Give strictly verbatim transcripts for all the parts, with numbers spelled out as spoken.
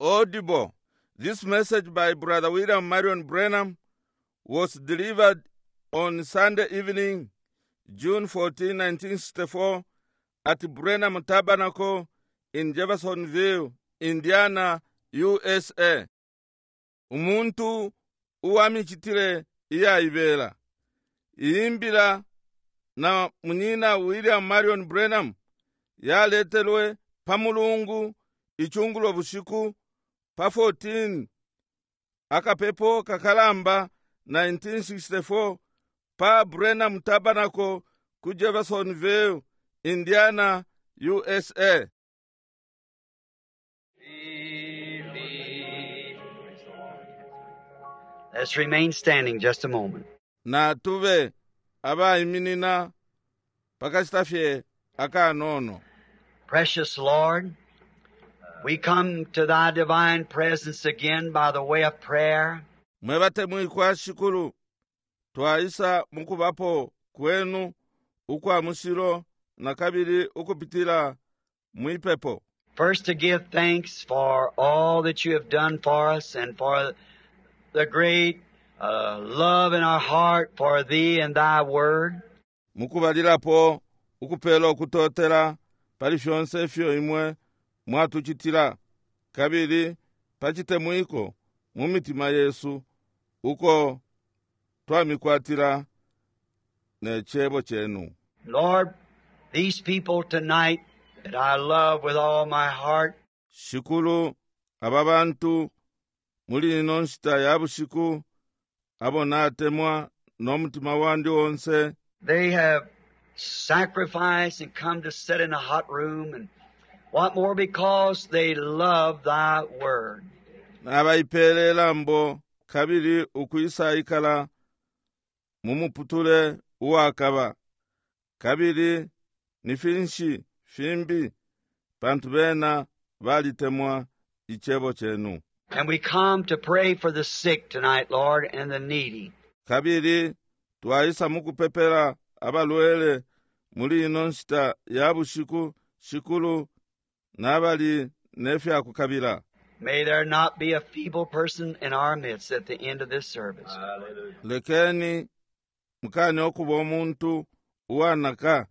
audible. This message by Brother William Marion Branham was delivered on Sunday evening, June fourteenth, nineteen sixty-four, at Branham Tabernacle in Jeffersonville, Indiana, U S A. Umuntu uwamichitire iya ibera. Iimbira na munina William Marion Branham yaletelwe pamulungu ichungulo bushiku pa fourteen akapepo kakalamba nineteen sixty-four pa Branham Tabernacle ku Jeffersonville, Indiana, U S A. Let's remain standing just a moment. Na tuve aba iminina pakastafye akanono. Precious Lord, we come to thy divine presence again by the way of prayer. Mwebate mwikwa shikulu twaisa mukubapo kwenu ukwa musiro na kabiri ukupitila mwipepo. First, to give thanks for all that you have done for us and for the great uh, love in our heart for thee and thy word. Mukubalilapo ukupela okutotela pali fyonse fyo imwe mwatuchitila kabiri pachite mwiko mumitima Yesu uko twamikwatila nechebo chenu. Lord, these people tonight that I love with all my heart, shikulu ababantu muli ino nshita yabushiku abo natemwa n'omutima wandi wonse. They have sacrificed and come to sit in a hot room, and what more, because they love thy word. N'abayipelela mbo kabiri ukuyisayikala mumuputule uwakaba kabiri nifinshi fimbi bantu bena balitemwa ichebo chenu. And we come to pray for the sick tonight, Lord, and the needy. Kabiri twaisa mukupepela abalwele muli ino nshita yabushiku shikulu n'abali nefya kukabila. May there not be a feeble person in our midst at the end of this service. Hallelujah. Lekeni mukani okuba omuntu uwanaka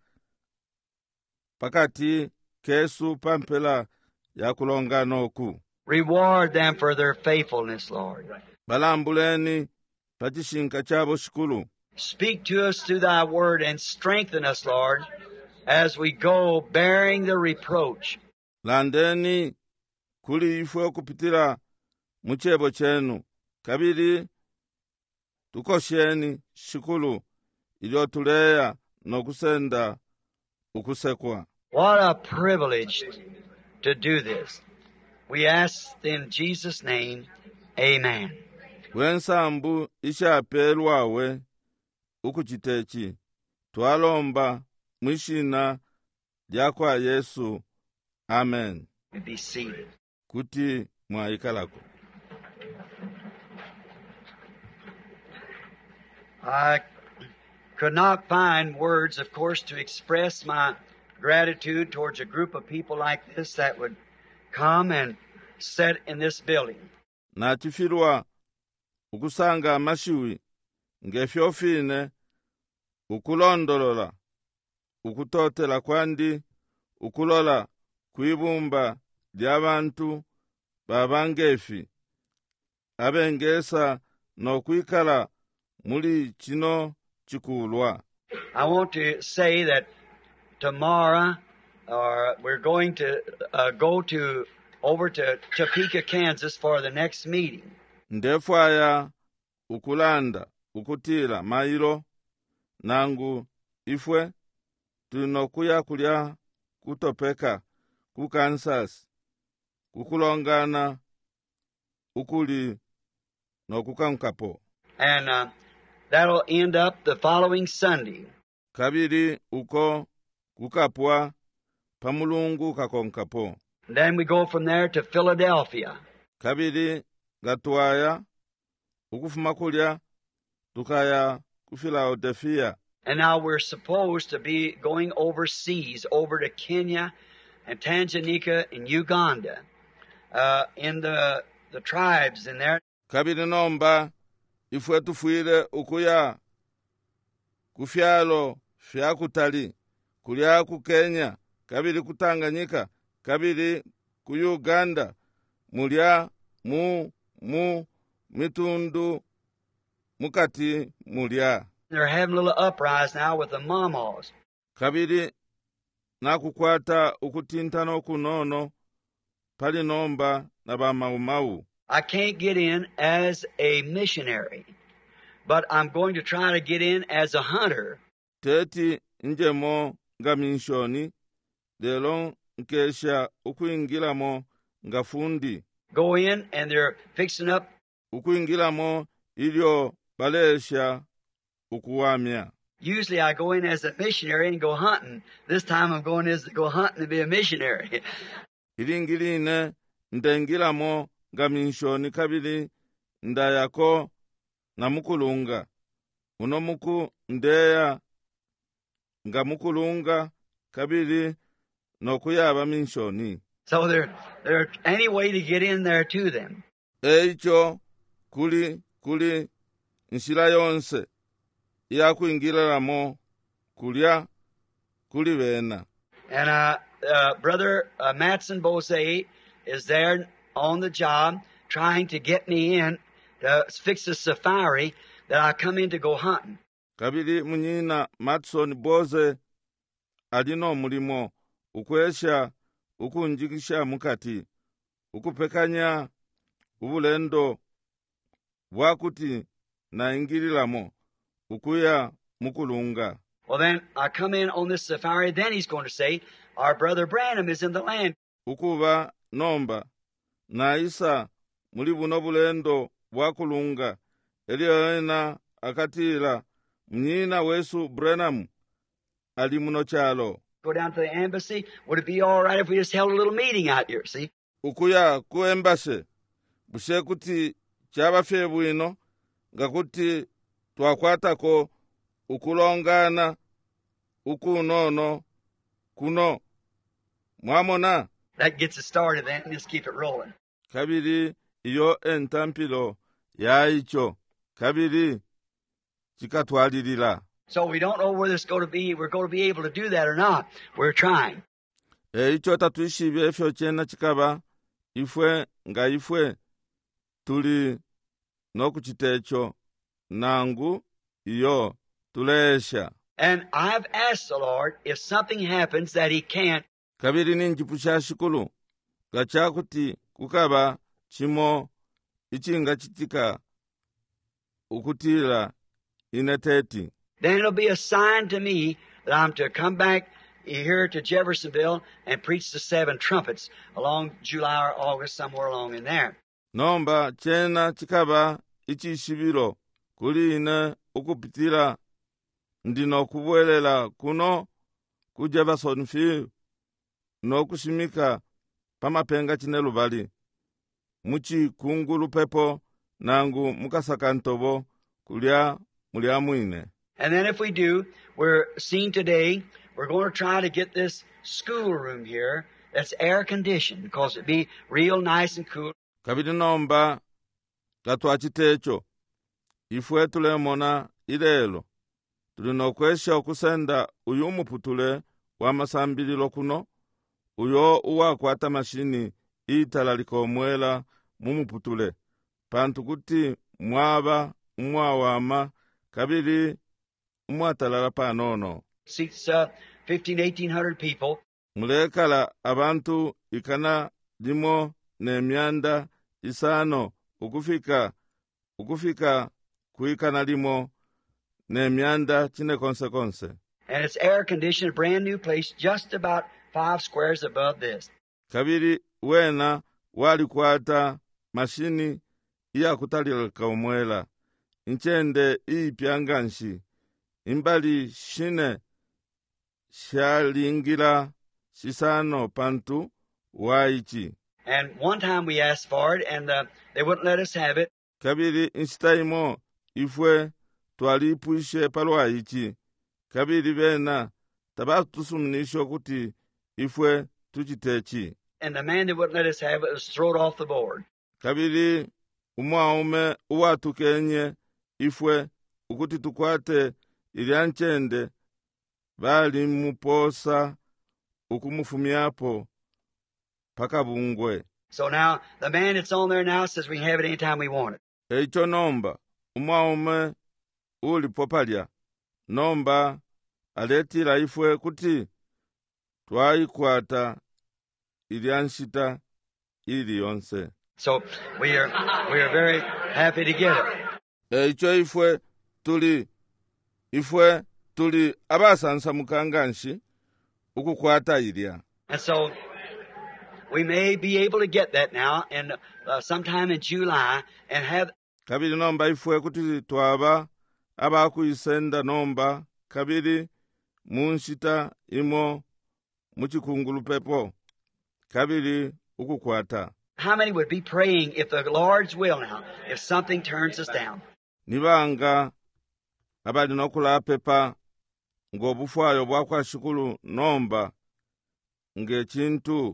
pakati kesu pampela yakulonga noku. Reward them for their faithfulness, Lord. Balambuleni pachishinka chabo shikulu. Speak to us through thy word and strengthen us, Lord, as we go bearing the reproach. Landeni kuli ifwe okupitila muchebo chenu kabiri tukosheni shikulu iliotuleya nokusenda ukusekwa. What a privilege to do this. We ask in Jesus' name, amen. Wensambu ishapelwawe ukuchitechi twalomba mwishina lyakwa Yesu. Amen. Be seated. Kuti mwaikalako. I could not find words, of course, to express my gratitude towards a group of people like this that would come and sit in this building. Na chifirwa ukusanga mashiwi ngefyofine ukulondolola ukutotela kwandi ukulola kwibumba lyabantu babangefi abengesa nokwikala muli chino chikulwa. I want to say that tomorrow uh, we're going to uh, go to over to Topeka, Kansas for the next meeting. Ndefwaya ukulanda ukutila mailo nangu ifwe tunokuya kulya kutopeka ku Kansas kukulongana ukuli nokukankapo. And uh, that'll end up the following Sunday. Kabiri uko kukapwa pamulungu kakonkapo. And then we go from there to Philadelphia. Kabiri gatwaya ukufuma kulya tukaya ku Philadelphia. And now we're supposed to be going overseas, over to Kenya and Tanzania and Uganda. uh, in the, the tribes in there. Kabiri nomba ifwe tufuile ukuya kufyalo fya kutali kulya ku Kenya, kabiri ku Tanganyika, kabiri ku Uganda, mulya mu mu mitundu mukati mulya. They're having a little uprise now with the mamas. Kabiri nakukwata ukutintano kunono pali nomba na ba mau. I can't get in as a missionary, but I'm going to try to get in as a hunter. Teti njemo nga minshoni, lelo nkesha ukuingilamo nga fundi. Go in and they're fixing up. Ukuingilamo ilio balesha ukuwamya. Usually I go in as a missionary and go hunting. This time I'm going as to go hunting to be a missionary. Ilingiline ndengilamo nga minshoni kabili ndayako na mukulunga. Uno muku ndeya nga mukulunga kabili nokuyaba minshoni. So there, there any way to get in there to them. Eicho kuli kuli nshila yonse ya kuingilamo kulya kuli wena. And uh, uh, Brother uh, Matson Bose is there on the job trying to get me in to fix a safari that I come in to go hunting. Kabili munyina Matson Bose alino mulimo ukwesha ukunjikisha mukati ukupekanya ubulendo wakuti na ingililamo ukuya mukulunga. Well, then I come in on this safari, then he's going to say, our brother Branham is in the land. Ukuba nomba na isa muli buno bulendo wakulunga eliyoena akatila mnyina wesu Branham ali muno chalo. Go down to the embassy. Would it be all right if we just held a little meeting out here, see? Ukuya ku embassy bushe kuti chaba febwino ngakuti twakwatako ukulongana ukunono kuno mwamona. That gets it started then. Just keep it rolling. Kabiri iyo entampilo ya icho kabiri chikatwalilila. So we don't know whether it's going to be, we're going to be able to do that or not. We're trying. E icho tatuishibye efyo chena chikaba ifwe nga ifwe tuli nokuchitecho nangu iyo tulesha. And I've asked the Lord if something happens that He can't. Kabiri ninjipusha shikulu gachakuti kukaba chimo ichinga chitika ukutila ineteti. Then it'll be a sign to me that I'm to come back here to Jeffersonville and preach the seven trumpets along July or August, somewhere along in there. Nomba chena chikaba ichishibiro kuli ine ukupitila ndino kubwelela kuno ku Jeffersonville no kushimika pamapenga chinelu bali muchi kungulu pepo nangu mukasakantobo kulya mulya mwine. And then if we do, we're seeing today, we're going to try to get this schoolroom here that's air conditioned because it'd be real nice and cool. Kabidi nomba katwachitecho ifwe tulemona ilelo tulinokwesha okusenda uyu muputule wa masambililo kuno uyo uwakwata mashini itala likomwela mumuputule pantu kuti mwaba mwawama kabili mwatalala panono. Seats uh, fifteen, eighteen hundred people. Mulekala abantu ikana limo ne myanda isano ukufika ukufika kuikana limo ne myanda chine konse konse. And it's air conditioned, a brand new place just about five squares above this. Kabili wena wali kwata mashini iya kutalila kaumwela nchende ii pianganshi imbali shine shalingira shisano pantu waichi. And one time we asked for it and uh, they wouldn't let us have it. Kabili inshitaimo ifwe twalipuishe palwaichi. Kabili bena tabatusuminisho kuti ifwe tuchitechi. and the man that wouldn't let us have it was thrown off the board. Kabili umwaume uwatukenye ifwe ukuti tukwate ilyanchende bali muposa ukumufumyapo pakabungwe. So now the man that's on there now says we can have it anytime we want it. Eicho nomba umwaume uli popalya nomba aletila ifwe kuti twayikwata ilyanshita ili yonse. So we are we are very happy to get it. Eicho ifwe tuli ifwe tuli abasansa mukanganshi ukukwata ilya. And so we may be able to get that now in uh, sometime in July and have. Kabili nomba ifwe kuti twaba abakuyisenda nomba kabili munshita imo muchikungulu pepo kabili ukukwata. How many would be praying if the Lord's will now, if something turns us down? Nibanga abali nokula pepa ngobufwayo bwakwashukulu nomba nge chintu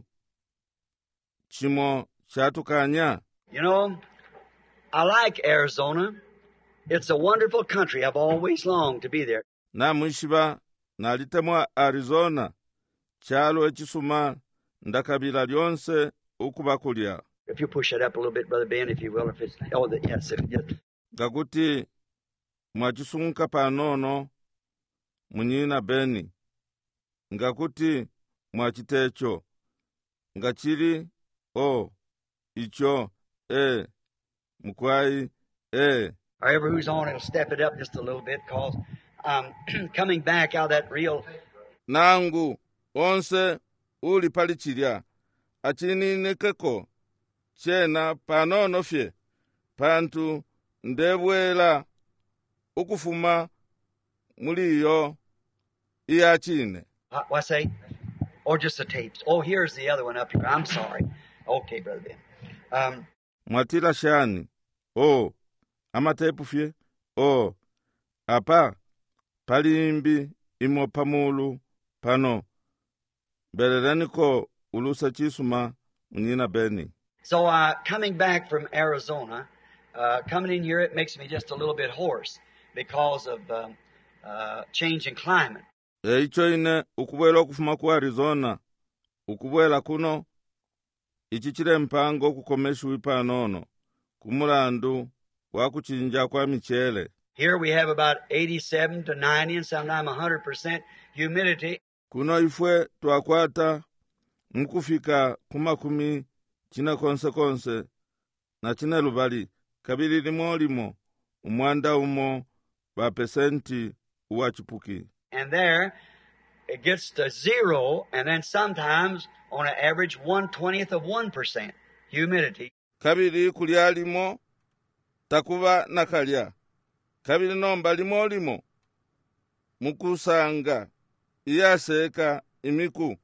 chimo chatukanya. You know, I like Arizona. It's a wonderful country. I've always longed to be there. Na mwishiba nalitemwa Arizona chalo echisuma ndakabila lyonse ukubakulya. If you push it up a little bit, Brother Ben, if you will, if it's, oh, the, yes, if it, Gakuti mwachisunka panono munyina Beni. Ngakuti mwachitecho. Ngachiri o icho e mkwai e. however who's on, it'll step it up just a little bit, because um, coming back out of that real. Nangu onse uli palichilya achini nekeko chena panono fye pantu ndebwela ukufuma muliyo iyachine. Uh, what I say? Or just the tapes. Oh, here's the other one up here. I'm sorry. Okay, Brother Ben. Um, Mwatila shani. Oh, amatepu fye. Oh, apa palimbi imo pamulu pano. Belereniko ulusa chisuma munyina Beni. So uh, coming back from Arizona, uh, coming in here, it makes me just a little bit hoarse because of um, uh, change in climate. Eicho ine ukubwela okufuma ku Arizona ukubwela kuno ichichile mpango kukomesha wipanono kumulandu wakuchinja kwa michele. Here we have about eighty-seven to ninety and sometimes one hundred percent humidity. Kuno ifwe twakwata mkufika kumakumi china konse konse na china lubali kabili limo limo umwanda umo wa pesenti uwachipuki. And there, it gets to zero, and then sometimes, on an average, one twentieth of one percent humidity. Kabili kulia limo, takuba nakalya. Kabili nomba limo limo, mukusanga, iyaseka imiku.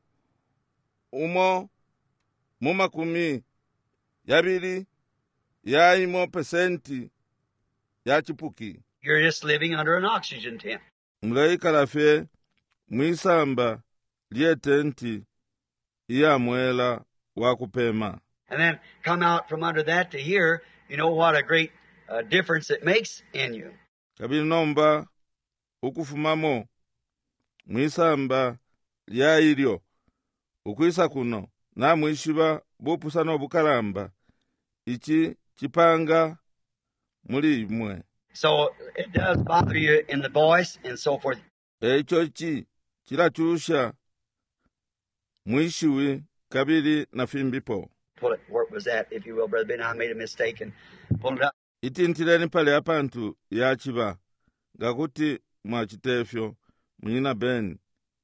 Umo, mumakumi, yabili, ya imo pesenti, ya chipuki. You're just living under an oxygen tent. Mlai kalafe mwisamba liye tenti iya mwela wakupema. And then come out from under that to here, you know what a great uh, difference it makes in you. Kabili nomba ukufumamo mwisamba liya ilyo ukwisa kuno na mwishiba bupusano bukalamba ichi chipanga muli imwe. So it does bother you in the voice and so forth. Eicho chi chilachusha mwishiwi kabili na fimbipo. Pull it where it was at, if you will, Brother Ben. I made a mistake and pulled it up. Itintileni pale apantu ya chiba gakuti mwachitefyo munyina Beni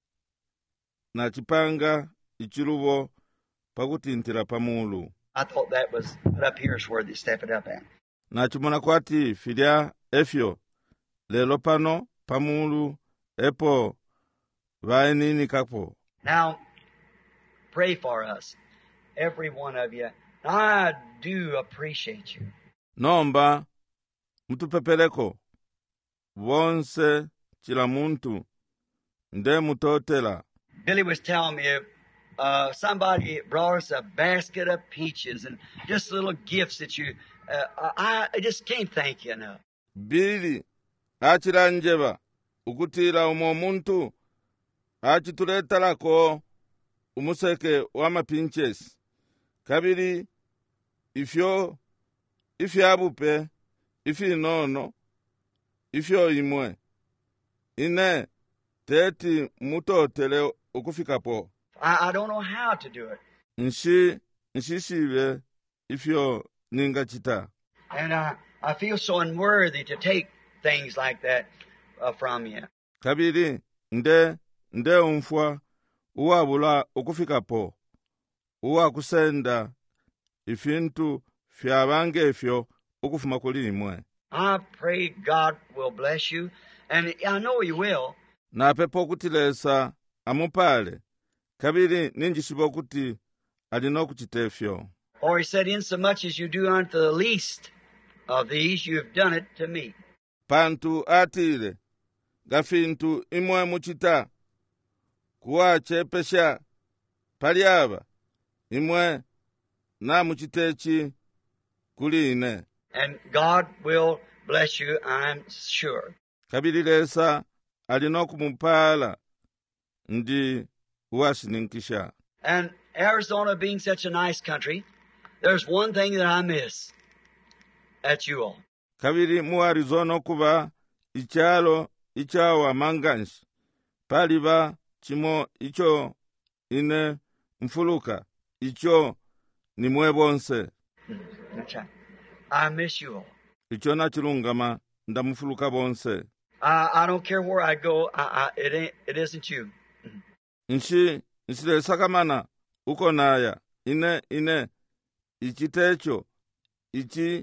na chipanga ichilubo pakutintila pamulu. I thought that was put up here is where they step it up at. Na chimona kwati filya efyo lelo pano pamulu epo vaenini kapo. Now, pray for us, every one of you. I do appreciate you. Nomba mutupepeleko wonse chila muntu nde mutotela. Billy was telling me uh, somebody brought us a basket of peaches and just little gifts that you, uh, I, I just can't thank you enough. Bili, achiranjeba, ukutira umo muntu, achituletalako umuseke wama pinches. Kabiri, ifyo, ifyabupe, ifinono, ifyo imwe. Ine, teti mutotele ukufikapo. I, I don't know how to do it. Nshi, nshishive, ifyo ningachita. And I, I feel so unworthy to take things like that uh, from you. Kabiri, nde, nde umfwa, uwabula ukufikapo. Uwa kusenda, ifintu, fyabange ifyo, ukufuma kuli imwe. I pray God will bless you, and I know He will. Na pepo kutilesa, amupale. Kabiri, ninjishibo kuti, alino kuchitefyo. Or He said, in so much as you do unto the least of these, you have done it to me. Pantu atile, gafintu imwe muchita, kuwa chepesha, paliaba, imwe na muchitechi kuline. And God will bless you, I'm sure. Kabiri lesa, alino kumupala, ndi uwasininkisha. And Arizona being such a nice country, there's one thing that I miss. That's you all. Kabiri mu Arizona kuba, ichalo, ichawa manganshi, paliba, chimo, icho, ine, mfuluka, icho, ni mwebonse. That's right. I miss you all. Icho na chilungama, nda mfuluka bonse. I, I don't care where I go, I, I, it ain't, it isn't you. Nshi, nsile sakamana, uko naya, ine, ine, ichitecho, ichi,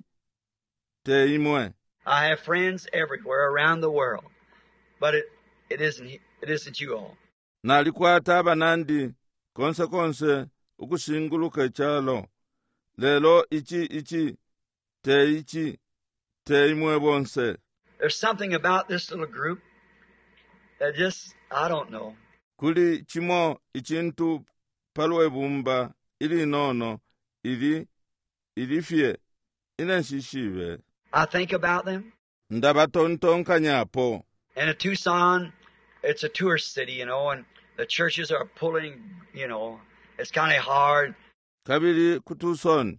te imwe. I have friends everywhere around the world, but it, it isn't, it isn't you all. Na alikwata abanandi, konse konse, ukushinguluka ichalo. Lelo, ichi, ichi, te ichi, te imwe bonse. There's something about this little group that just, I don't know. Kuli chimo ichintu palwe bumba, ili nono, ili, ili fie, inenshishive. I think about them. Ndabatontonka nyapo. And in Tucson, it's a tourist city, you know, and the churches are pulling, you know, it's kind of hard. Kabiri kutuson,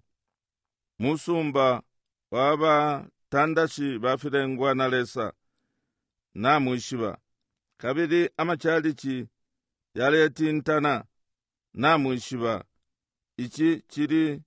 musumba, waba, tandashi, bafirengwa na lesa, na muishiba. Kabiri amachalichi, yale tintana, na muishiba. Ichi, chiri,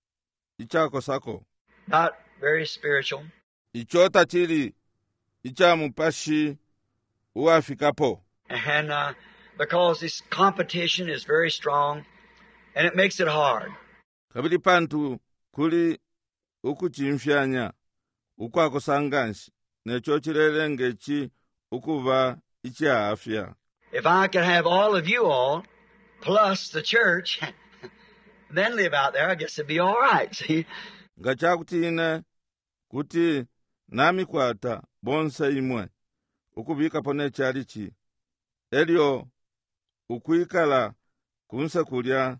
ichako sako. Not very spiritual. Ichota chiri, icha mupashi, uafikapo. And uh, because this competition is very strong, and it makes it hard. Kabiri pantu, kuli, ukuchimfyanya, ukwako sanganshi, necho chirelengechi, ukuva, ichi afya. If I could have all of you all, plus the church, then live out there, I guess it'd be all right, see? Ngacha kutine, kuti, nami kwata, bonse imwe, ukubika pone charichi, elio, ukuikala, kunse kulya,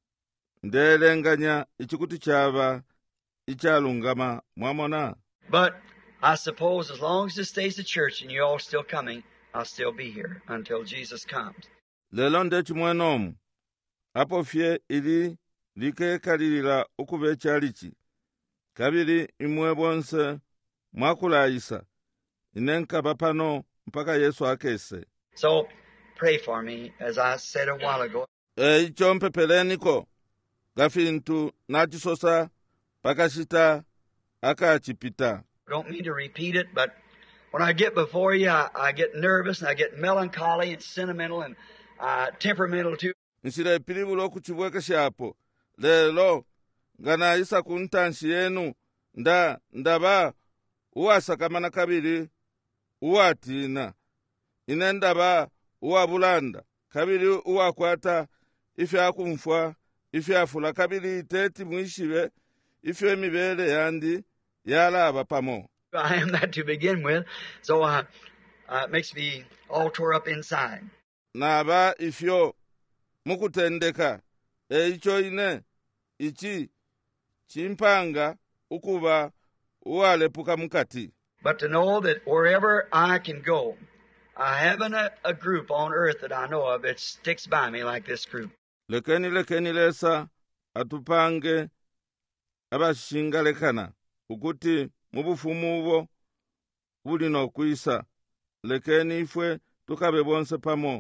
ndelenganya, ichikuti chava, ichalungama, mwamona. But I suppose as long as it stays the church and you're all still coming, I'll still be here until Jesus comes. Lelo ndechi mwenomu, apo fie ili, like kalilila ukube charichi. Kabiri imwe bonse, mwakulaisa, inenka bapano, mpaka Yesu akese. So, pray for me, as I said a while ago. E icho mpepeleniko, gafintu, nachisosa, pakashita, akachipita. I don't mean to repeat it, but when I get before you, I, I get nervous and I get melancholy and sentimental and uh, temperamental too. Nsile pilibulo kuchibweke shapo. Lelo, gana isa kuntanshi yenu, nda, ndaba, uwasa kamana kabiri, uwatina. Inendaba, uwabulanda, kabiri uwakwata, ife akumfwa, ife afula kabiri iteti mwishive, ife mibele yandi, yala abapamo. I am that to begin with, so uh, uh, it makes me all tore up inside. Naba ifyo, mukutendeka, eicho ine ichi chimpanga ukuba uwalepuka mukati. But to know that wherever I can go, I haven't a, a group on earth that I know of that sticks by me like this group. Lekeni lekeni lesa atupange abashingalekana ukuti mubufumu ubo buli nokwisa. Lekeni ifwe tukabe bonse pamo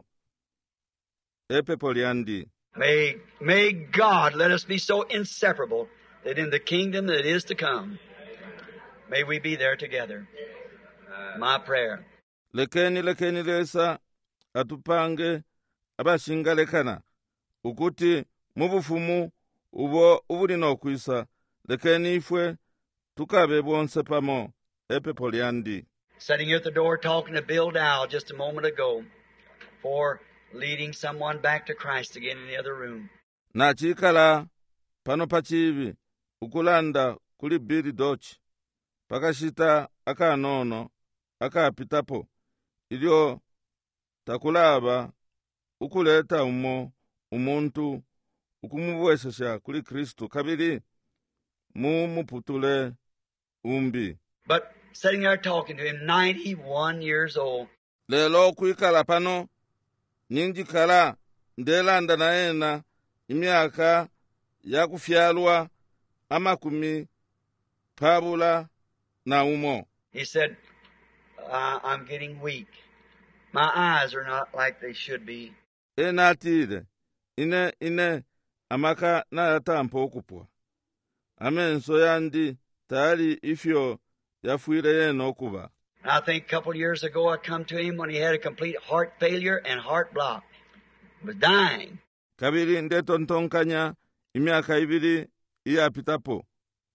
epepo lyandi. May, may God let us be so inseparable that in the kingdom that is to come, may we be there together. My prayer. Lekeni lekeni lesa atupange abashingalekana ukuti mubufumu ubo ubuli nokwisa. Lekeni ifwe tukabe bonse pamo epepo lyandi. Sitting here at the door talking to Bill Dow just a moment ago for leading someone back to Christ again in the other room. Na chikala pano pachivi ukulanda kuli Billy Dodge pakashita akanono akapitapo ilio takulaba ukuleta umo umuntu ukumuweshesha kuli Kristu kabili mu muputule umbi. But sitting there talking to him, ninety-one years old. Lelo kuikala pano ninjikala ndelanda naena imyaka ya kufyalwa amakumi pabula na umo. He said, uh, I'm getting weak. My eyes are not like they should be. Enatile ine ine amaka na yatampo okupwa. Amenso yandi tayari ifyo yafuire yeno okuba. I think a couple of years ago I come to him when he had a complete heart failure and heart block. He was dying. Kabiri ndetontonkanya imyaka ibiri iyapitapo.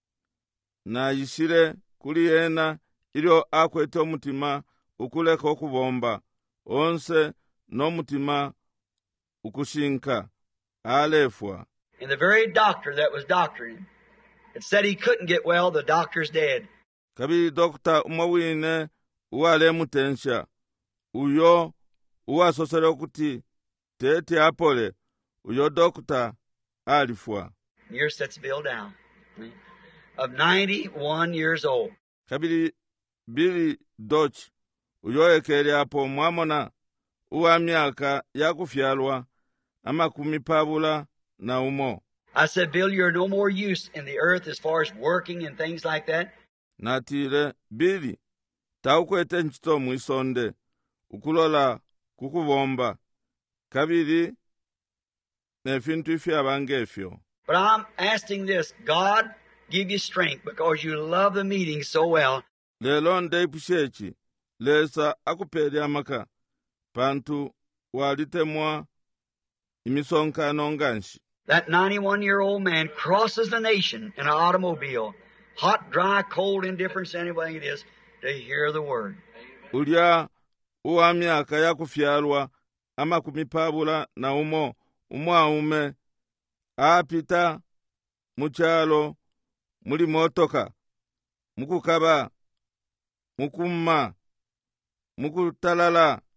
Na yishire kuli yena ilio akwete omutima ukuleka okubomba. Onse no mutima ukushinka alefwa. And the very doctor that was doctoring him, it said he couldn't get well, the doctor's dead. Kabiri dokta umawine uwale mutensha. Uyo uwa sosere okuti tete apole. Uyo dokta alifwa. Here sits Bill Down, of ninety-one years old. Kabiri Billy Dodge uyo ekele apo mwamona uwa myaka ya kufyalwa amakumi pabula na umo. I said, Bill, you're no more use in the earth as far as working and things like that. Natile Billy taukwete nchito mwisonde ukulola kukubomba kabiri nefintu ifya bangefyo. But I'm asking this, God give you strength because you love the meeting so well. Lelo ndeipusheki lesa akupeli amaka pantu walitemwa imisonka nonganshi. That ninety-one-year-old man crosses the nation in an automobile, hot, dry, cold, indifference, anything it is, to hear the word. Ulya uwa myaka ya kufyalwa amakumi pabula na umo umwaume apita muchalo muli motoka mukukaba mukumma mukutalala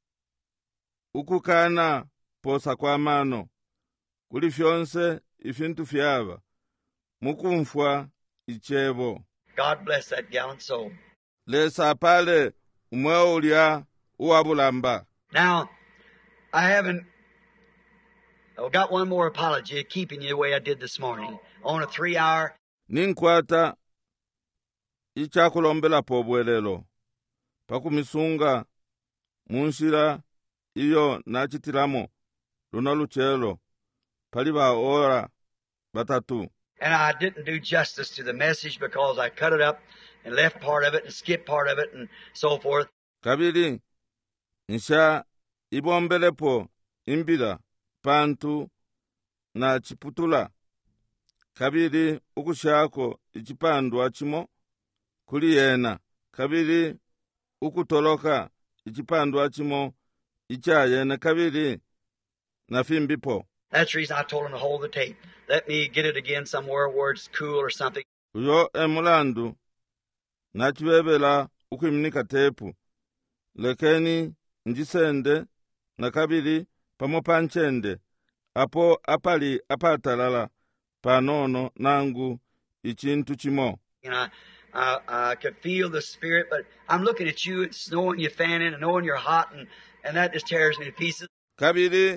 ukukana posa kwa mano kuli fyonse ifintu fyaba mukumfwa ichebo. God bless that gallant soul. Lesa pale umwe ulya uwabulamba. Now, I haven't I've got one more apology of keeping you the way I did this morning on a three-hour. Ninkwata ichakulombela pobwelelo pakumisunga munshira iyo nachitiramo luna luchelo paliba ora batatu. And I didn't do justice to the message because I cut it up and left part of it and skipped part of it and so forth. Kabili nsha ibombelepo imbila pantu na chiputula. Kabili ukushako ichipandwa chimo kuli yena. Kabili ukutoloka ichipandwa chimo ichayena. Kabili na fimbipo. That's the reason I told him to hold the tape. Let me get it again somewhere where it's cool or something. Uyo emulandu nachibebela ukiminika tepu. Lekeni njisende na kabili pamopanchende apo apali apatalala panono nangu ichintu chimo. And I, I, I could feel the Spirit, but I'm looking at you, it's knowing you fanning and knowing you're hot, and, and that just tears me to pieces. Kabiri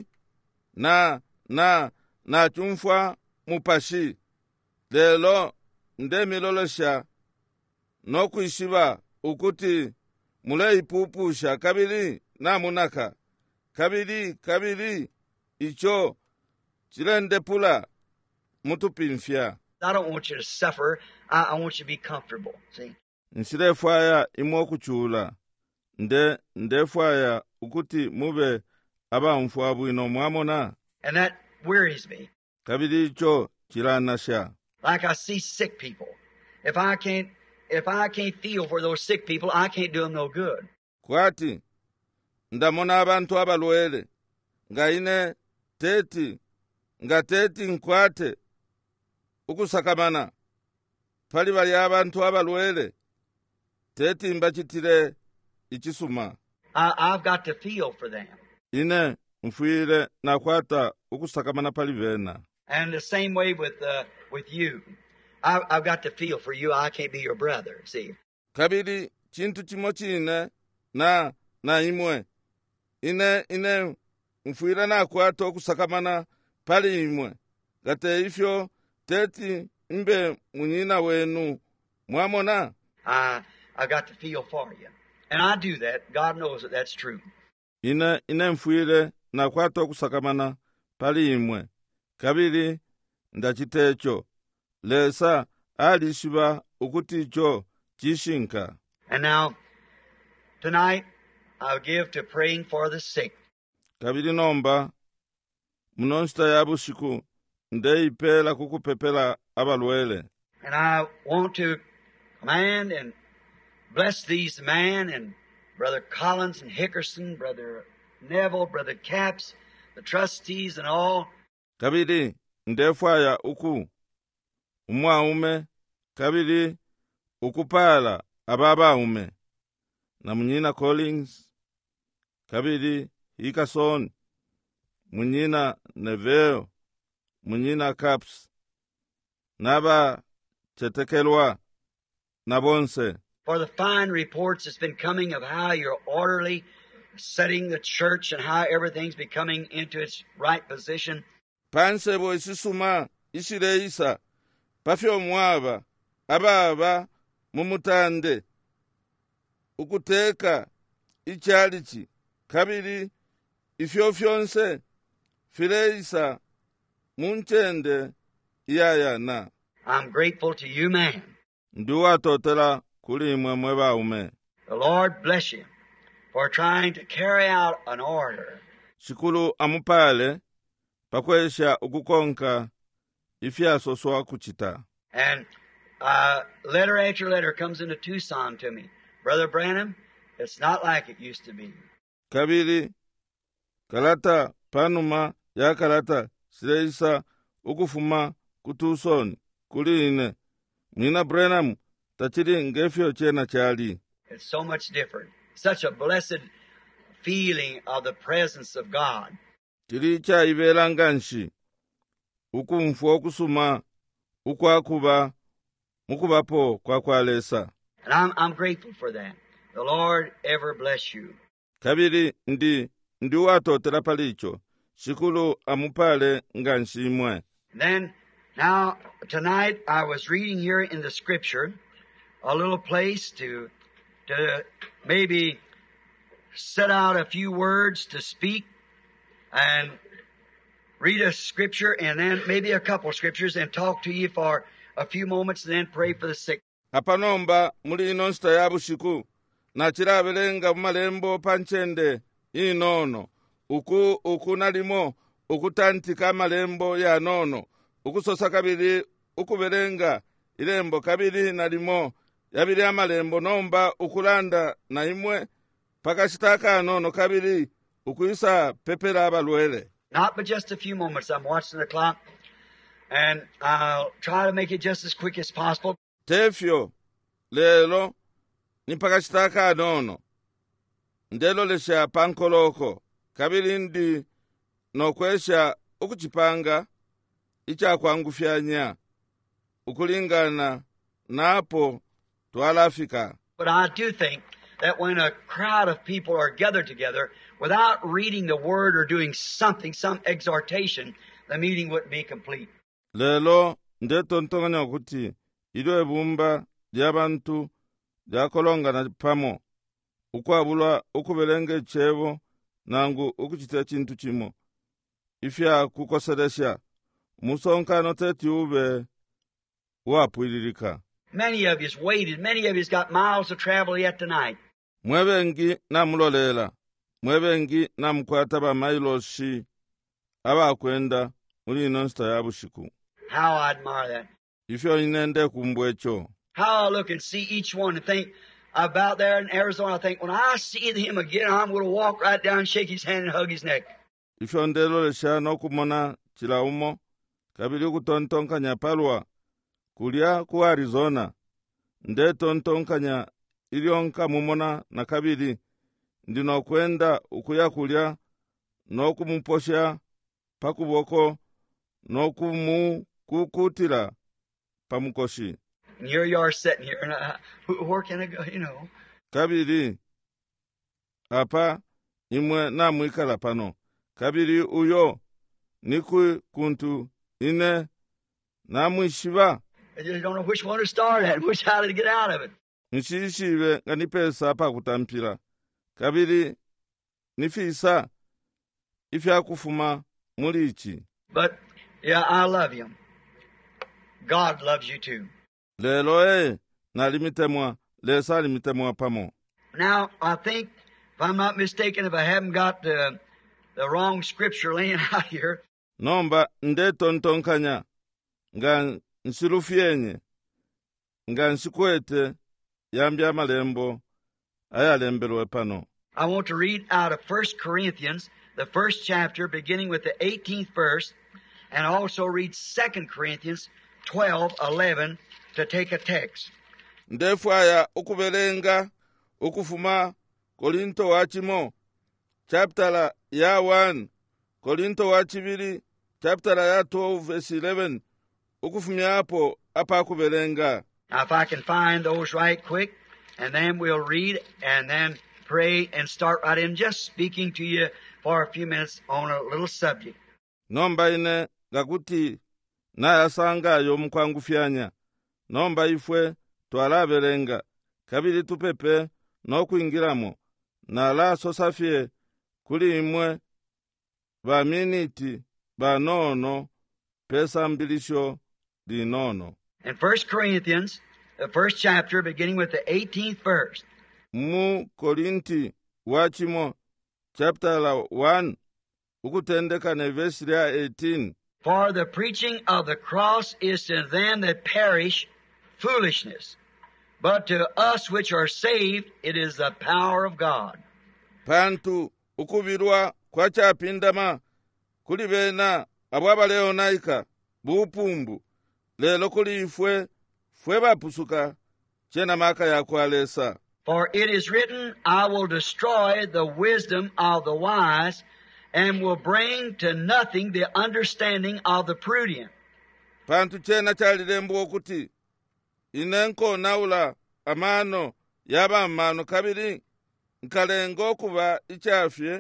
na na na chumfwa mupashi lelo ndemilolosha nokuishiba ukuti mule ipupusha kabiri na munaka kabiri kabiri icho chilende pula mutupimfya. I don't want you to suffer. I, I want you to be comfortable. See? Nsilefwaya imo kuchula nde ndefwaya ukuti mube abamfwa bwino mwamona. And that wearies me. Kabiri icho chilanasha. Like I see sick people. If I can't, if I can't feel for those sick people, I can't do them no good. Kwati ndamona abantu abalwele nga ine teti nga teti nkwate ukusakamana pali bali abantu abalwele teti mbachitire ichisuma. I, I've got to feel for them. Ine mfuire nakwata ukusakamana pali vena. And the same way with uh, with you. I, I've got to feel for you. I can't be your brother. See? Kabiri chintu chimochine na na imwe ine ine mfuire nakwata ukusakamana pali imwe gate ifyo teti mbe munyina wenu mwamona. I I got to feel for you, and I do that. God knows that that's true. Ine ine mfuire nakwata ukusakamana pali imwe kabiri ndachitecho lesa alishiba ukuti icho chishinka. And now tonight I'll give to praying for the sick. Kabiri nomba munonsta yabushiku ndeipela kukupepela abalwele. And I want to command and bless these men and Brother Collins and Hickerson, Brother Neville, Brother Capps, the trustees and all. Kabiri ndefwaya uku umwaume kabiri ukupala ababaume na munyina Collins kabiri Hickerson munyina Neville munyina Capps naba chetekelwa nabonse. For the fine reports that's been coming of how you're orderly setting the church and how everything's becoming into its right position. Pansebo isisuma isireisa pafyo mwaba ababa mumutande ukuteka ichalichi kabiri ifyo fyonse fireisa munchende iyaya na. I'm grateful to you, man. Nduwa totela kuli mwemwe baume. The Lord bless you for trying to carry out an order. Shikulu amupale pakwesha ukukonka ifyaso swa kuchita. And uh, letter after letter comes into Tucson to me. Brother Branham, it's not like it used to be. Kabiri kalata panuma ya kalata sireisa ukufuma kutusoni kuline Nina Branham tachiri ngefyo chena chali. It's so much different. Such a blessed feeling of the presence of God. Tiricha ibelanganshi ukumfu okusuma ukwakuba mukubapo kwa kwalesa. And I'm, I'm grateful for that. The Lord ever bless you. Kabiri ndi ndi watotera palicho shikulu amupale nganshimwe. Then now tonight I was reading here in the scripture a little place to to maybe set out a few words to speak and read a scripture and then maybe a couple scriptures and talk to you for a few moments and then pray for the sick. Apanomba muli inonsta yabushiku na chirabelenga malembo panchende inono uku uku nalimo ukutantika malembo ya nono ukusosa kabiri ukubelenga ilembo kabiri nalimo yabiri amalembo nomba ukulanda na imwe pakashitaka nono kabiri ukuisa pepera abalwele. Not but just a few moments. I'm watching the clock and I'll try to make it just as quick as possible. Tefyo lelo ni pakashitaka nono ndelo lesha pankoloko kabiri ndi nokwesha okuchipanga ichakwangufyanya ukulingana napo twalafika. But I do think that when a crowd of people are gathered together without reading the Word or doing something, some exhortation, the meeting wouldn't be complete. Lelo ndetontonganya kuti ilo ebumba lyabantu lyakolongana pamo ukwabulwa ukuberenge chebo nangu ukuchita chintu chimo ifya kukoseresha musonkano teti ube wapwililika. Many of you's waited. Many of you's got miles to travel yet tonight. Mwebengi namulolela mwebengi namukwata bamailoshi abakwenda muri ino nsta ya bushiku. How I admire that. Ifyo inende kumbwecho. How I look and see each one and think about there in Arizona. I think when I see him again, I'm going to walk right down, shake his hand, and hug his neck. Ifyo ndelolesha nokumona chilaumo kabili kutontonkanya palwa kulya ku Arizona nde tontonkanya ilionka mumona na kabili ndino kwenda ukuya kulya nokumuposha pakuboko nokumukukutila pamukoshi. And here you are sitting here, and uh, where can I go, you know? Kabili apa imwe namwikala pano kabili uyo niku kuntu ine namwishiba. I just don't know which one to start at, which how to get out of it. Nshishive nganipesa pa kutampira kabili nifisa ifya kufuma mulichi. But yeah, I love you. God loves you too. Lelo e nalimitemwa lesa limitemwa pamo. Now I think, if I'm not mistaken, if I haven't got the the wrong scripture laying out here, nomba nde tontonkanya nga nsilufyenye nga nsikwete yambya malembo ayalembelwe pano. I want to read out of First Corinthians, the first chapter, beginning with the eighteenth verse, and also read Second Corinthians twelve eleven to take a text. Ndefwaya ukubelenga ukufuma Korinto wachimo chapter ya one, Korinto wachibili chapter ya twelve verse eleven ukufumya hapo apa kubelenga. Now if I can find those right quick, and then we'll read and then pray and start right in, just speaking to you for a few minutes on a little subject. Nomba ine gakuti nayasanga yo mukwangufyanya nomba ifwe twalabelenga kabili tupepe nokuingiramo na la sosafie kuli imwe ba miniti ba nono pesa mbilisho di nono. In First Corinthians, the first chapter, beginning with the eighteenth verse. Mu Korinti wachimo chapter la one ukutendeka ne verse ya eighteen. For the preaching of the cross is to them that perish foolishness, but to us which are saved it is the power of God. Pantu ukubirwa kwa chapindama kuli bena abwaba leo naika bupumbu lelo kuli ifwe fwe bapusuka chena maka ya kwalesa. For it is written, I will destroy the wisdom of the wise, and will bring to nothing the understanding of the prudent. Pantu chena chalilembo okuti inenko naula amano yaba amano kabili nkalengo kuba ichafye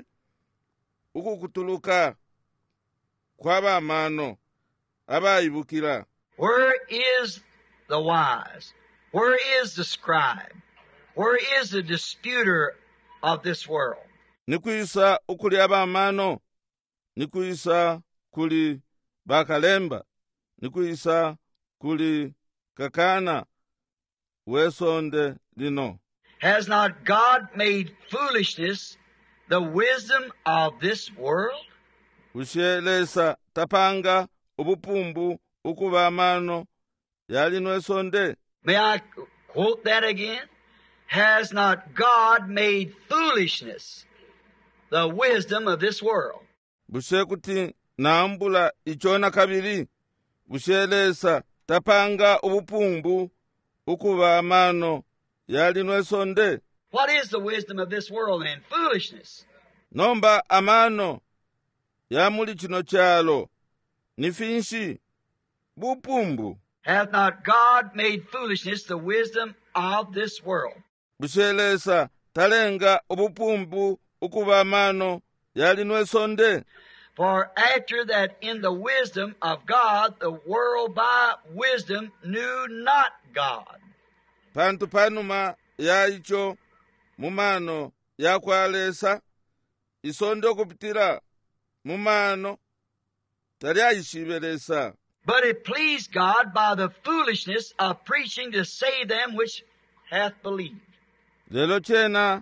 ukukutuluka kwaba amano abayibukira. Where is the wise? Where is the scribe? Where is the disputer of this world? Nikuisa ukuli aba amano, nikuisa kuli bakalemba, nikuisa kuli kakana wesonde lino. Has not God made foolishness the wisdom of this world? Ushelesa tapanga ubupumbu ukuba amano yalino esonde. May I quote that again? Has not God made foolishness the wisdom of this world? Busekuti naambula ichona kabili. Bushelesa tapanga ubupumbu ukuba amano yalino esonde. What is the wisdom of this world then? Foolishness. Nomba amano ya muli chino chalo ni finshi bupumbu. Hath not God made foolishness the wisdom of this world? Bushelesa talenga obupumbu ukuba amano yali nwesonde. For after that in the wisdom of God, the world by wisdom knew not God. Pantu panuma ya icho mumano ya kwalesa isonde okupitira mumano tali ayishibelesa. But it pleased God by the foolishness of preaching to save them which hath believed. Lelo chena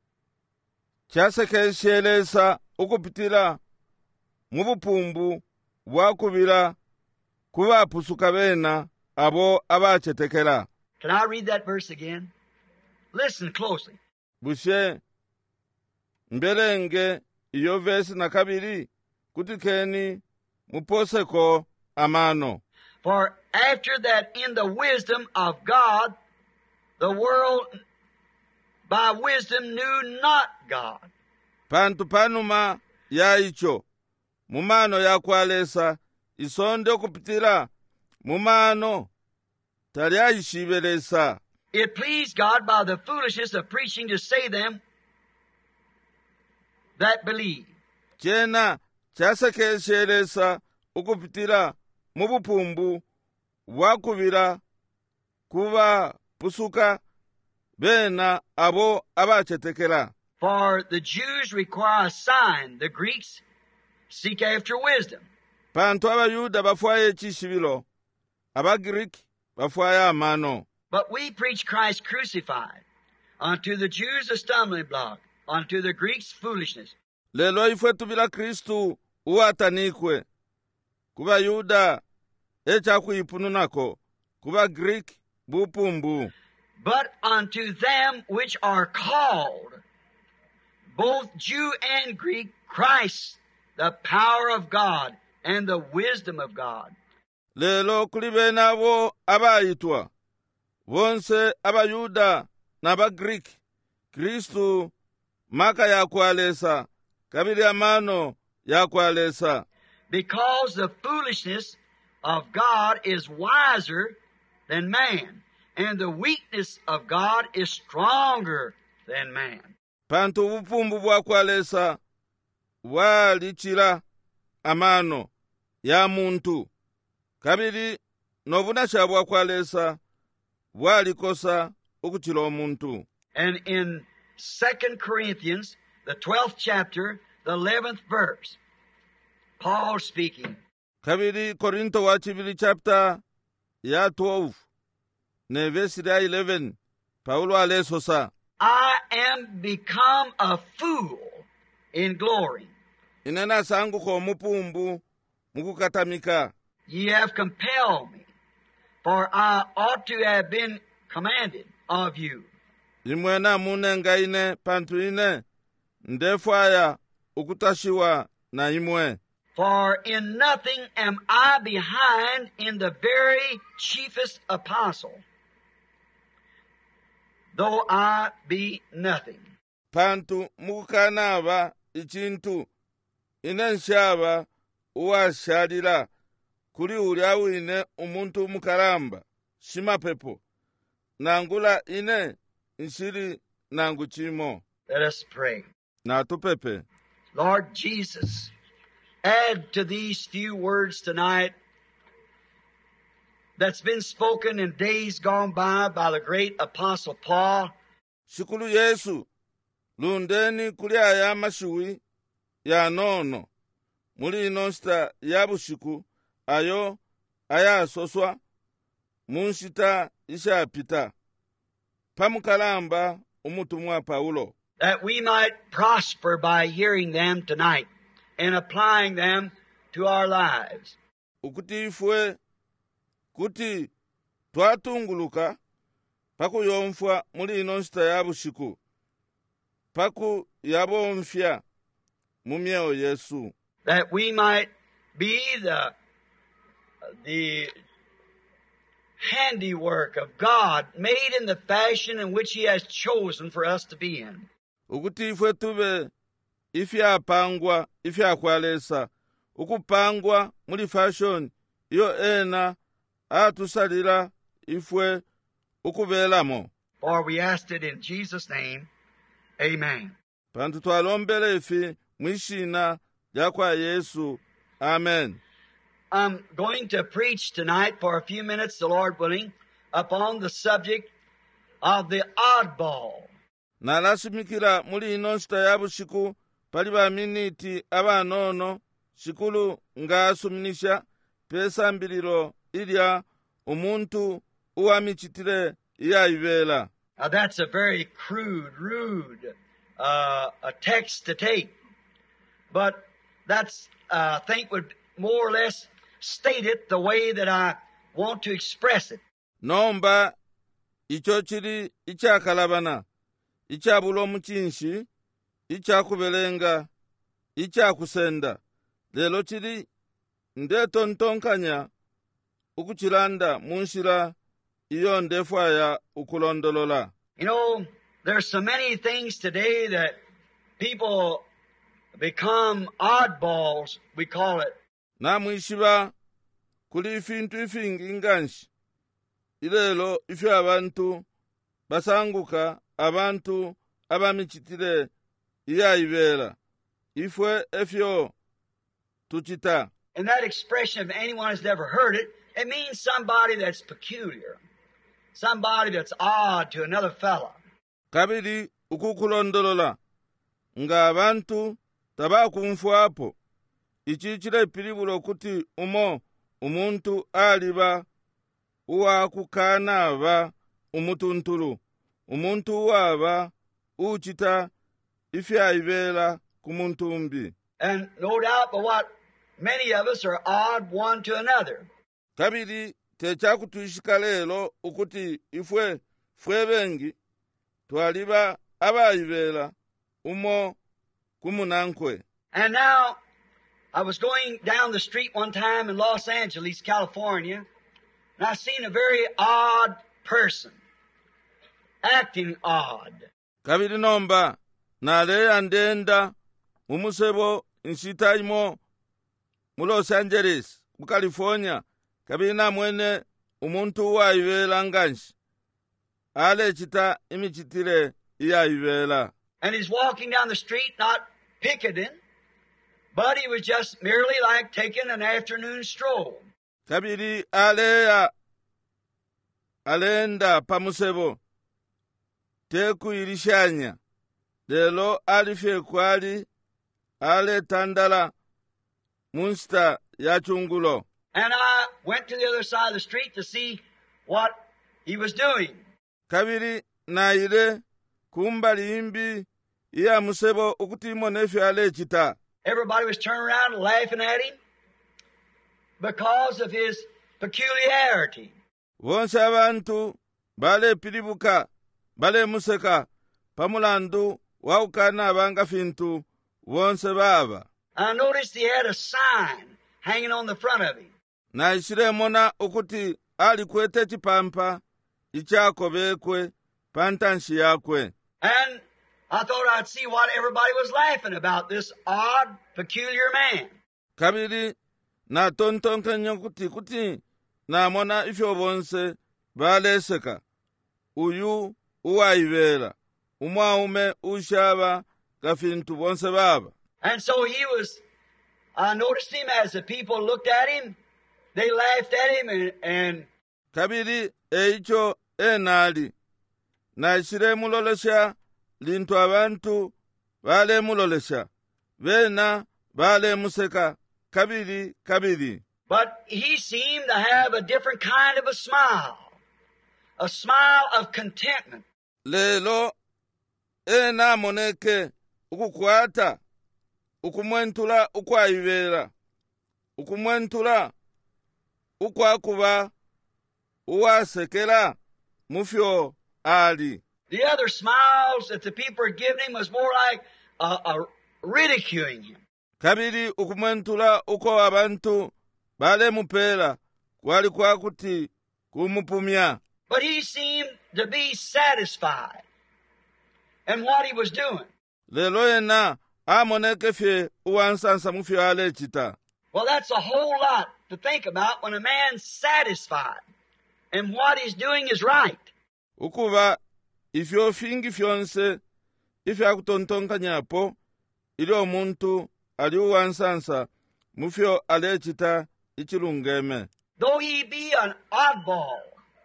chasekeshelesa okupitira mubupumbu bwakubira kubapusuka bena abo abachetekera. Can I read that verse again? Listen closely. Bushe mbelenge iyo vesi na kabiri kutikeni muposeko amano. For after that in the wisdom of God, the world by wisdom knew not God. Pantu panuma ya icho mumano ya kwalesa isonde okupitira mumano tali ayishibelesa. It pleased God by the foolishness of preaching to save them that believe. Chena chasekeshelesa okupitira mubupumbu bwakubira kuba pusuka bena abo abachetekera. For the Jews require a sign, the Greeks seek after wisdom. Pantu abayuda bafwaye chishibilo, abagiriki bafwaye amano. But we preach Christ crucified, unto the Jews a stumbling block, unto the Greeks foolishness. Lelo ifwe tubila Kristu uwatanikwe, kuba yuda echa kuipununako, kuba Greek bupumbu. But unto them which are called, both Jew and Greek, Christ, the power of God and the wisdom of God. Lelo kuli bena abo abayitwa, bonse abayuda na bagrik, Kristu maka ya kwalesa, kabili amano ya kwalesa. Because the foolishness of God is wiser than man, and the weakness of God is stronger than man. Pantu bupumbu bwa kwalesa walichira amano ya muntu, kabili nobunasha bwa kwalesa bwalikosa ukuchila omuntu. And in Second Corinthians, the twelfth chapter, the eleventh verse, Paul speaking. Kabili Korinto wa chibili chapter ya twelve ne verse ya eleven, Paulo alesosa. I am become a fool in glory. Inena sangu ko mupumbu mukukatamika. Ye have compelled me, for I ought to have been commanded of you. Imwena munenga ine pantu ine ndefaya ukutashiwa na imwe. For in nothing am I behind in the very chiefest apostle, though I be nothing. Pantu mukukanaba ichintu ine nshaba uwashalila kuli uliawu ine umuntu mukaramba shimapepo nangula ine nshiri nangu chimo. Let us pray. Na tupepe. Lord Jesus, add to these few words tonight that's been spoken in days gone by by the great Apostle Paul. Shikulu Yesu, lundeni kuli aya mashui ya nono, muli inosta yabushiku, ayo aya soswa, munshita isha pita, pamukalamba umutumwa Paulo. That we might prosper by hearing them tonight and applying them to our lives. Ukuti ifwe, kuti twatunguluka, paku yomfwa muli inosta yabushiku, paku yabomfya mumieo Yesu. That we might be the, the handiwork of God made in the fashion in which He has chosen for us to be in. Ukuti ifwe tube ifyapangwa ifyakwalesa ukupangwa muli fashion iyo ena atusalira ifwe ukubelamo. For we asked it in Jesus' name. Amen. Pantu twalombele ifi mwishina yakwa Yesu. Amen. I'm going to preach tonight for a few minutes, the Lord willing, upon the subject of the oddball. Nalasimikira muli ino nsita ya bushiku pali ba miniti abanono shikulu ngasuminisha pesa mbiliro ilya umuntu uwamichitire iyaibela. Now that's a very crude, rude uh, a text to take. But that's, uh, I think, would more or less state it the way that I want to express it. Nomba icho chili ichakalabana, ichabulo muchinshi, ichakubelenga, ichakusenda. Lelo chili ndetontonkanya ukuchilanda munshira iyo ndefaya ukulondolola. You know, there's so many things today that people become oddballs, we call it. Na mwishiba kuli ifintu ifingi inganshi. Ilelo ifyo abantu basanguka abantu abamichitire iyaibela. Ifwe efyo tuchita. And that expression, if anyone has never heard it, it means somebody that's peculiar. Somebody that's odd to another fella. Kabili ukukulondolola. Nga abantu tabakumfuapo. Ichichile pilibulo kuti umo umuntu aliba uwa kukanava umutuntulu. Umuntu waba uchita ifyaibela kumuntumbi. And no doubt but what many of us are odd one to another. Kabili techakutuishika lelo ukuti ifwe fwe bengi twaliba abayibela umo kumunankwe. And now I was going down the street one time in Los Angeles, California, and I seen a very odd person acting odd. Kabili nomba nale andenda umusebo nsitaimo mu Los Angeles mu California. Kabili na mwene umuntu waibela nganshi ale chita imichitire iyaibela. And he's walking down the street not picketing, but he was just merely like taking an afternoon stroll. Kabili alea alenda pamusebo teku ilishanya lelo alifye kwali ale tandala munsta ya chungulo. And I went to the other side of the street to see what he was doing. Kabili na ile kumbali imbi iya musebo ukutimo nefyo ale chita. Everybody was turning around and laughing at him because of his peculiarity. Wonse abantu bale pilibuka bale museka pamulandu waukana abanga fintu wonse baba. I noticed he had a sign hanging on the front of him. Na ishire mona ukuti ali kwete chipampa ichako bekwe pantanshi yakwe. And I thought I'd see what everybody was laughing about, this odd, peculiar man. Kabili na tontonke nyokuti kuti na mona ifyo bonse baleseka. Uyu uwaibela. Umwaume ushaba kafintu bonse baba. And so he was, I noticed him as the people looked at him, they laughed at him and, and Kabili eicho enali. Na ishire mulolesha lintu abantu bale mulolesha. Vena bale museka. Kabili kabili. but he seemed to have a different kind of a smile. A smile of contentment. Lelo ena moneke ukukwata ukumwentula ukwaibela ukumwentula ukwakuba uwasekela mufyo ali. The other smiles that the people were giving him was more like uh, uh, ridiculing him. Kabili ukumwentula uko abantu bale mupela kwali kwakuti kumupumya. But he seemed to be satisfied in what he was doing. Lelo ena amoneke fye uwansansa mufyo alechita. Well, that's a whole lot to think about when a man's satisfied and what he's doing is right. Ukuva ifyo fingi fyonse ifya kutontonkanyapo ili omuntu ali uwansansa mufyo alechita ichilungeme. Though he be an oddball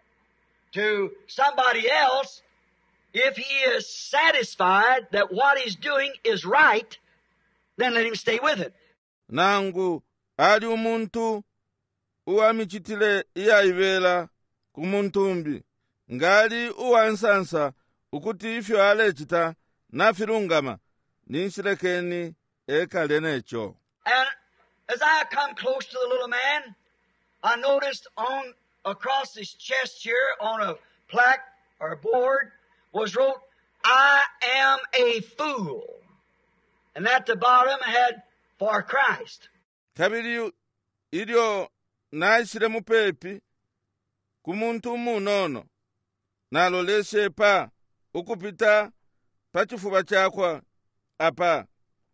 to somebody else, if he is satisfied that what he's doing is right, then let him stay with it. Nangu ali umuntu uwamichitile iyaivela kumuntumbi, ngali uwansansa ukuti ifyo alechita nafilungama, ninsilekeni ekale necho. And as I come close to the little man, I noticed on across his chest here on a plaque or board was wrote, I am a fool. And at the bottom had for Christ. Kabili ilio naisile mupepi kumuntu munono nalo leshe pa ukupita pachifuba chakwa apa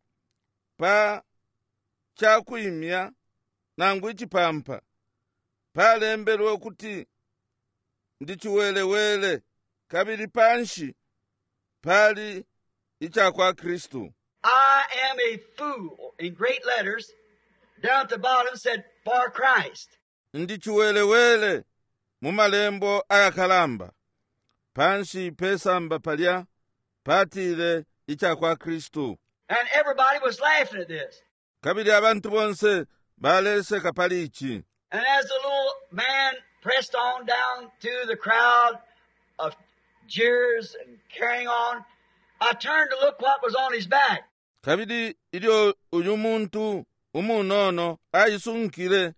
pa chakuimya nangu ichipampa palembelwe kuti ndichiwelewele kabili panshi pali ichakwa Kristu. I am a fool, in great letters. Down at the bottom said, for Christ. Ndichiwelewele mumalembo ayakalamba panshi pesamba palya patile ichakwa Kristu. And everybody was laughing at this. Kabili abantu bonse balese kapalichi. And as the little man pressed on down through the crowd of jeers and carrying on, I turned to look what was on his back. Kabili ilio uyu muntu umunono ayisunkile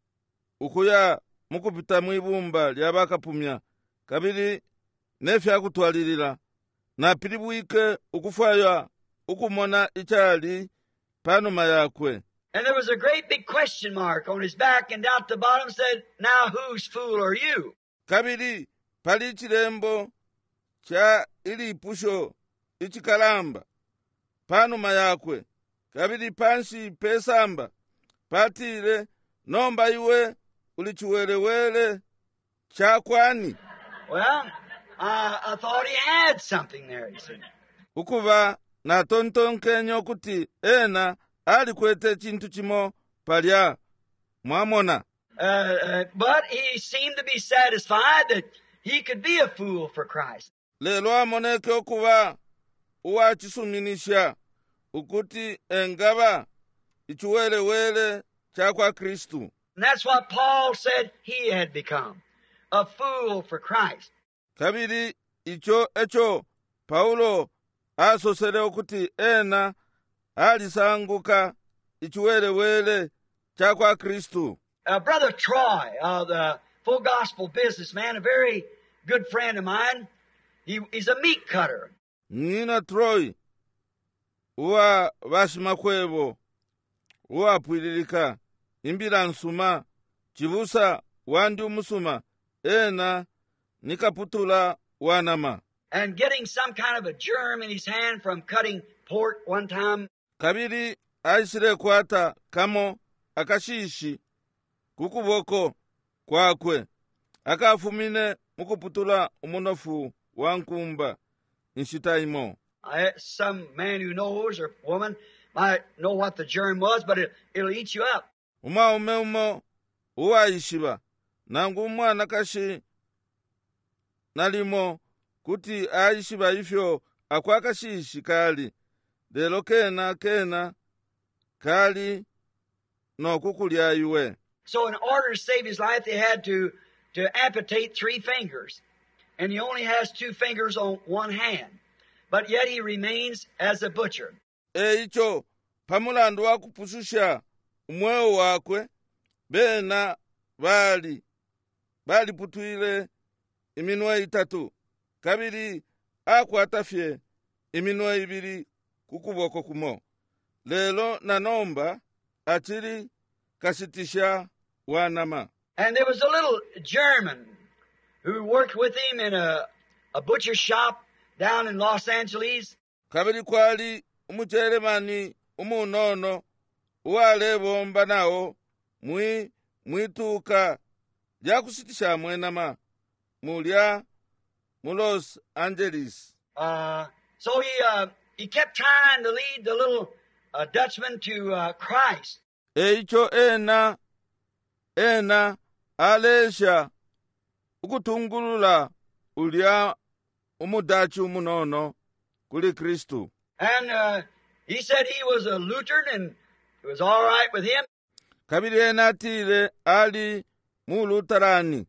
ukuya mukupita mwibumba lyabakapumya kabili nefya kutwalilila na pilibuike ukufaya ukumona ichali panuma yakwe. And there was a great big question mark on his back, and down at the bottom said, now whose fool are you? Kabili pali chilembo cha ilipusho ichikalamba panuma yakwe. Kabili pansi pesamba patile nomba iwe ulichiwelewele chakwani. Well, uh, I thought he had something there, he said. Ukuva na tontonkenyo kuti ena ali kwete chintu chimo palya mwamona. Uh, uh, but he seemed to be satisfied that he could be a fool for Christ. Lelo amoneke okuva uwachisuminisha ukuti engaba ichuwelewele chakwa Kristu. And that's what Paul said he had become, a fool for Christ. Kabili icho echo Paulo asosele okuti ena alisanguka ichuwelewele chakwa Kristu. Uh, Brother Troy, uh, the full gospel businessman, a very good friend of mine, he, he's a meat cutter. Nina Troy, uwa vashimakwebo, uwa pwililika, imbila nsuma, chivusa wandi umusuma, ena nikaputula wanama. And getting some kind of a germ in his hand from cutting pork one time. Kabili aisile kwata kamo akashishi kukuboko kwakwe. Akafumine mukuputula umunofu wankumba nshitaimo. I, some man who knows or woman might know what the germ was, but it, it'll eat you up. Uma ume umo uwa ishiba. Nangu umwana kashi nalimo kuti aishiba ifyo akwakashishi kali. Lelo kena kena kali no kukulya iwe. So in order to save his life, they had to, to amputate three fingers. And he only has two fingers on one hand. But yet he remains as a butcher. E icho, pamulandu wakupususha umweo wakwe, bena bali, bali putuile iminwe itatu. Kabili akwatafye iminwe ibili kukuboko kumo. Lelo nanomba atili kasitisha wanama. And there was a little German who worked with him in a, a butcher shop down in Los Angeles. Kabili kwali umucheremani umunono uwale bomba nawo mwi mwituka lyakusitisha mwenama mulya mu Los Angeles. Uh, so he, uh, he kept trying to lead the little uh, Dutchman to uh, Christ. Eicho ena, ena, alesha, ukutungulula ulya umudachi umunono kuli Kristu. And uh, he said he was a Lutheran and it was all right with him. Kabili ena atile ali mu Lutarani.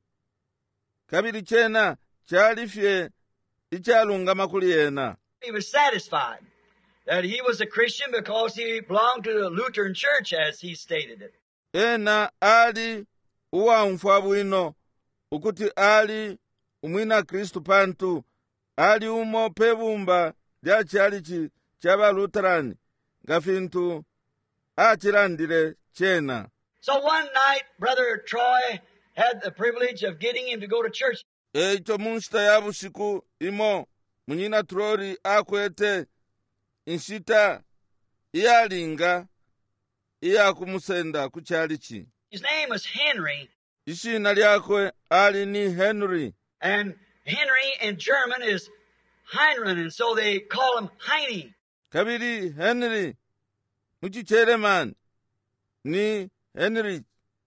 Kabili chena chalifye ichalungama kuli ena. He was satisfied that he was a Christian because he belonged to the Lutheran church, as he stated it. Ena ali uwamfwa bwino ukuti ali umwina Kristu pantu ali umo pebumba lya chalichi chaba Lutarani gafintu achilandile chena. So one night, Brother Troy had the privilege of getting him to go to church. Eicho munshita ya busiku imo munyina Trori akwete inshita iyalinga iya kumusenda kuchalichi. His name was Henry. Ishina lyakwe ali ni Henry. And Henry in German is Heinrich, and so they call him Heine. Kabili Henry muchicheremani ni Henry.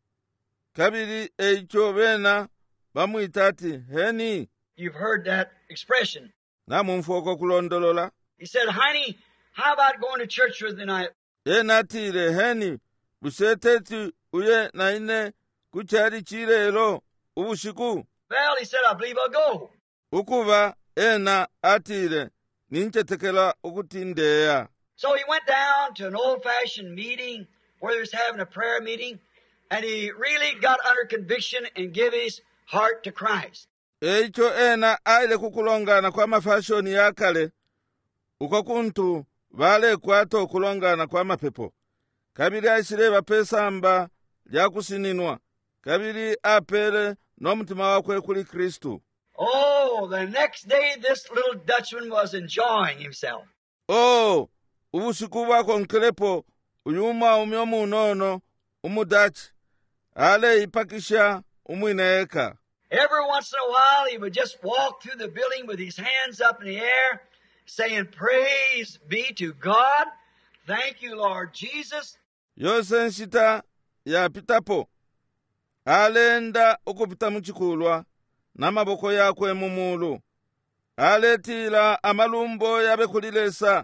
Kabili eicho bena bamwitati Heni. You've heard that expression. Na mumfoko kulondolola. He said, Heine, how about going to church with the night? Enatile Heni buseteti uye na ine kuchari chirelo ubushiku. Well, he said, I believe I'll go. Ukuva ena atile ninchetekela ukutindeya. So he went down to an old-fashioned meeting where they was having a prayer meeting, and he really got under conviction and gave his heart to Christ. Eicho ena aile kukulongana kwa mafashoni ya kale uko kuntu vale kwato kulongana kwa mapepo. Kabili aishile bapesamba lya kusininwa. Kabili apele no mutima wakwe kuli Kristu. Oh, the next day this little Dutchman was enjoying himself. Oh, ubusiku bwako nkelepo uyuma umyomu unono umudachi ale ipakisha umwineka. Every once in a while he would just walk through the building with his hands up in the air saying, Praise be to God. Thank you, Lord Jesus. Yose nshita ya pitapo. Alenda ukupita mchikulwa na maboko yakwe mumulu. Aletila amalumbo yabe kulilesa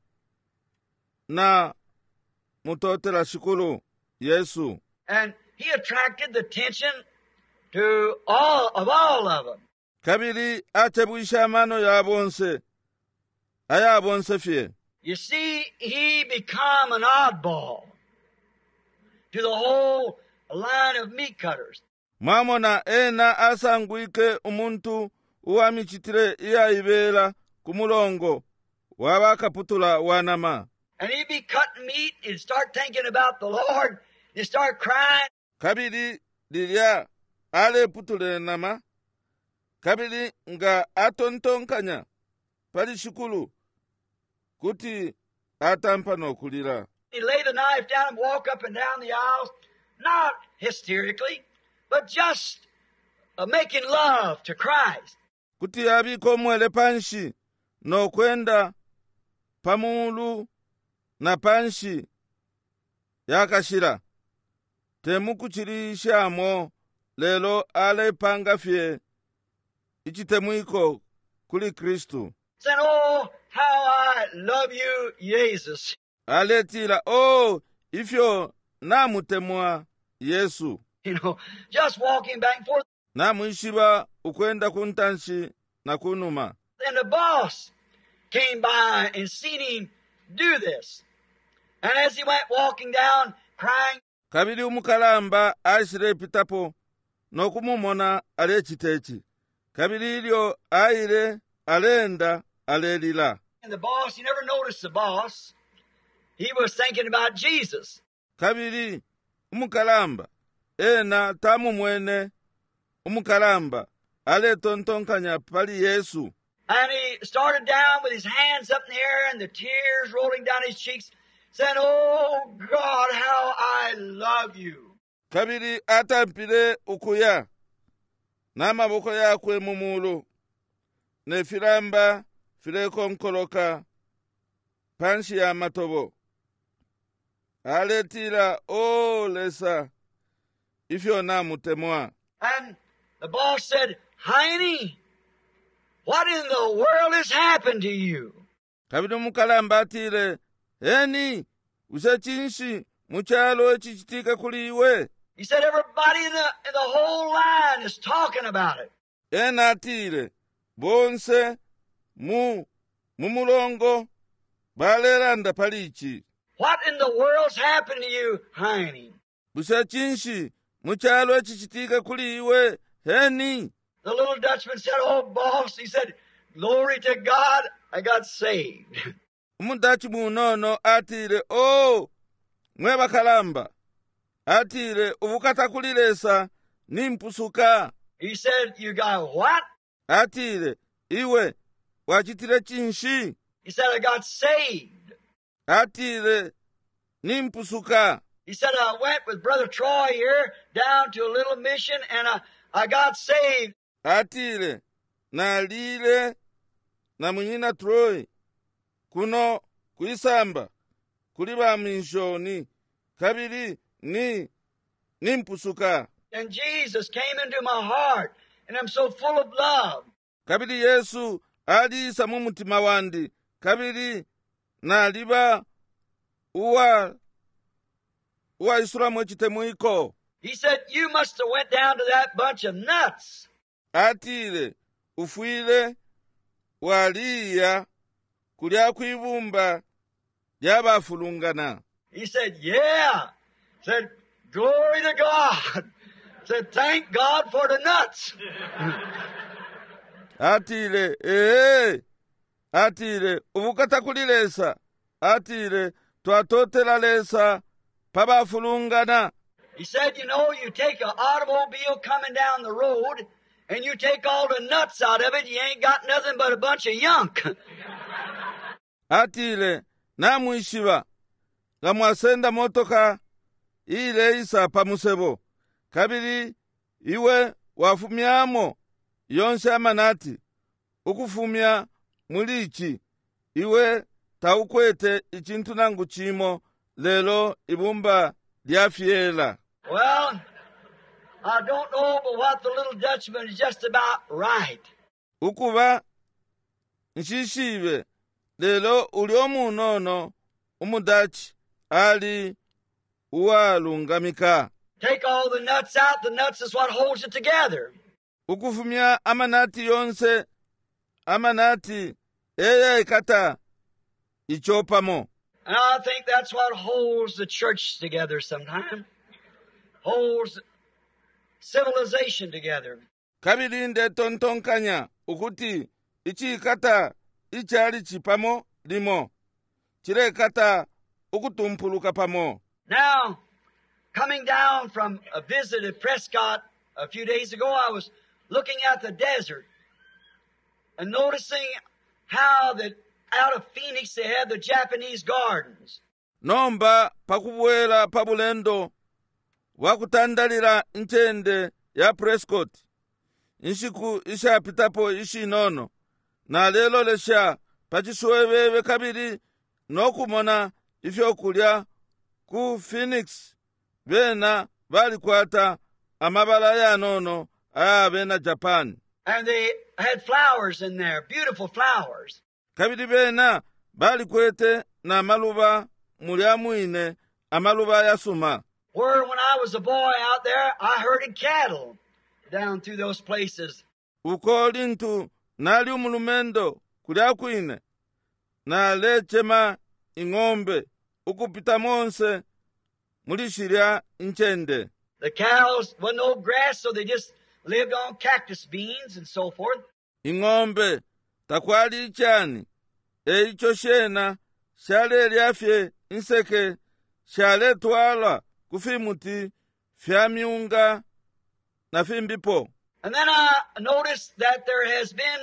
na mutotela shikulu Yesu. And he attracted the attention to all of all of them. Kabili achebuisha mano ya bonse. Aya bonse fie. You see, he become an oddball to the whole line of meat cutters. Mamona ena asanguike umuntu uwamichitire iya ibela kumulongo wabakaputula wanama. And he'd be cutting meat and start thinking about the Lord and start crying. Kabili lilia ale putule nama. Kabili nga atontonkanya pali shukulu kuti atampano kulira. He lay the knife down and walk up and down the aisles, not hysterically, but just uh, making love to Christ. Kuti abiko mwele panshi no kwenda pamulu na panshi yakashira. Temu kuchirishamo lelo ale panga fie ichitemuiko kuli Kristu. Saying, oh, how I love you, Jesus. Aletila, oh, ifyo namutemwa Yesu. You know, just walking back and forth. Namuishiba ukwenda kuntanshi na kunuma. And the boss came by and seen him do this. And as he went walking down, crying, Kabili umukalamba ashire pitapo no kumumona ale chitechi. Kabili ilio aile alenda alelila. and the boss, you never noticed the boss. He was thinking about Jesus. Kabili umukalamba ena tamu mwene umukalamba ale tontonkanya pali Yesu. And he started down with his hands up in the air and the tears rolling down his cheeks, saying, "Oh God, how I love you." kabiri atampile ukuya n'amaboko yakwe mumulu n'efiramba firekonkoloka panshi ya matobo aletila o lesa ifyo namutemwa. And the boss said, "Heine, what in the world has happened to you?" kabiri mukalamba atile, eni use chinshi muchalo chichitika kuli iwe. He said, "Everybody in the, in the whole line is talking about it." Ena atile, bonse mu mumulongo baleranda palichi. "What in the world's happened to you, Heine?" Busa chinshi muchalo chichitika kuli iwe, heni. The little Dutchman said, "Oh, boss," he said, "glory to God, I got saved." Umudachi munono atile, o mwe bakalamba atile ubukata kulilesa nimpusuka. He said, "You got what?" Atile, iwe wachitile chinshi. He said, "I got saved." Atile, nimpusuka. He said, "I went with Brother Troy here down to a little mission and I, I got saved." Atile, na lile na munyina Troy kuno kuisamba kuliba minshoni kabiri ni nimpusuka. And Jesus came into my heart and I'm so full of love. Kabiri Yesu alisa mu mutima wandi kabiri na liba uwa uwa isuramu echitemuiko. He said, "You must have went down to that bunch of nuts." Atile, ufuile waliya kulya kwibumba lyabafulungana. He said, "Yeah." Said, "Glory to God." Said, "Thank God for the nuts." Atile, ee atile ubukata kulilesa atile twatotela lesa pabafulungana. He said, "You know, you take an automobile coming down the road and you take all the nuts out of it, you ain't got nothing but a bunch of yunk." Atile namwishiba nga mwasenda motoka ile isa pamusebo kabiri iwe wafumyamo yonse amanati ukufumya mulichi iwe taukwete ichintu nangu chimo lelo ibumba lyafyela. Well, I don't know, but what the little Dutchman is just about right. Ukuba nshishibe lelo uli omunono umudachi ali uwalungamika. Take all the nuts out, the nuts is what holds it together. Ukufumya amanati yonse amanati eya ikata ichopamo. And I think that's what holds the church together sometimes. Holds civilization together. Kabiri nde tontonkanya ukuti ichi ikata ichali chipamo limo chile ikata ukutumpuluka pamo. Now, coming down from a visit at Prescott a few days ago, I was looking at the desert and noticing how that out of Phoenix they had the Japanese gardens. Nomba pakubwela pabulendo wakutandalira nchende ya Prescott inshiku isha pitapo ishi nono na lelo lesha pachiswebebe kabiri nokumona ifyokulya ku Phoenix bena balikwata amabala ya nono abena Japan. And they had flowers in there, beautiful flowers. Kabiri bena balikwete na maluba muliamwine amaluba yasuma. Where when I was a boy out there, I herded cattle down through those places. Uko lintu nali umulumendo kulyakwine na lechema ing'ombe ukupita monse mulishirya nchende. The cows wasn't no grass, so they just lived on cactus beans and so forth. Ing'ombe takwali ichani eicho shena shale lyafye inseke shale twala kufimuti fya miunga na fimbipo. And then I noticed that there has been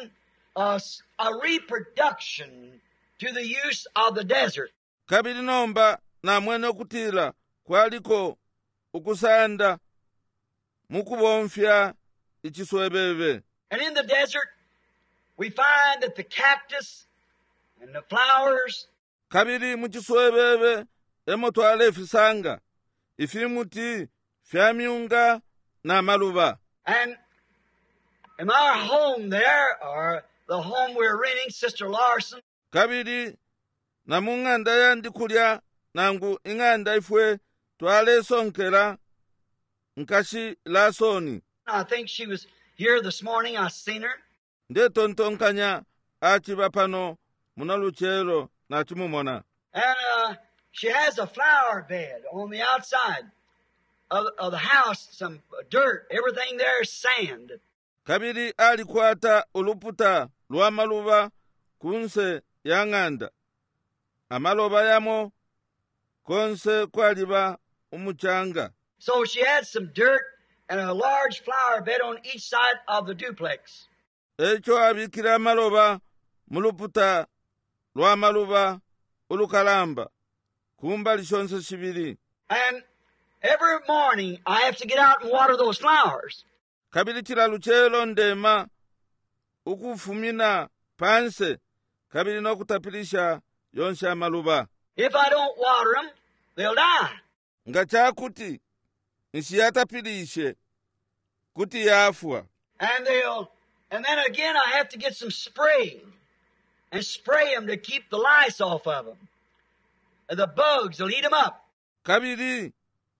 a, a reproduction to the use of the desert. kabiri nomba na mwene okutila kwaliko ukusanda mukubomfya ichiswebebe. And in the desert, we find that the cactus and the flowers kabiri muchiswebebe emotwala efisanga ifimuti fyamyunga na maluba. and in our home there, or the home we're renting, Sister Larson, kabiri na mung'anda yandikulya nangu ing'anda ifwe twalesonkela nkashi lasoni. I think she was here this morning. I seen her. nde tontonkanya achiba pano muna luchelo na chimumona. And uh, she has a flower bed on the outside of, of the house, some dirt. Everything there is sand. kabiri alikwata uluputa lwa maluba kunse ya ng'anda amaloba yamo konse kwaliba umuchanga. So she had some dirt and a large flower bed on each side of the duplex. echo abikira maloba muluputa lwa maluba ulukalamba kumbali shonse shibiri. And every morning I have to get out and water those flowers. kabiri chila luchelo ndema ukufumina panse kabiri nokutapilisha yonse amaluba. If I don't water them, they'll die. nga chakuti nsiyatapilishe kuti yafwa. And they'll, and then again I have to get some spray and spray them to keep the lice off of them. And the bugs will eat them up. kabiri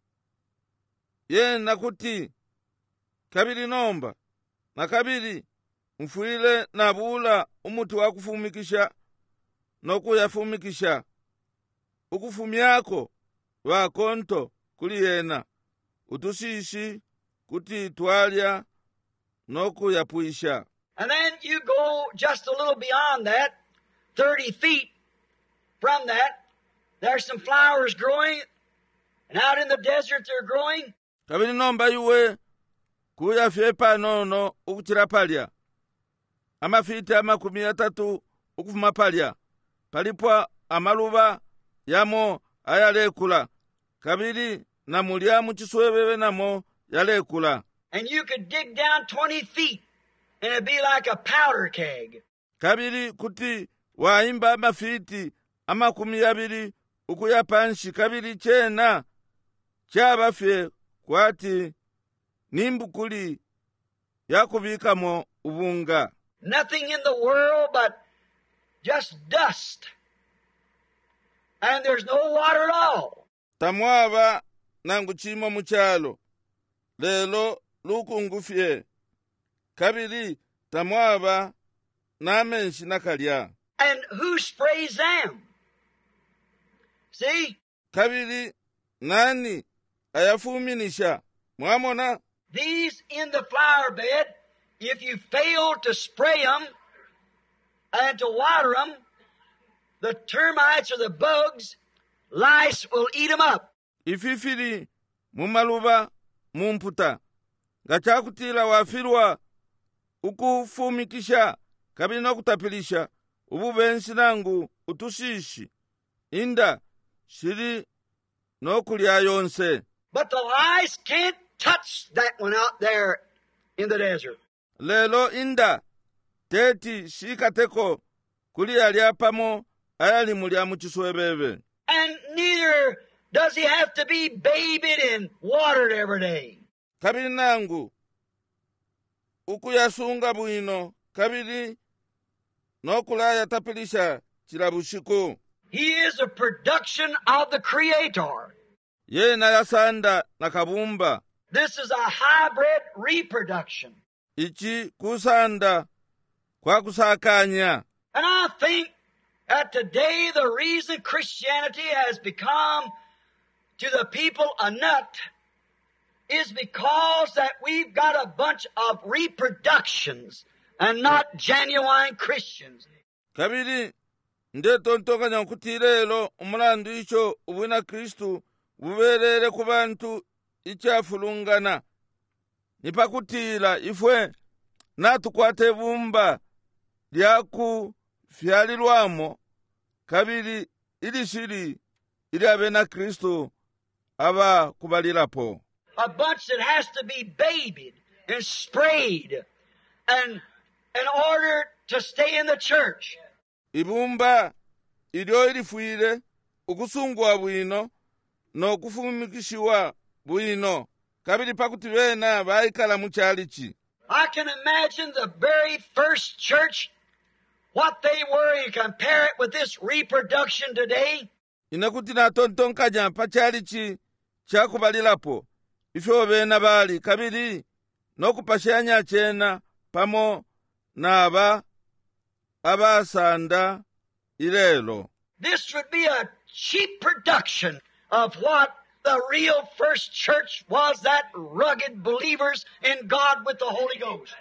yena kuti kabiri nomba na kabiri mfuile nabula umuti wakufumikisha nokuyafumikisha ukufumyako wakonto kuli yena utushishi kuti twalya nokuyapwisha. And then you go just a little beyond that, thirty feet from that, there's some flowers growing, and out in the desert they're growing. kabiri nomba yuwe kuyafye panono ukuchira palya amafiti amakumi atatu ukufuma palya palipwa amaluba yamo ayalekula kabiri na mulya muchiswebebe namo yalekula. And you could dig down twenty feet, and it'd be like a powder keg. kabiri kuti waimba amafiti amakumi abiri ukuya panshi kabiri chena chabafye kwati nimbukuli yakubikamo ubunga. Nothing in the world but just dust. And there's no water at all. tamwaba nangu chimo muchalo lelo lukungufye kabiri tamwaba namenshi nakalya. And who sprays them? See? kabiri nani ayafuminisha mwamona. These in the flower bed, if you fail to spray them and to water them, the termites or the bugs, lice will eat them up. ififili mumaluba mumputa nga chakutila wafilwa ukufumikisha kabiri nokutapilisha ububensi nangu utushishi inda shiri nokulya yonse. But the lice can't touch that one out there in the desert. lelo inda teti shikateko kuliya lyapamo ayali mulya muchiswebebe. And neither does he have to be bathed and watered every day. kabiri nangu ukuyasunga bwino kabiri nokulaya tapilisha chilabushiku. He is a production of the Creator. yena yasanda na kabumba. This is a hybrid reproduction. ichi kusanda kwa kusakanya. And I think that today the reason Christianity has become to the people a nut is because that we've got a bunch of reproductions and not genuine Christians. kabiri nde tontokanya kuti lelo umulandu icho ubwina Kristu buberere ku bantu ichafulungana nipakutila ifwe natukwate bumba lyakufyalilwamo kabili ili shili ili abe na Kristu aba kubalilapo. A bunch that has to be babied and sprayed and in order to stay in the church. Ibumba ilyo ilifuyile ukusungwa bwino n'okufumikishiwa bwino kabili pakuti bena baikala mu chalichi. I can imagine the very first church, what they were, and compare it with this reproduction today. Inakuti natontonkaja pa chalichi chakubalilapo ifyo bena bali kabili n'okupashanya chena pamo naba abasanda ilelo. This would be a cheap production of what the real first church was, that rugged believers in God with the Holy Ghost.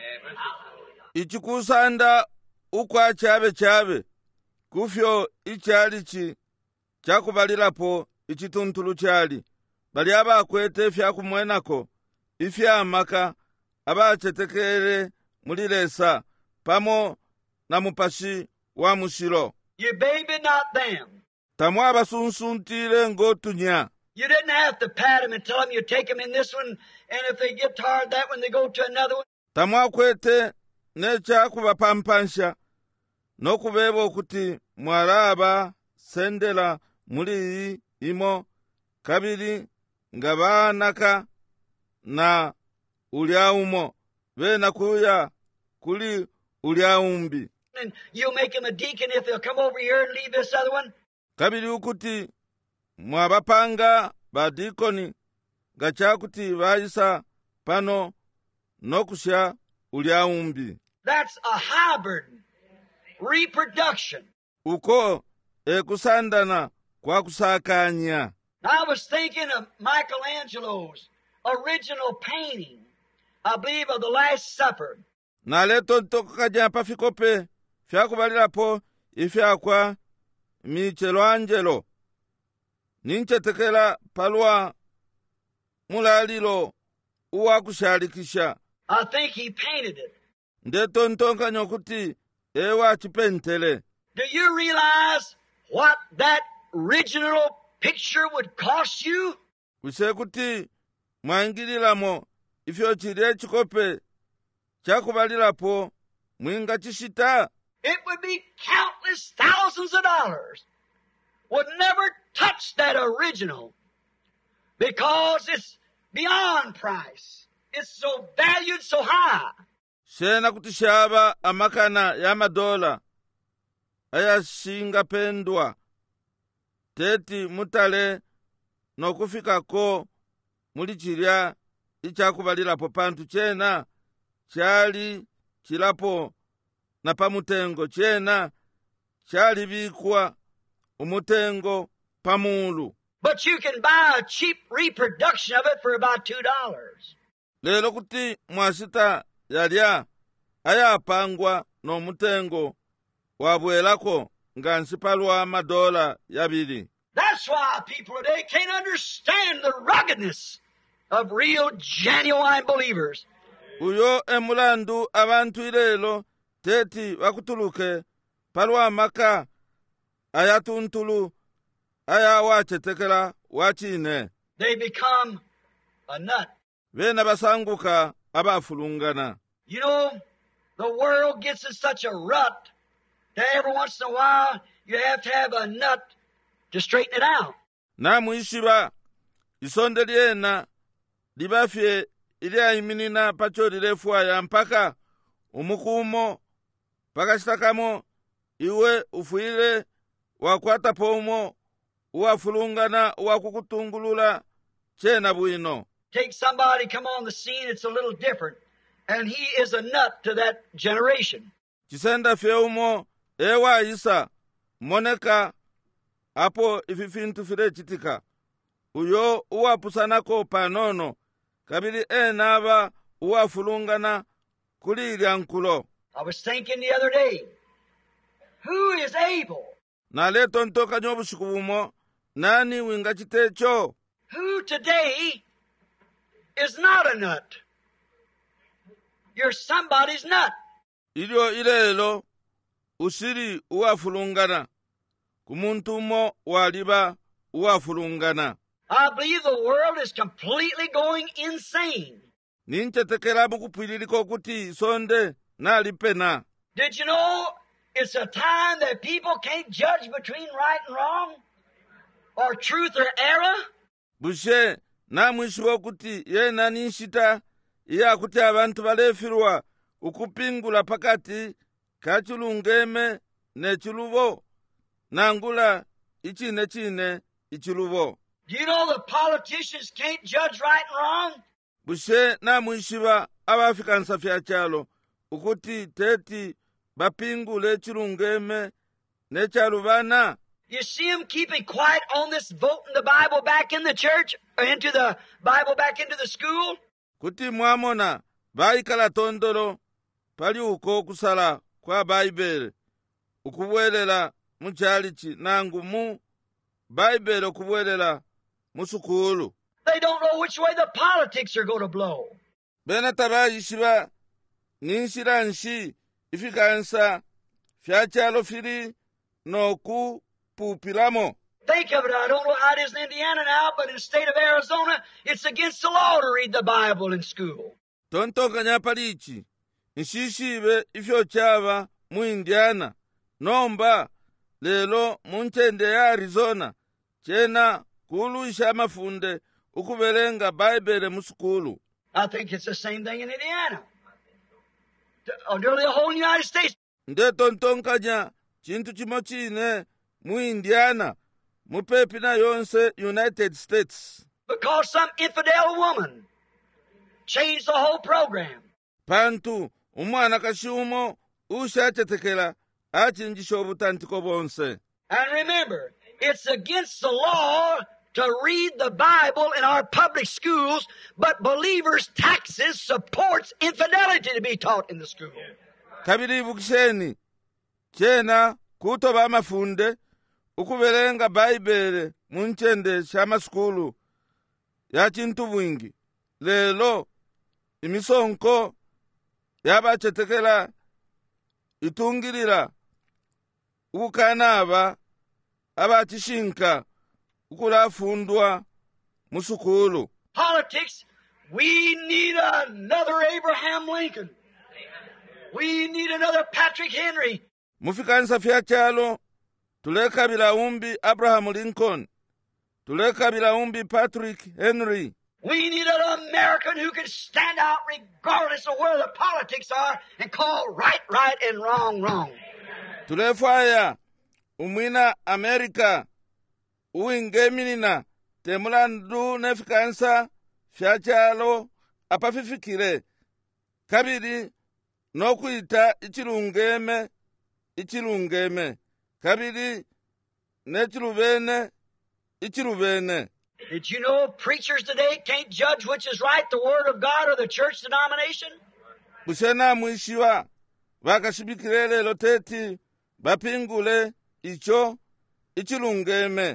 Ichikusanda ukwa chabe chabe kufyo ichalichi chakubalilapo ichituntulu chali bali abakwete fyakumwenako ifyamaka abachetekele mulilesa pamo na mupashi wa mushilo. You babied not them. Tamwa abasunsuntile ngotunya. You didn't have to pat them and tell them you take them in this one, and if they get tired that one, they go to another one. Tamwa kwete necha kubapampansha nokubeba okuti mwalaba sendela muli imo kabili ngabanaka na ulyaumo bena kuya kuli ulyaumbi. And you'll make him a deacon if they'll come over here and leave this other one. Kabili ukuti mwabapanga badikoni gachakuti vaisa pano nokusha ulyaumbi. That's a hybrid reproduction. Uko ekusandana kwa kusakanya. I was thinking of Michelangelo's original painting, I believe, of the Last Supper. Naleto ntokaja pafikope fyakubalilapo ifyakwa Michelangelo ninchetekela palwa mulalilo uwakushalikisha. I think he painted it. Ndeto ntonkanyo kuti ewa chipentele. Do you realize what that original picture would cost you? Kuse kuti mwangililamo ifyo chile chikope chakubalilapo mwinga chishita. It would be countless thousands of dollars. Would never touch that original because it's beyond price. It's so valued so high. Shena kuti shaba amakana ya madola aya shinga pendwa teti mutale nokufika ko muli chilya ichakubalilapo pantu chena chali chilapo na pamutengo chena chali bikwa umutengo pamulu. But you can buy a cheap reproduction of it for about two dollars. Lelo kuti mwasita yalya aya pangwa no mutengo wabwelako ngansipalwa madola yabili. That's why people today can't understand the ruggedness of real, genuine believers. Uyo emulandu abantu ilelo teti wakutuluke palwa maka ayatuntulu aya wachetekela wachine. They become a nut. Bena basanguka abafulungana. You know, the world gets in such a rut that every once in a while you have to have a nut to straighten it out. Na muishiba isonde liena libafye ili aiminina pacho lilefuwa ya mpaka umukumo paka shitakamo iwe ufuile wakwata pomo uwafulungana uwakukutungulula chena bwino. Take somebody come on the scene, it's a little different, and he is a nut to that generation. Chisenda feumo ewa isa moneka apo ififintu file chitika uyo uwapusanako panono kabili enaba uwafulungana kulilya nkulo. I was thinking the other day, who is able? Na leto ntoka nyobushikubumo nani winga chitecho? Who today is not a nut? You're somebody's nut. ilyo ilelo usili uwafulungana kumuntu umo waliba uwafulungana. I believe the world is completely going insane. Ninchetekela mukupwililiko kuti sonde nali pena. Did you know it's a time that people can't judge between right and wrong, or truth or error? Bushe namwishiwa kuti yena ninshita iya kuti abantu balefirwa ukupingula pakati kachulungeme ne chuluvo nangula ichine chine ichuluvo. Do you know the politicians can't judge right and wrong? Bushe namwishiwa abafikansa fya chalo ukuti teti bapingule chilungeme ne chaluvana. You see them keeping quiet on this voting the Bible back in the church, or into the Bible back into the school? Kuti mwamona baikala tondolo pali uko kusala kwa Baibele ukubwelela muchalichi nangu mu Baibele ukubwelela musukulu. They don't know which way the politics are going to blow. Bena tabayishiba ninshira nshi ifikansa fyachalo fili noku pupilamo. Think of it. I don't know how it is in Indiana now, but in the state of Arizona, it's against the law to read the Bible in school. Tontoka nyapalichi nshishibe ifyo chava mu Indiana nomba lelo munchende ya Arizona chena kuluisha mafunde ukubelenga Bible musukulu. I think it's the same thing in Indiana. Nearly the whole United States. Nde tontonkanya chintu chimochine mu Indiana mupepi na yonse United States. Because some infidel woman changed the whole program. Pantu umwana kashumo ushachetekela achinjisha obutantiko bonse. And remember, it's against the law to read the Bible in our public schools, but believers' taxes supports infidelity to be taught in the school. Kabili vukisheni chena kutoba mafunde ukubelenga Baibele munchende shama skulu ya chintu bwingi. Lelo imisonko yabachetekela itungirira ukukanaba abatishinka ukulafundwa musukulu. Politics, we need another Abraham Lincoln. We need another Patrick Henry. Mufikansa fya chalo tulekabila umbi Abraham Lincoln, tulekabila umbi Patrick Henry. We need an American who can stand out regardless of where the politics are and call right right and wrong wrong. Tulefaya umwina Amerika uingeminina temulandu nefikansa fya chalo apafifikire kabili nokuita ichilungeme ichilungeme kabili nechiluvene ichiluvene. Did you know preachers today can't judge which is right, the Word of God or the church denomination? Busena mwishiwa vakashibikire lelo teti bapingule icho ichilungeme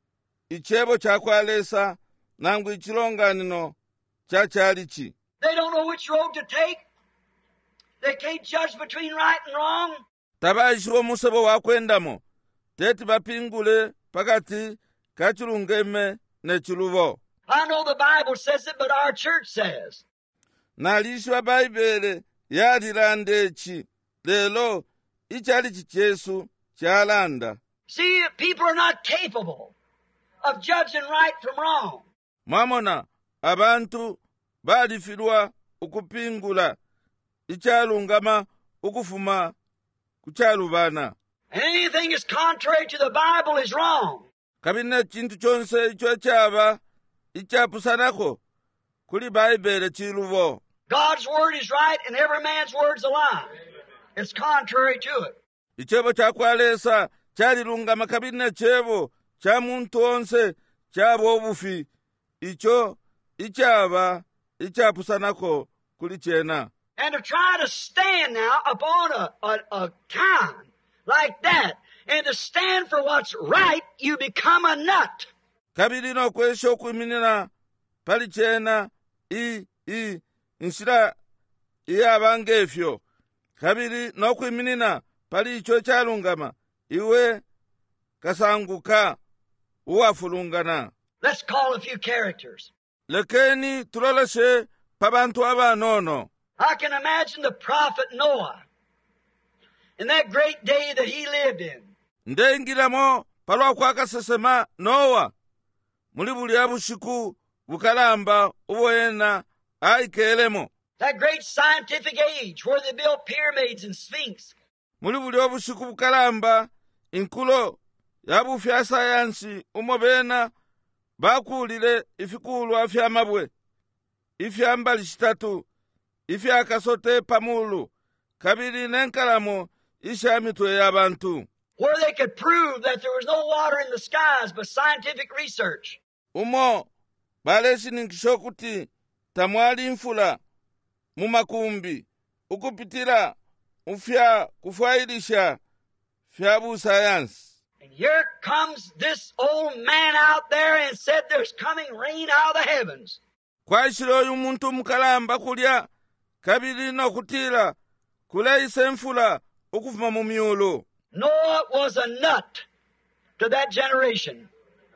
ichebo chakwalesa nangu ichilonganino chachalichi. They don't know which road to take. They can't judge between right and wrong. Tabaishiwo musebo wakwendamo teti bapingule pakati kachilungeme nechiluvo. I know the Bible says it, but our church says. Nalishiwa Baibele yalilandechi lelo ichalichi chesu chalanda. See, people are not capable of judging right from wrong. Mamona abantu balifirwa ukupingula ichalungama ukufuma kuchalubana. And anything is contrary to the Bible is wrong. Kabine chintu chonse icho chaba ichapusanako kuli Baibele chiluvo. God's word is right and every man's word's a lie. It's contrary to it. Ichebo chakwalesa chalilungama kabine chebo cha muntu onse chabo obufi icho ichaba ichapusanako kuli chena. And to try to stand now upon a, a, a time like that and to stand for what's right, you become a nut. Kabili no kwesho kuiminina pali chena i i insira iya bangefyo kabiri n'okwiminina pali icho chalungama iwe kasanguka uwafulungana. Let's call a few characters. Lekeni tuloleshe pa bantu abanono. I can imagine the prophet Noah in that great day that he lived in. Ndengilamo palwa kwakasesema Nowa muli buli abushiku bukalamba uboyena aikelemo. That great scientific age where they built pyramids and sphinx. Muli buli obushiku bukalamba inkulo yabufya sayansi umobena bakulile ifikulu afya mabwe ifya mbali shitatu ifya kasote pamulu kabiri nenkalamo isha mitwe y'abantu. Where they could prove that there was no water in the skies but scientific research. Umo balesi ninkisho kuti tamwali mfula mumakumbi ukupitila ufya kufailisha fyabu sayansi. And here comes this old man out there and said there's coming rain out of the heavens. Kwa ishilo yu muntu mukalamba kulya kabili no kutila kulaise mfula ukufuma mu myulu. Noah was a nut to that generation.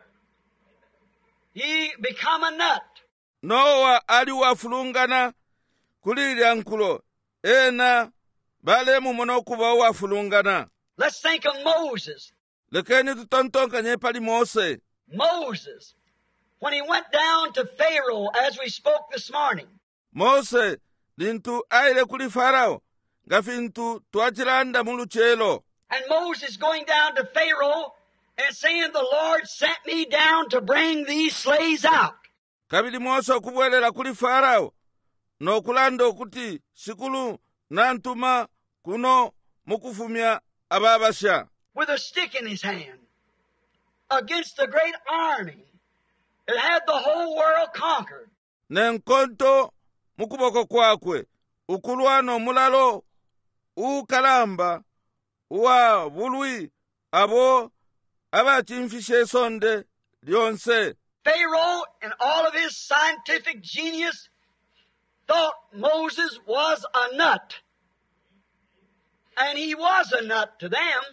He become a nut. Nowa ali wafulungana kulilya nkulo ena bale mumono kuba wafulungana. Let's think of Moses. Lekeni tutontonka nye pali Mose. Moses, when he went down to Pharaoh as we spoke this morning. Mose lintu aile kuli Farao ngafintu tuachilanda muluchelo. And Moses going down to Pharaoh and saying, the Lord sent me down to bring these slaves out. Kabili Mose kubwelela kuli Farao no kulando kuti sikulu nantuma kuno mukufumya ababasha. With a stick in his hand against the great army that had the whole world conquered. Nenkonto mukuboko kwakwe ukulwano mulalo ukalamba uwa bulwi abo abachimfishe sonde lyonse. Pharaoh and all of his scientific genius thought Moses was a nut. And he was a nut to them.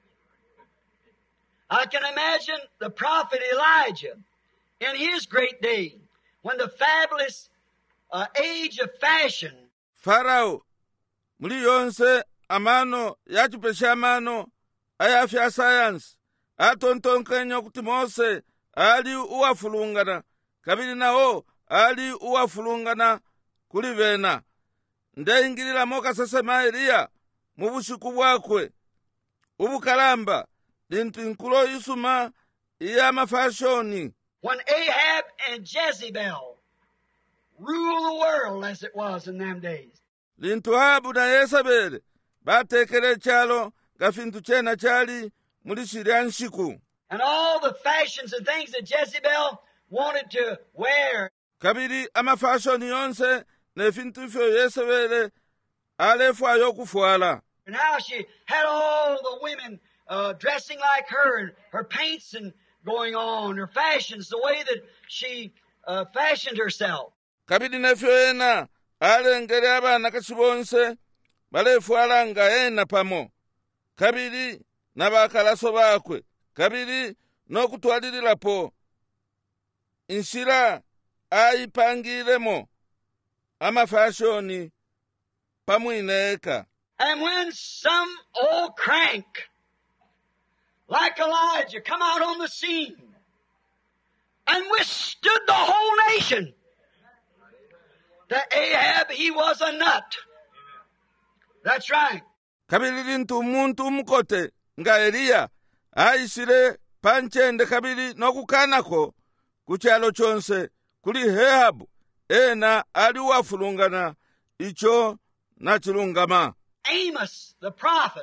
I can imagine the prophet Elijah in his great day when the fabulous uh, age of fashion. Farao muli yonse amano yachipesha amano ayafya science atontonkenyo kuti Mose ali uwafulungana kabili nao ali uwafulungana kuli vena ndeingilila moka sesema Eliya mubushiku bwakwe ubukalamba lintu inkulo isuma iya mafashoni. When Ahab and Jezebel ruled the world as it was in them days. Lintu Ahabu na Yezebeli batekele chalo gafintu chena chali mulishirya nshiku. And all the fashions and things that Jezebel wanted to wear. Kabili amafashoni yonse nefintu ifyo Yezebeli alefwa yokufuala. And how she had all the women uh, dressing like her and her paints and going on, her fashions, the way that she uh, fashioned herself. Kabili nefyo ena alengele abana kasibonse balefwala nga ena pamo. Kabili nabakalaso bakwe. Kabili nokutwalililapo inshira aipangilemo amafashoni pamwineka. And when some old crank like Elijah come out on the scene and withstood the whole nation, that Ahab, he was a nut. That's right. Kabili lintu muntu mkote nga Eliya aishire panchende kabili nokukanako kuchalo chonse kuli Ahabu ena ali wafulungana icho na chilungama. Amos the prophet,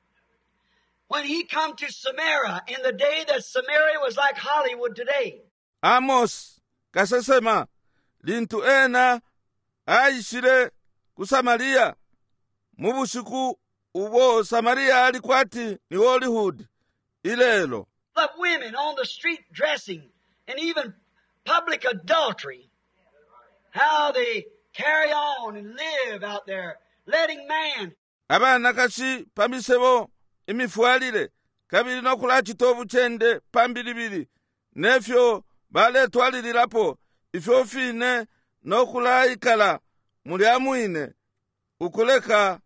when he come to Samaria in the day that Samaria was like Hollywood today. Amos kasesema lintu ena aishire kuSamaria mubushiku ubo Samaria alikwati ni Hollywood ilelo. The women on the street dressing and even public adultery, how they carry on and live out there, letting man. abana kashi pamisebo imifwalile kabili nokula chitovu chende pambilibili nefyo bale twalililapo ifyo fine nokula ikala muli amwine ukuleka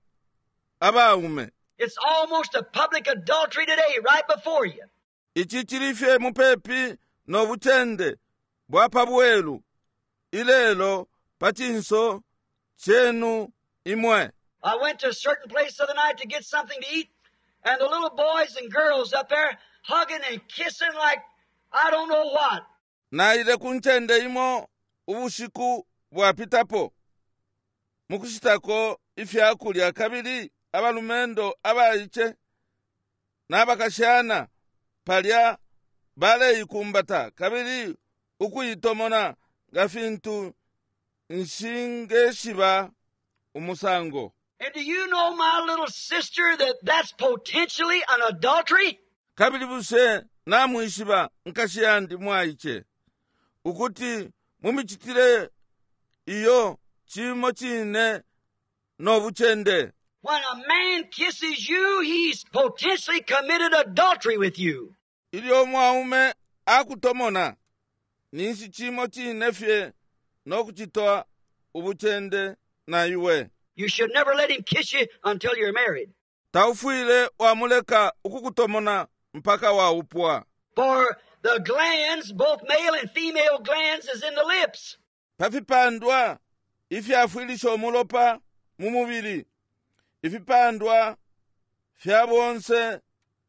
abaume. It's almost a public adultery today, right before you. Ichi chilifye mupepi no buchende bwapa bwelu ilelo pachinso chenu imwe. I went to a certain place the other night to get something to eat, and the little boys and girls up there hugging and kissing like I don't know what. Na ile kunchende imo ubushiku bwapitapo mukushitako ifyakulya kabili abalumendo abayiche n'abakashana palya bale ikumbata kabili ukuyitomona gafintu nshinge shiba umusango. And do you know, my little sister, that that's potentially an adultery? Kabili buse namwishiba nkashiyandi mwayiche ukuti mumichitire iyo chimo chine nobuchende. When a man kisses you, he's potentially committed adultery with you. Ilio mwaume akutomona nisi chimo chine fye nokuchitoa ubuchende na iwe. You should never let him kiss you until you're married. Taufuile wamuleka ukukutomona mpaka wa upwa. For the glands, both male and female glands, is in the lips. Pafipandwa ifyafuilisho mulopa mumubili. Ifipandwa fyabonse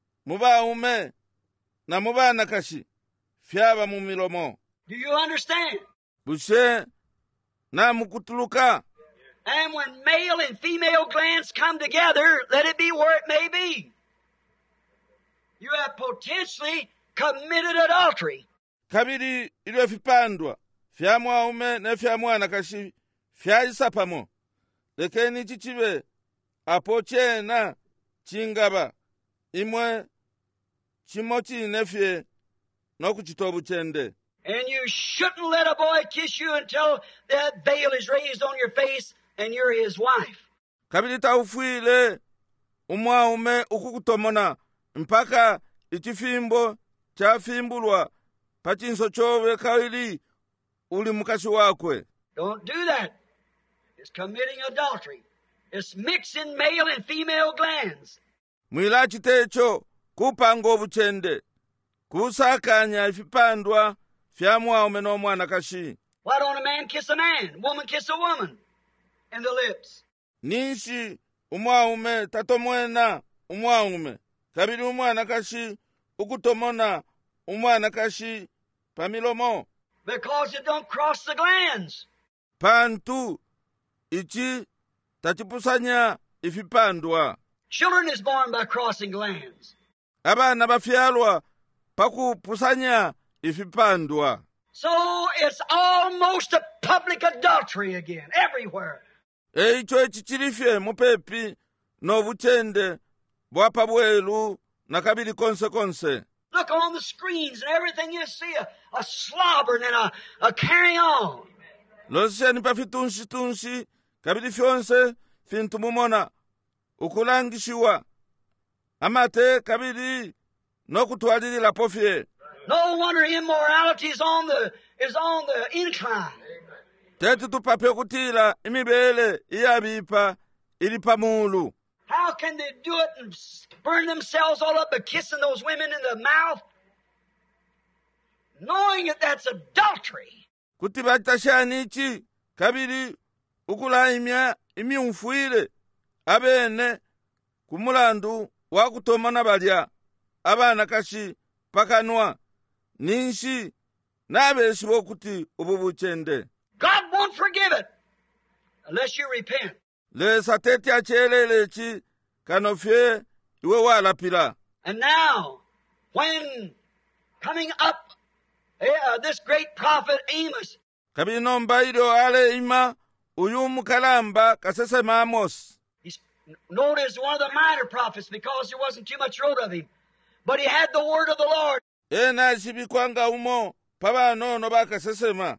mubaume na mubana kashi fyaba mumilomo. Do you understand? Bushe na mukutuluka. And when male and female glands come together, let it be where it may be, you have potentially committed adultery. Kabili ilio fipandwa fya mwaume na fya mwana kashi fyayisapamo lekeni chichibe apo chena chingaba imwe chimo chine fye nokuchitobu chende. And you shouldn't let a boy kiss you until that veil is raised on your face and you're his wife. Kabili taufuile umwaume ukukutomona mpaka ichifimbo chafimbulwa pachinso chowe kawili uli mukashi wakwe. Don't do that. It's committing adultery. It's mixing male and female glands. Mwila chitecho kupanga obuchende kusakanya ifipandwa fya mwaume no mwana kashi. Why don't a man kiss a man? Woman kiss a woman in the lips. Ninshi umwaume tatomwena umwaume kabili umwana kashi ukutomona umwana kashi pamilomo. Because it don't cross the glands. Pantu ichi tachipusanya ifipandwa. Children is born by crossing glands. Abana bafyalwa pakupusanya ifipandwa. So it's almost a public adultery again, everywhere. Eicho echichilifye mupepi no buchende bwapa bwelu na kabili konse konse. Look on the screens and everything you see, a, a slobbering and a, a carrying on. Loseni pa fitunshi tunshi kabili fyonse fintu mumona ukulangishiwa amate kabili no kutwalilila pofye. No wonder immorality is on the is on the incline. Tete tupape kutila imibele iyabipa ili pamulu. How can they do it and burn themselves all up by kissing those women in the mouth, knowing that that's adultery? Kuti batashanichi kabili ukulaimya imyumfuile abene kumulandu wakutomana balya abana kashi pakanwa ninshi nabeshi bokuti ububuchende. God won't forgive it unless you repent. Le sateti achelelechi kanofye iwe walapila. And now, when coming up, uh, this great prophet Amos, kabili nomba ilio ale ima uyu mukalamba kasesema Amos. he's known as one of the minor prophets because there wasn't too much wrote of him. But he had the word of the Lord. Ena shibikwanga umo pabanono bakasesema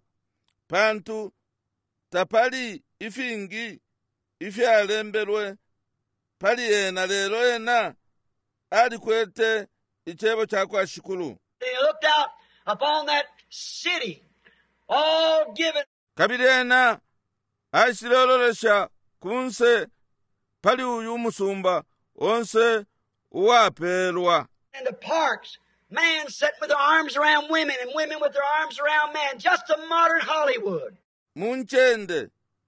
pantu tapali ifingi ifyalembelwe pali ena lero ena ali kwete ichebo chako ashikulu. They looked out upon that city, all given. Kabili ena aishilololesha kunse pali uyu musumba onse uwapelwa. In the parks, man sitting with their arms around women and women with their arms around men, just a modern Hollywood. Munchende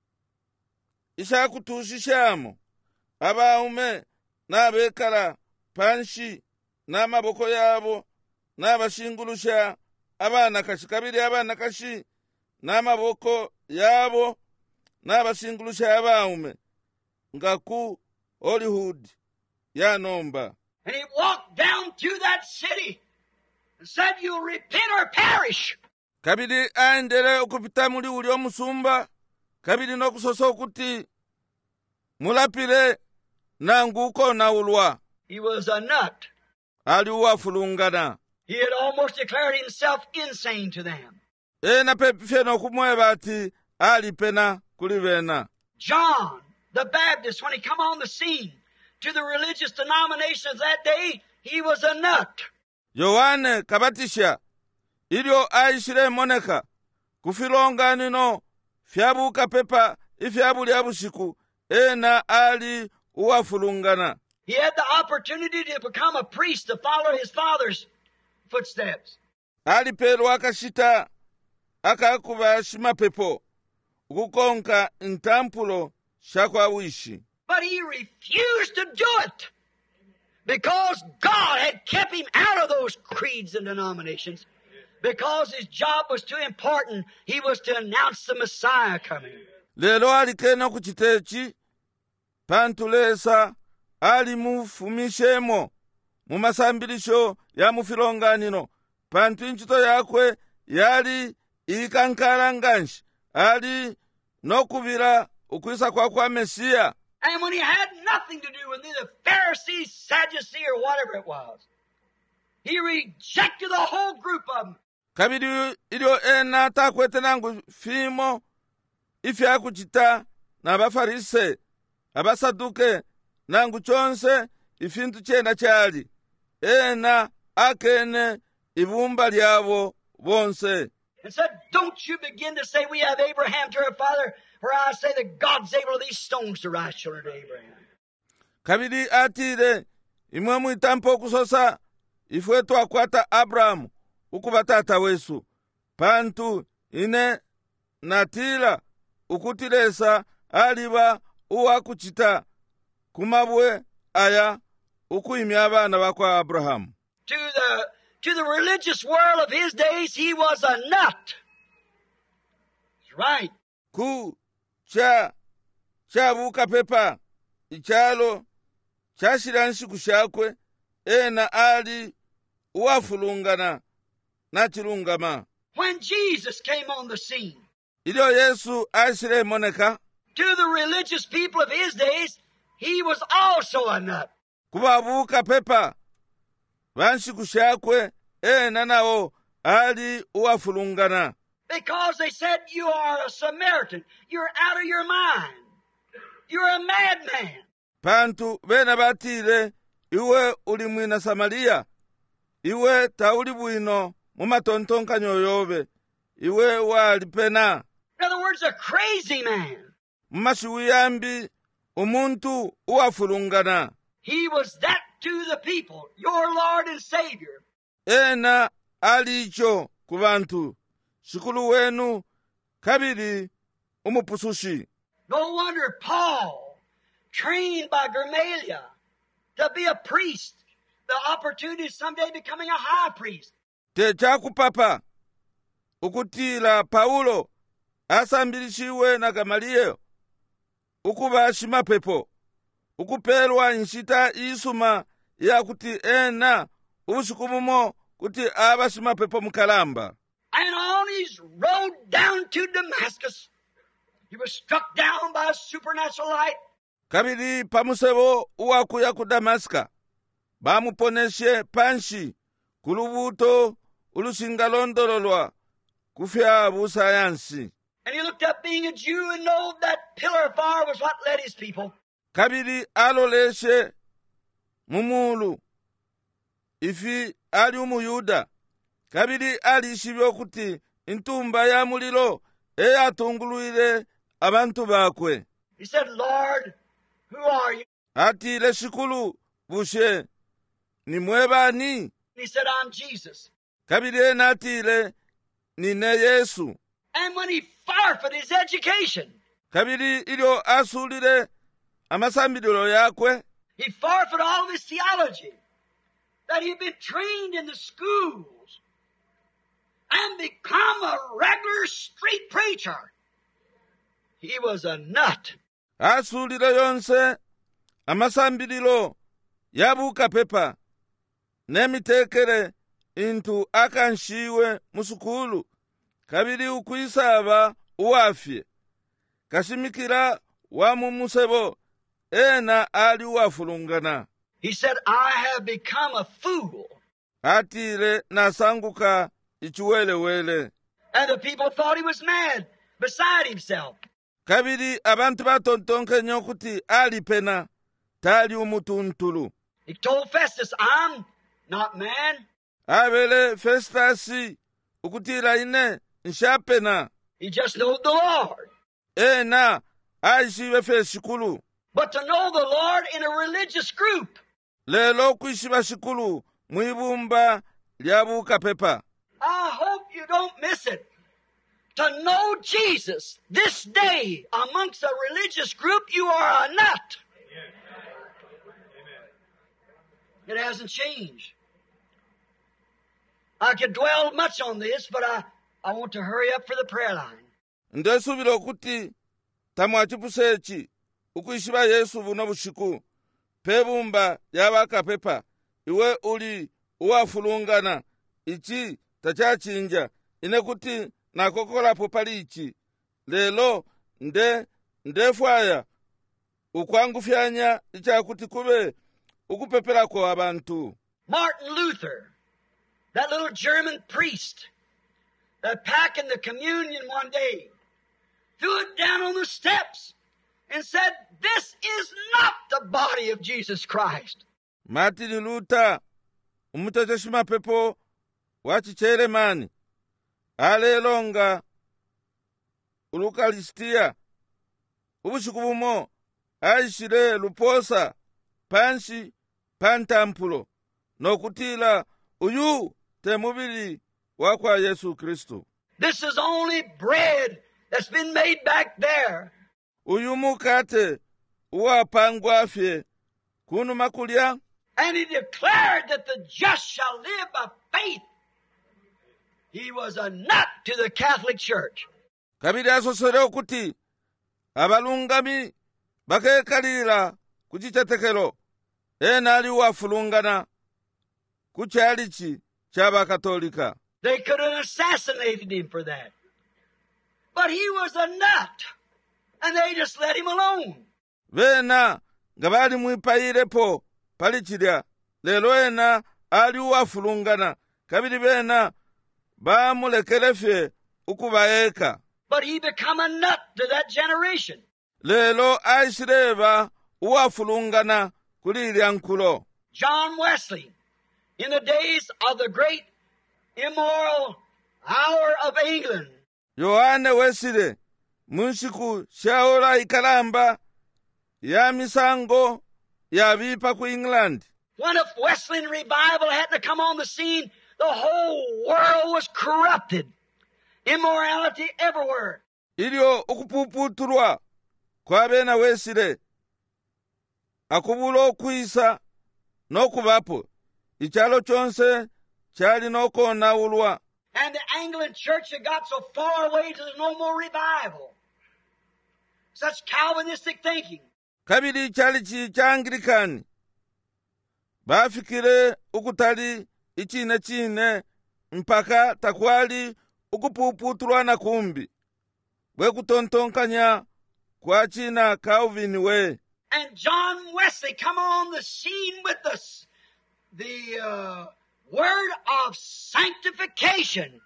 ishakutushishamo abaume n'abekala panshi n'amaboko yabo n'abashingulusha abana kashi. Kabili abana kashi n'amaboko yabo n'abashingulusha abaume ngaku Hollywood yanomba. And he walked down through that city and said, "You'll repent or perish." Kabili aendele okupita muli uli omusumba. Kabili nokusosa okuti mulapile nanguko na ulwa. He was a nut. Ali uwafulungana. He had almost declared himself insane to them. Ena pepifye nokumweba ati ali pena kulivena. John the Baptist, when he come on the scene to the religious denominations that day, he was a nut. Yohane kabatisha ilio aishile moneka kufilonga nino fyabuka pepa ifyabu lya bushiku ena ali uwafulungana. He had the opportunity to become a priest to follow his father's footsteps. Ali pelwa akashita akakuba shimapepo ukukonka ntampulo shakwa wishi. But he refused to do it because God had kept him out of those creeds and denominations, because his job was too important. He was to announce the Messiah coming. Lelo alikena kuchitechi pantulesa ali mufumishemo mumasambilisho ya mufilonganino pantu inchito yakwe yali ikankala nganshi ali nokubira ukwisa kwa kwa Mesiya. And when he had nothing to do with the Pharisees, Sadducees, or whatever it was, he rejected the whole group of them. Kabili ilio ena takwete nangu fimo ifya kuchita na abafarise abasaduke nangu chonse ifintu chena chali ena akene ibumba lyabo bonse. And said, "Don't you begin to say we have Abraham to our father, for I say that God's able of these stones to rise children to Abraham." Kabili atile imwe mwitampo okusosa ifwe twakwata Abrahamu ukuba tata wesu pantu ine natila ukutilesa aliba uwakuchita kumabwe aya ukuimya abana bakwa Abrahamu. To the to the religious world of his days, he was a nut. That's right. Ku cha chabuka pepa ichalo chashira nshiku shakwe ena ali uwafulungana na chilungama. When Jesus came on the scene, ilio Yesu ashire moneka, to the religious people of his days, he was also a nut. Kubabuka pepa banshiku shakwe ena nao ali uwafulungana. Because they said, "You are a Samaritan. You're out of your mind. You're a madman." Pantu bena batile iwe uli mwina Samaria, iwe tauli bwino mumatontonkanyo yobe, iwe wali pena. In other words, a crazy man. Mmashiwiyambi umuntu uwafulungana. He was that to the people, your Lord and Savior. Ena alicho kubantu, shikulu wenu kabili umupusushi. No wonder Paul, trained by Gamaliel to be a priest, the opportunity of someday becoming a high priest. Te chakupapa ukutila Paulo asambilishiwe na Gamaliel ukuba shimapepo ukupelwa nshita isuma ya kuti ena ubushikumumo kuti aba shimapepo mukalamba. And on his road down to Damascus, he was struck down by a supernatural light. Kabili pamusebo uwakuya ku Damaska bamuponeshe panshi kulubuto ulusingalondololwa kufya busayansi. And he looked up, being a Jew, and know that pillar of fire was what led his people. kabiri aloleshe mumulu ifi ali umuyuda, kabiri alishibye kuti intumba ya mulilo eyatungulwile abantu bakwe. He said, Lord, who are you? Atile shikulu bushe, ni mwebani? He said, I'm Jesus. Kabiri ena atile, ni ne Yesu. And when he forfeited his education, kabiri ilio asulile amasambidilo yakwe, he forfeited all of his theology that he'd been trained in the schools and become a regular street preacher. He was a nut. asulile yonse amasambidilo yabuka pepa nemitekele intu akanshiwe musukulu, kabiri ukwisaba uwafye kashimikira wa mumusebo ena ali uwafulungana. He said, I have become a fool. atile nasanguka ichiwelewele. And the people thought he was mad, beside himself. kabiri abantu batontonke nyo kuti ali pena tali umutuntulu. He told Festus, I'm not man. abele Festasi ukutila ine nshapena. He just knowed the Lord. ena aishiwe fe shikulu. But to know the Lord in a religious group, lelo kwishiba shikulu mwibumba lyabuka pepa. I hope you don't miss it. To know Jesus this day amongst a religious group, you are a nut. It hasn't changed. I could dwell much on this, but I, I want to hurry up for the prayer line. ndesubila okuti tamwachipusechi ukwishiba Yesu buno bushiku pebumba lyabaka pepa iwe uli uwafulungana ichi tachachinja ine kuti nakokolapo pali ichi lelo nde ndefwaya ukwangufyanya ichakuti kube ukupepelako abantu. Martin Luther, that little German priest that packing the communion one day, threw it down on the steps and said, this is not the body of Jesus Christ. Martin Luther umutachashima pepo wachicheremani alelonga ulukalistia ubushiku bumo aishile luposa panshi pantampulo nokutila uyu temubili wakwa Yesu Kristu. This is only bread that's been made back there. uyu mukate uwapangwafye kunu makulya. And he declared that the just shall live by faith. He was a nut to the Catholic Church. kabiri asosere okuti abalungami bakekalira kuchichetekelo ena ali wafulungana kuchalichi chabakatolika. They could have assassinated him for that. But he was a nut. And they just let him alone. Vena nga bali mwipayirepo palichilya lelo ena ali wafulungana kabiri bena bamulekelefye ukubaeka. But he become a nut to that generation. lelo aishileba uwafulungana kulilya nkulo. John Wesley, in the days of the great immoral hour of England, Yohane Wesile munshiku shaola ikalamba ya misango ya vipa ku England. when if Wesleyan revival hadn't come on the scene, the whole world was corrupted. Immorality everywhere. Ilio ukupuputulwa kwa bena Wesile akubula okwisa n'okubapo ichalo chonse chali n'okonawulwa. And the Anglican Church had got so far away to there's no more revival. Such Calvinistic thinking. kabiri chali chi cha Anglikani bafikire ukutali ichine chine mpaka takwali ukupuputulwa na kumbi bwe kutontonkanya kwa china Calvin we. And John Wesley come on the scene with the, the uh, word of sanctification,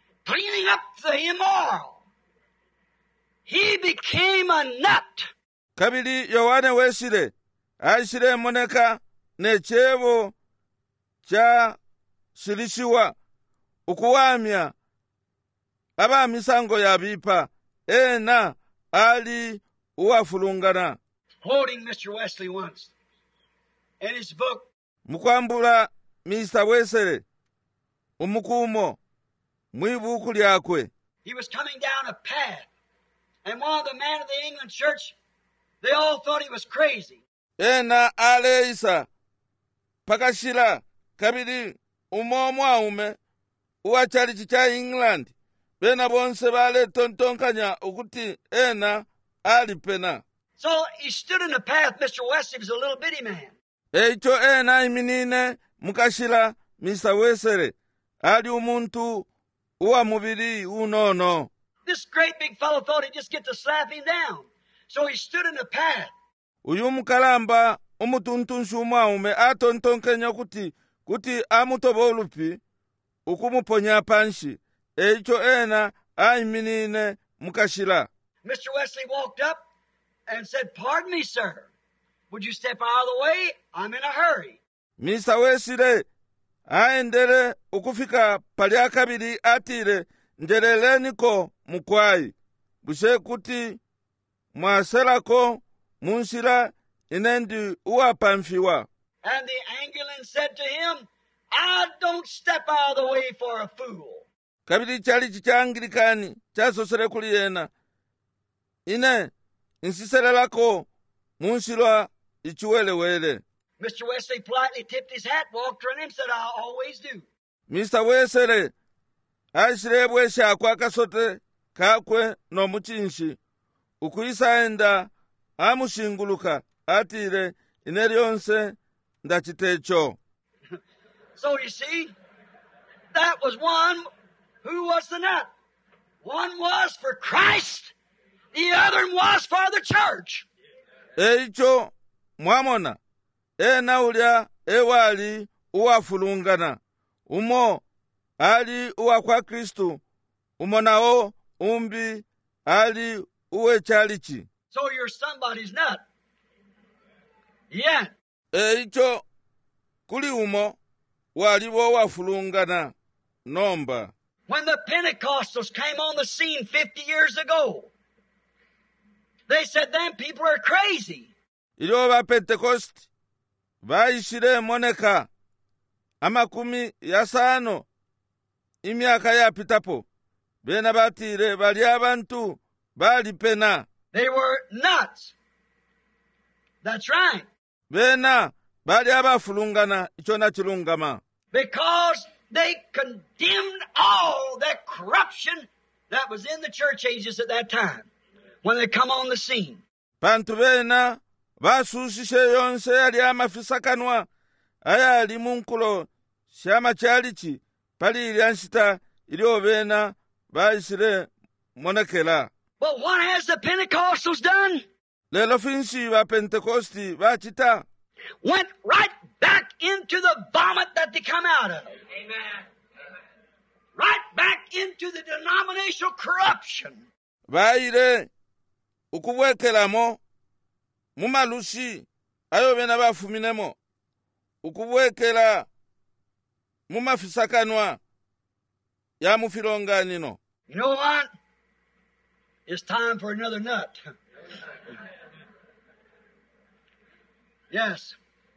cleaning up the immoral. He became a nut kabili yohane wesile aisile moneka nechevo cha shilishiwa ukuwamya aba misango ya bipa ena ali uwafulungana. Quoting Mister Wesley once in his book, mukwambula Mister Wesley umukumo mwibuku lyakwe. He was coming down a path, and one of the men of the England church, they all thought he was crazy. Ena aleisa pakashila kabili umomo aume uwa chalichi cha England bena bonse bale tontonkanya ukuti ena alipena. So he stood in the path. Mister Wesley was a little bitty man. Eicho ena iminine mukashila Mister Wesley ali umuntu uwa mubiri unono. This great big fellow thought he'd just get to slap him down. So he stood in the path. Uyu mukalamba umutuntunshi umwaume atontonkenya kuti kuti amutoba ulupi ukumuponya panshi. Eicho ena aiminine mukashila. Mister Wesley walked up and said, "Pardon me, sir. Would you step out of the way? I'm in a hurry." Mister Wesley aendele ukufika pali akabili atile ndeleleni mukwai bushe kuti mwaselako munshila inendi uwapamfiwa. And the Anglican said to him, "I don't step out of the way for a fool." Kabili chalichi cha Anglikani chasosele kuli yena ine insiselelako munshilwa ichiwelewele. Mister Wesley politely tipped his hat, walked around him, and said, "I always do." Mister Wesley aishilebwe shakwa kasote kakwe no muchinshi ukuisaenda amushinguluka atile ineryonse ndachitecho. So you see, that was one who was the nut. One was for Christ, the other was for the church. Eicho mwamona ena ulya ewali uwafulungana umo ali uwa kwa Kristu umonao umbi ali uwe chalichi. So you're somebody's nut. Yeah. Eicho kuli umo waliwo wafulungana nomba. When the Pentecostals came on the scene fifty years ago, they said them people are crazy. Iliwo ba Pentecost baishile moneka amakumi yasano imyaka yapitapo bena batile bali abantu bali pena. They were nuts. That's right. Bena bali abafulungana icho na chilungama. Because they condemned all that corruption that was in the church ages at that time when they come on the scene. Pantu bena basushishe yonse yali amafisakanwa aya ali munkulo shama chalichi pali ili anshita ilio bena baisile monekela. But what has the Pentecostals done? Lelo finshi wa Pentecosti bachita went right back into the vomit that they come out of. Amen. Right back into the denominational corruption. Baile ukubwekelamo mumalushi ayo bena bafuminemo ukubwekela mumafisakanwa ya mufilonganino. You know what? It's time for another nut. Yes.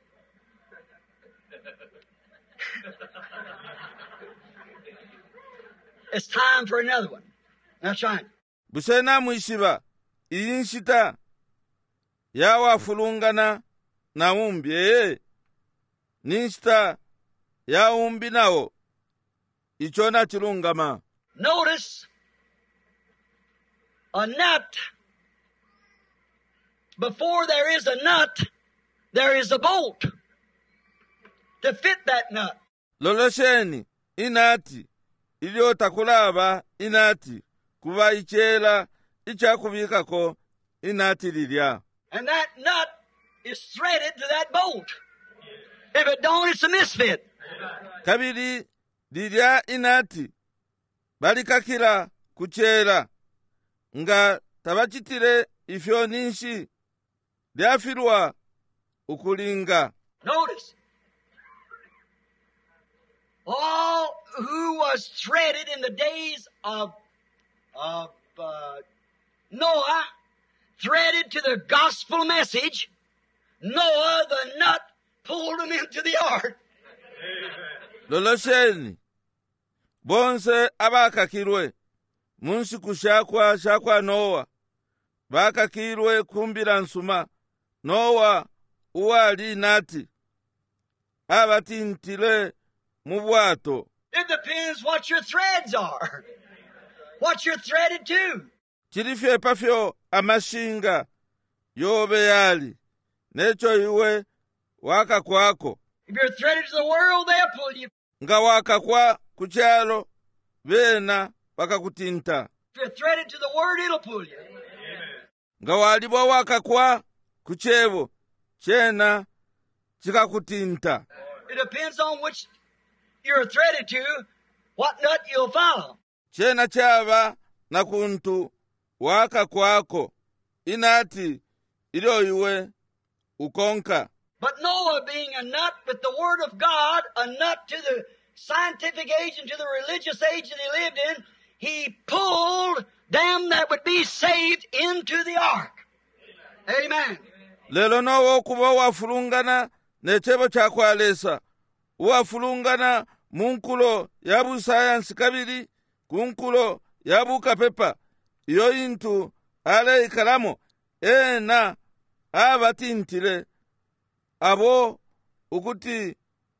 It's time for another one. That's right. Busena mwishiba inshita ya wafulungana na umbi ee ninshita ya umbi nao ichona chilungama. Notice a nut. Before there is a nut, there is a bolt to fit that nut. Lolosheni inati ilio takulaba inati kuba ichela ichakuvikako inati lilya. And that nut is threaded to that bolt. If it don't, it's a misfit. Kabili lilya inati balikakila kuchela nga tabachitile ifyo ninshi lyafirwa ukulinga. Notice, all who was threaded in the days of, of uh, Noah, threaded to the gospel message, Noah the nut pulled them into the ark. Lolosheni, bonse abakakirwe, munsiku shakwa shakwa Nowa, bakakirwe kumbira nsuma, Nowa uwali nati, abatintile mu bwato. It depends what your threads are, what you're threaded to. Chilifye pafyo amashinga, yobe yali, necho iwe waka kwako. If you're threaded to the world, they'll pull you. Nga waka kwa kuchalo, bena bakakutinta. If you're threaded to the word, it'll pull you. Nga walibo waka kwa kuchevo, chena chikakutinta. It depends on which you're threaded to, what nut you'll follow. Chena chava na kuntu waka kwako, inati ilo iwe ukonka. But Noah, being a nut with the Word of God, a nut to the scientific age and to the religious age that he lived in, he pulled them that would be saved into the ark. Amen. Lelo Nowa kuba wafulungana nechebo chakwalesa, wafulungana munkulo yabu sayansi kabili, kunkulo yabu kapepa, iyo intu ale ikalamo, ena abatintile, abo ukuti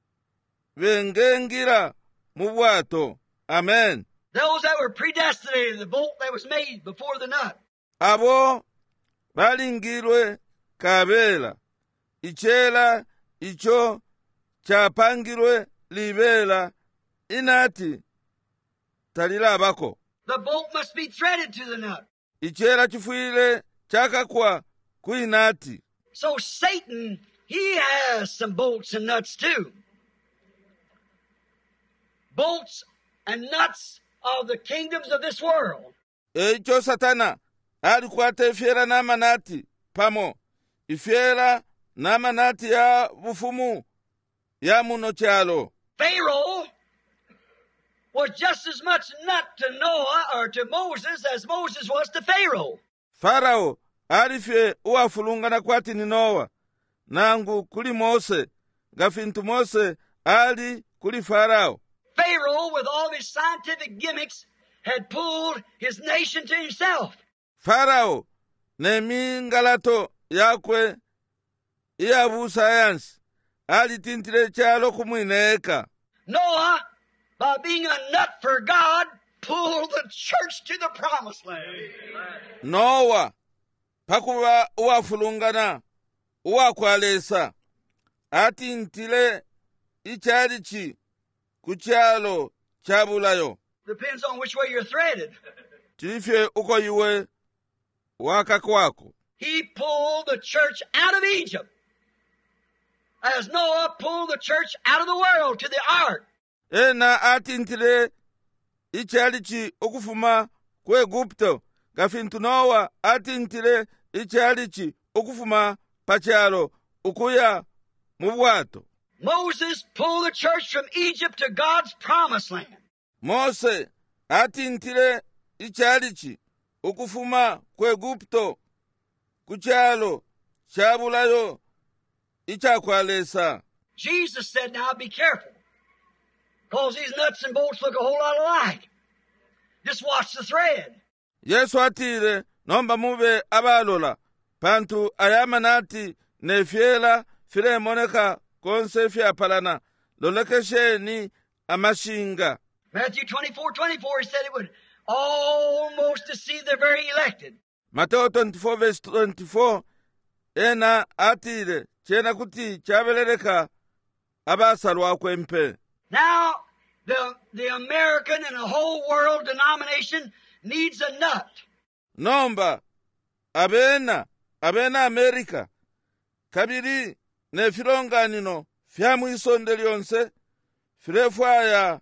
bengengira mu bwato. Amen. Those that were predestinated, the bolt that was made before the nut. Abo balingirwe kabela, ichela icho chapangirwe libela, inati talilabako. The bolt must be threaded to the nut. Ichela chifuile chakakwa kuinati. So Satan, he has some bolts and nuts too. Bolts and nuts of the kingdoms of this world. Echo Satana alikwata ifyera na manati pamo, ifyera na manati ya bufumu ya muno chalo. Pharaoh was just as much nut to Noah or to Moses as Moses was to Pharaoh. Farao alifye uwafulungana kwati ni Nowa, nangu kuli Mose, gafintu Mose ali kuli Farao. Pharaoh, with all his scientific gimmicks, had pulled his nation to himself. Farao ne mingalato yakwe iyabu sayansi alitintile chalo kumwineka. Noah, by being a nut for God, pulled the church to the promised land. Nowa pakuba uwafulungana uwakwalesa atintile ichalichi kuchalo chabulayo. Depends on which way you're threaded. Chilifye uko iwe waka kwako. He pulled the church out of Egypt, as Noah pulled the church out of the world to the ark. Ena atintile ichalichi okufuma ku Egupto, gafintu Nowa atintile ichalichi okufuma pachalo ukuya mu bwato. Moses pulled the church from Egypt to God's promised land. Mose atintile ichalichi okufuma ku Egupto kuchalo chabulayo ichakwalesa. Jesus said, now be careful, because these nuts and bolts look a whole lot alike. Just watch the thread. Yesu atile nomba mube abalola, pantu ayamanati nefyela file moneka konse fyapalana, lolekesheni amashinga. Matthew twenty-four twenty-four, he said it would almost deceive the very elected. Mateo twenty-four verse twenty-four, ena atile chena kuti chabeleleka abasalwa kwempe. Now, the, the American and the whole world denomination needs a nut. Nomba, abena, abena Amerika, kabiri ne filonganino fyamu isonde lyonse, filefwaya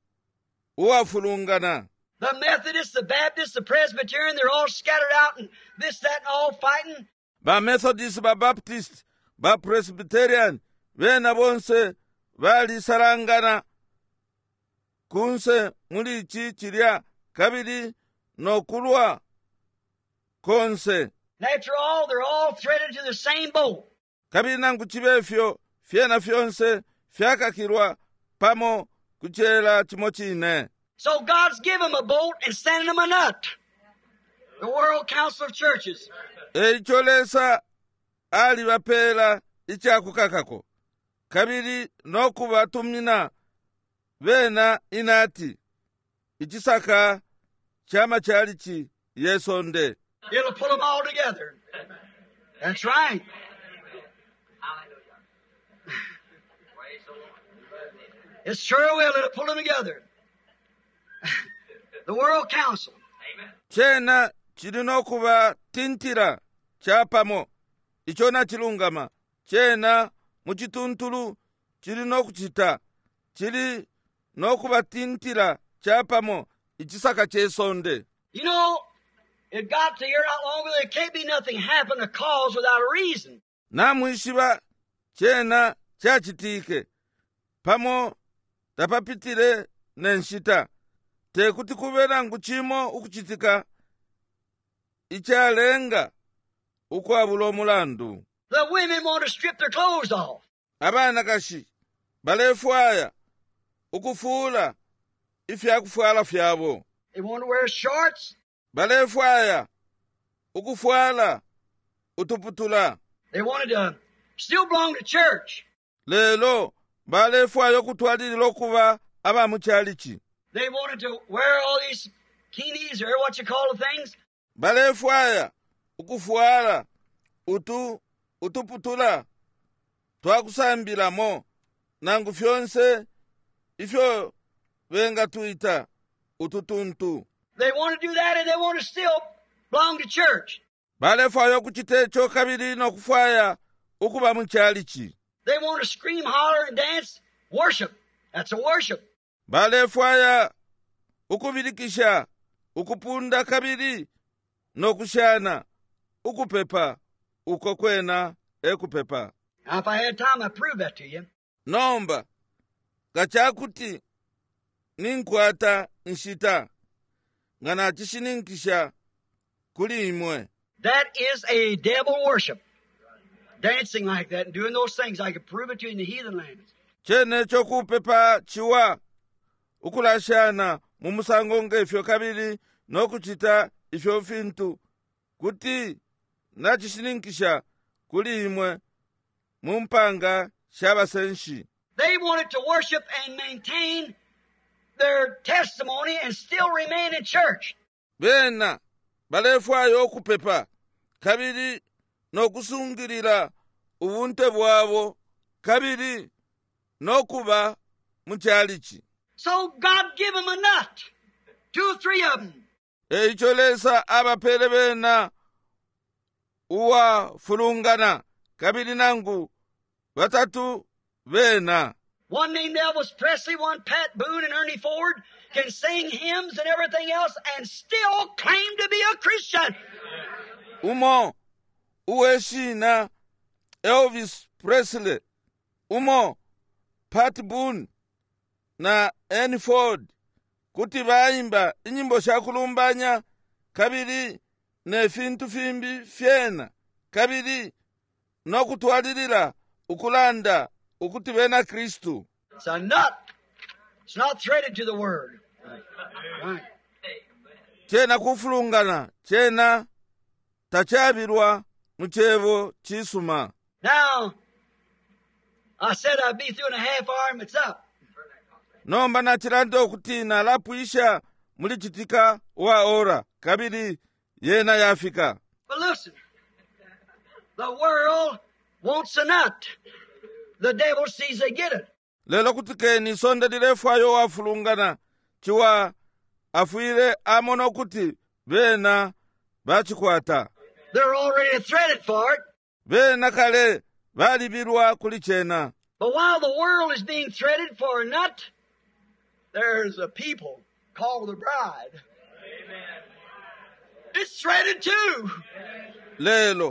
uwafulungana. The Methodists, the Baptists, the Presbyterian, they're all scattered out and this, that, and all fighting. bamethodist, babaptist, bapresbyterian bena bonse balisarangana kunse mulichi chilya kabili nokulwa konse. After all, they're all threaded to the same boat. Kabili nangu chibefyo fyena fyonse fyakakirwa pamo kuchela chimo chine. So God's given them a boat and sending them a nut. The World Council of Churches. Eicholesa ali bapela ichakukakako kabili nokubatumina bena inati ichisaka chama chalichi yesonde. It'll pull them all together. That's right. It sure will. It'll pull them together. The World Council. Chena chilino kuba tintira chapamo ichona chilungama chena muchituntulu chilino kuchita chili nokuba tintira chapamo ichisaka chesonde. You know, it got to here not long ago. There can't be nothing happen, a cause without a reason. Namwishiba chena chachitike pamo tapapitile nenshita tekuti kubera nguchimo ukuchitika ichalenga ukwabula omulandu. The women want to strip their clothes off. Abana kashi balefwaya ukufula ifyakufwala fyabo. They want to wear shorts. Balefwaya ukufwala utuputula. They wanted to still belong to church. Lelo balefwaya okutwalilila okuba abamuchalichi. They wanted to wear all these bikinis or what you call the things. Balefwaya ukufwala utu utuputula twakusambilamo nangu fyonse ifyo benga tuita ututuntu. They want to do that and they want to still belong to church. Balefwaya okuchitecho kabili nokufwaya ukuba muchalichi. They want to scream, holler, and dance. Worship. That's a worship. Balefwaya ukubilikisha ukupunda kabili nokushana ukupepa uko kwena ekupepa. Now, if I had time, I'd prove that to you. Nomba kachakuti ninkwata nshita ngana chishininkisha kuli imwe. That is a devil worship. Dancing like that and doing those things. I could prove it to you in the heathen lands. Chene chokupepa chiwa ukulashana mumusango ngefyo kabili nokuchita ifyo fintu kuti nachishininkisha kuli imwe mumpanga shabasenshi. They wanted to worship and maintain their testimony and still remain in church. Bena balefwayo okupepa kabili nokusungilira ubunte bwabo kabili nokuba muchalichi. So God give them a nut. Two or three of them. Eicholesa abapele bena uwa fulungana kabili nangu batatu bena. One named Elvis Presley, one Pat Boone and Ernie Ford can sing hymns and everything else and still claim to be a Christian. Umo uweshina Elvis Presley, umo Pat Boone na Ernie Ford kuti baimba inyimbo shakulumbanya kabili ne fintu fimbi fyena kabili nokutwalilila ukulanda ukuti bena Kristu. It's a nut. It's not threaded to the word. Right. Chena kufulungana chena tachabirwa muchevo chisuma. Now, I said I'd be through in a half hour and it's up. Nomba nachilanda okuti nalapuisha mulichitika wa ora kabili yena yafika. But listen, the world wants a nut. The devil sees they get it. Lelo kutike ni sonda dilefwayo wafulungana chiwa afuire amono kuti bena bachikwata. They're already threaded for it. Bena kale balibirwa kulichena. But while the world is being threaded for a nut, there's a people called the bride. Amen. It's threaded too. Lelo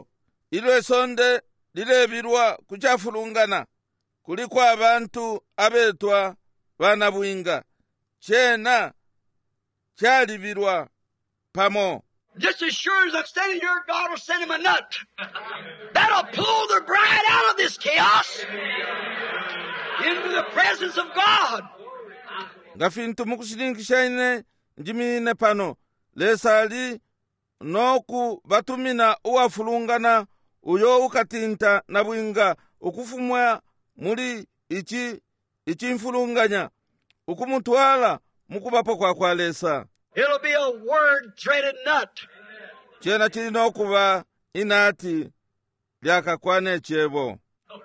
ilwe sonde lilebilwa kuchafulungana kuliko abantu abetwa bana bwinga chena chalibilwa pamo. Just as sure as I'm standing here, God will send him a nut. That'll pull the bride out of this chaos into the presence of God. Ngafintu mukusilingisha ine njimine pano lesali noku batumina uwafulungana uyo ukatinta na bwinga ukufumwa muli ichi ichi mfulunganya ukumutwala mukubapo kwa kwalesa. It'll be a word-threaded nut. Chena chili nokuba inati lyakakwane chebo.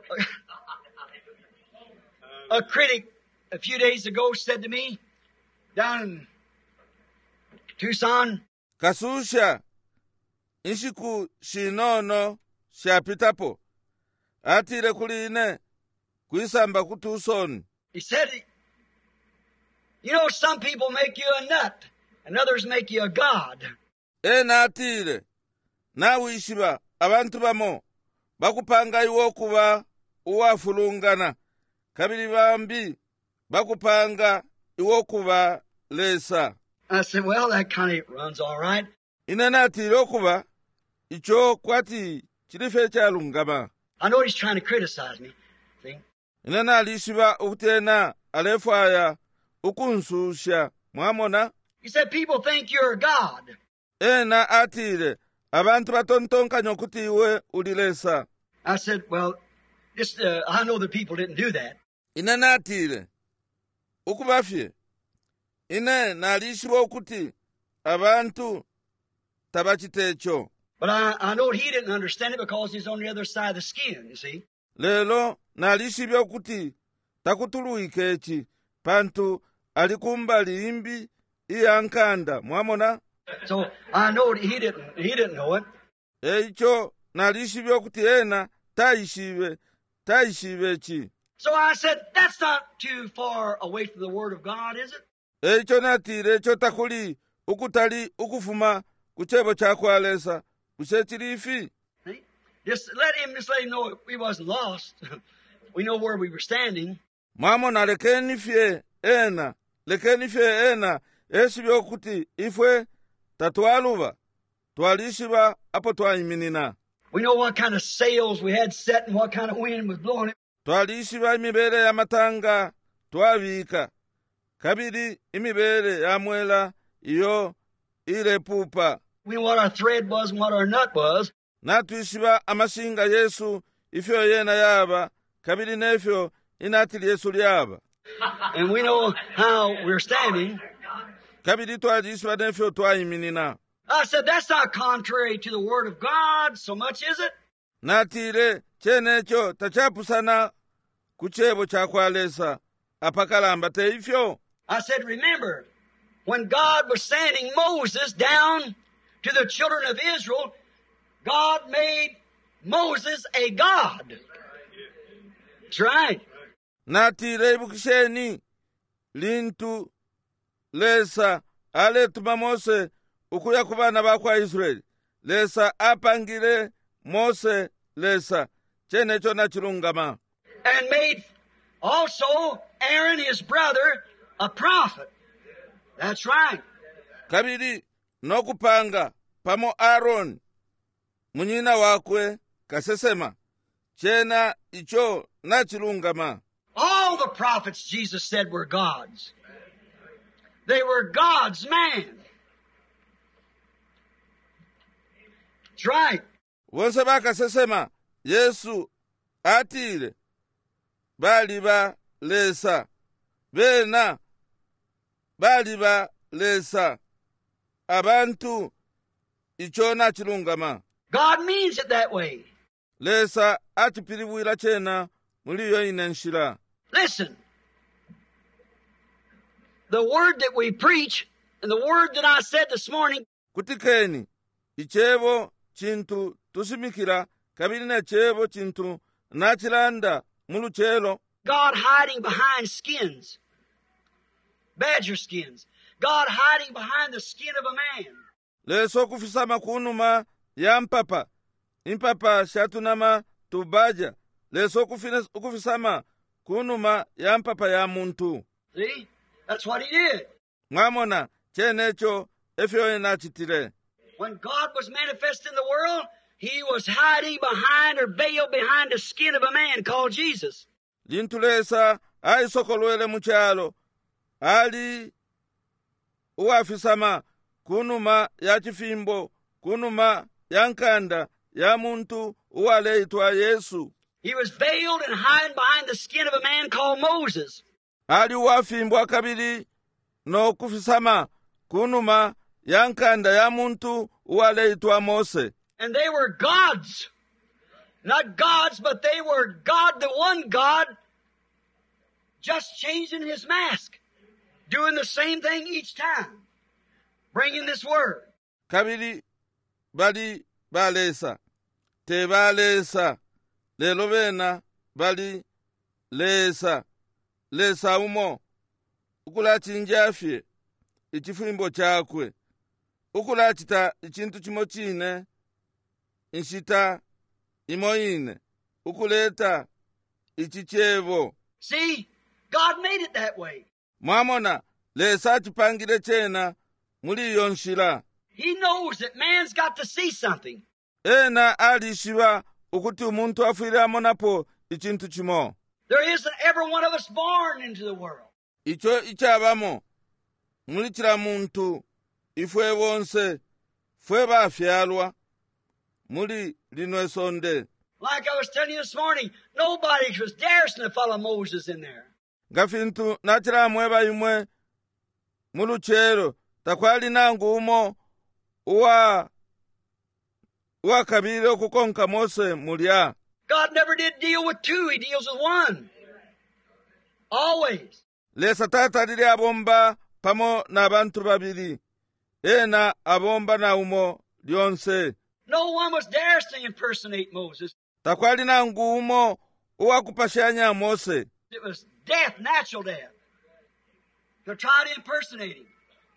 A critic a few days ago said to me down in Tucson, Kasusha inshiku shinono shapitapo atile kuli ine kuisamba ku Tucson. He said, you know, some people make you a nut and others make you a god. Ena atile nawishiba abantu bamo bakupanga iwo kuba uwafulungana kabili bambi bakupanga iwo kuba lesa. I said, well, that kind of runs all right. Ine natile okuba icho kwati chilife chalungama. I know he's trying to criticize me. See? Ine nalishiba ukutena alefaya ukunsusha mwamona. He said, people think you're a god. Ena atile abantu batontonka nyokuti iwe ulilesa. I said, well, just, uh, I know the people didn't do that. Ine natile ukubafye ine nalishiba ukuti abantu tabachitecho. But I, I know he didn't understand it because he's on the other side of the skin, you see. Lelo nalishibya ukuti takutuluikechi pantu alikumbali imbi iyankanda mwamona. So I know he didn't he didn't know it. Eicho nalishibya ukuti ena taishibe taishibechi. So I said, that's not too far away from the Word of God, is it? Eicho natire echo takuli ukutali ukufuma kuchebo chakwalesa kushechilifi. See? Just let him just let him know we wasn't lost. We know where we were standing. Mwamona lekeni fye ena lekeni fye ena esibya ukuti ifwe tatwaluba twalishiba apo twayiminina. We know what kind of sails we had set and what kind of wind was blowing it. Twalishiba imibere ya matanga twabika kabiri imibere ya mwela iyo ile pupa. We know what our thread was and what our nut was. Natwishiba amashinga Yesu ifyo yena yaba kabiri nefyo inatili Yesu lyaba. And we know how we're standing. Kabiri twalishiba nefyo twayiminina. I said, that's not contrary to the Word of God so much, is it? Natile chenecho tachapusana kuchebo chakwalesa apakalamba teifyo. I said, remember, when God was sending Moses down to the children of Israel, God made Moses a god. That's right. Natile ibukisheni lintu lesa aletuma Mose ukuya kubana bakwa Israeli. Lesa apangile Mose lesa chenecho nachilungama. And made also Aaron, his brother, a prophet. That's right. Kabiri nokupanga pamo Aaron munyina wakwe kasesema chena icho nachilungama. All the prophets, Jesus said, were gods. They were God's man. That's right. Wonse bakasesema Yesu atile bali ba lesa bena bali ba lesa abantu icho nachilungama. God means it that way. Lesa atipiliwila chena muliyo inenshila. Listen, the word that we preach and the word that I said this morning, Kutikeni ichebo chintu tusimikila kabili ne chebo chintu nachilanda muluchelo. God hiding behind skins, badger skins, God hiding behind the skin of a man. Leso kufisama kunuma ya mpapa impapa shatunama tubaja leso ukufisama kunuma ya mpapa ya muntu. See? That's what he did. Mwamona chenecho efyo enachitile. When God was manifest in the world, he was hiding behind or veiled behind the skin of a man called Jesus. Lintulesa aisokolwele muchalo ali uwafisama kunuma ya chifimbo kunuma ya nkanda ya muntu uwaleitwa Yesu. He was veiled and hiding behind the skin of a man called Moses. Ali uwafimbwa kabili no kufisama kunuma ya nkanda ya muntu uwaleitwa Mose. And they were gods. Not gods, but they were God, the one God, just changing his mask. Doing the same thing each time. Bringing this word. Kabili bali balesa. Te balesa. Lelo bena bali lesa. Lesa umo. Ukulati njafye. Ichifimbo chakwe. Ukulachita ichintu chimochine. Inshita imoine. Ukuleta ichichevo. See, God made it that way. Mwamona lesa chipangile chena muli yonshila. He knows that man's got to see something. Ena alishiwa ukuti umuntu afwile amonapo ichintu chimo. There isn't every one of us born into the world. Icho ichabamo muli chila muntu ifwe wonse fwe bafyalwa muli linwe sonde. Like I was telling you this morning, nobody was daring to follow Moses in there. Ngafintu nachila mweba imwe muluchero takwali nangu umo uwa uwa kabile okukonka Mose mulya. God never did deal with two, he deals with one. Always. Lesa tata lili abomba pamo na bantu babili. Ena abomba na umo lyonse. No one was daring to impersonate Moses. Takwali nangu umo uwa kupashanya Mose. It was death, natural death. To try to impersonate him.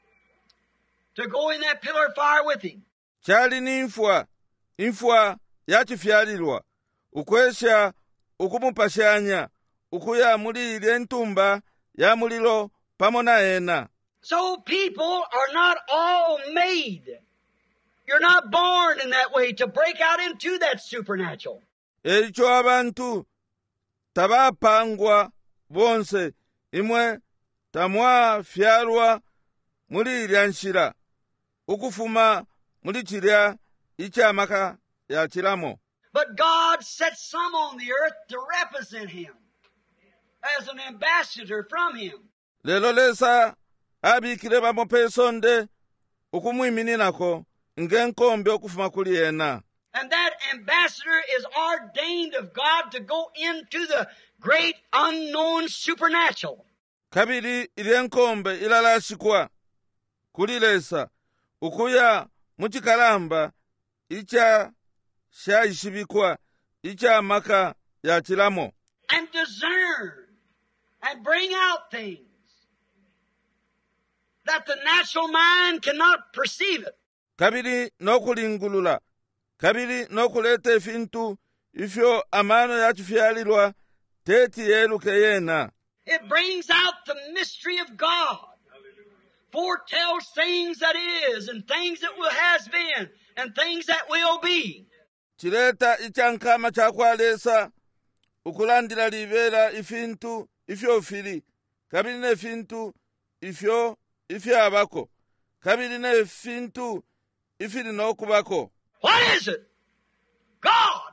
To go in that pillar of fire with him. Chali ni infwa, infwa yachifyalilwa. Ukwesha ukumupashanya, ukuya muli ili entumba ya mulilo pamona ena. So people are not all made. You're not born in that way to break out into that supernatural. Elicho abantu tabapangwa bonse imwe tamwa fyalwa muli ilyanshila. Ukufuma muli chilya ichamaka ya chilamo. But God set some on the earth to represent him as an ambassador from him. Lelo lesa abikile bamope sonde ukumwiminako ngenkombe okufuma kuli ena. And that ambassador is ordained of God to go into the great unknown supernatural. Kabili ilyenkombe ilalashikwa kuli lesa ukuya muchikalamba icha shaishibikwa icha maka ya chilamo. And discern and bring out things that the natural mind cannot perceive it. Kabili nokulingulula. Kabili nokulete fintu ifyo amano ya chifyalilwa teti yeluke yena. It brings out the mystery of God. Foretells things that is and things that will has been and things that will be. Chileta ichankama chakwalesa ukulandila libela ifintu ifyo fili. Kabili ne fintu ifyo ifyo abako. Kabili ne fintu ifili nokubako. What is it? God.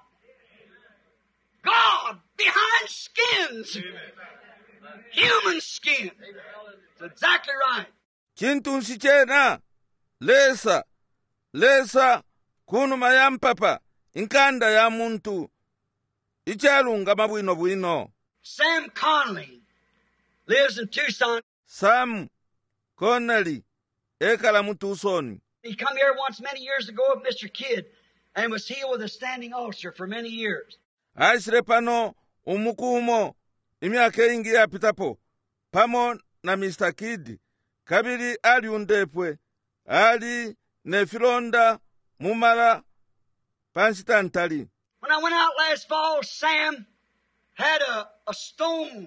God behind skins. Human skin. That's exactly right. Chintu nsichena lesa lesa kunuma ya mpapa inkanda ya muntu ichalunga mabwino bwino. Sam Connolly lives in Tucson. Sam Connolly ekala mu Tucson. He come here once many years ago with Mister Kidd and was healed with a standing ulcer for many years. Aisire pano umukumo imyaka ingi yapitapo pamo na Mister Kidd. Kabili ali undepwe ali nefilonda mumala pansi tantali. When I went out last fall, Sam had a, a stone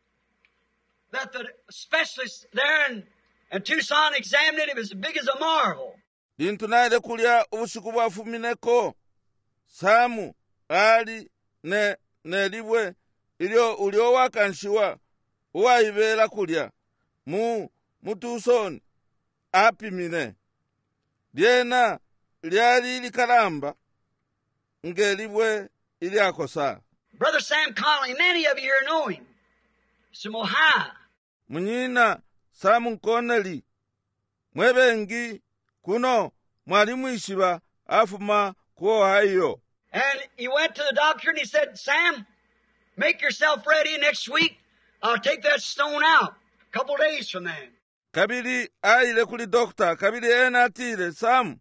that the specialists there in, in Tucson examined it. It was as big as a marble. Lintu naile kulya ubusiku bwafumineko. Samu ali ne nelibwe ilio uliowakanshiwa uwaibela kulya mu mutusoni apimine. Lyena lyali likalamba ngelibwe ilyakosa. Brother Sam Connolly, many of you here know him. From Ohio. Munyina Samu Connolly, mwebengi kuno mwalimu ishiba afuma ku Ohio. And he went to the doctor and he said, Sam, make yourself ready next week. I'll take that stone out a couple days from then. Kabili aile kuli dokta, kabili ena atile, Samu,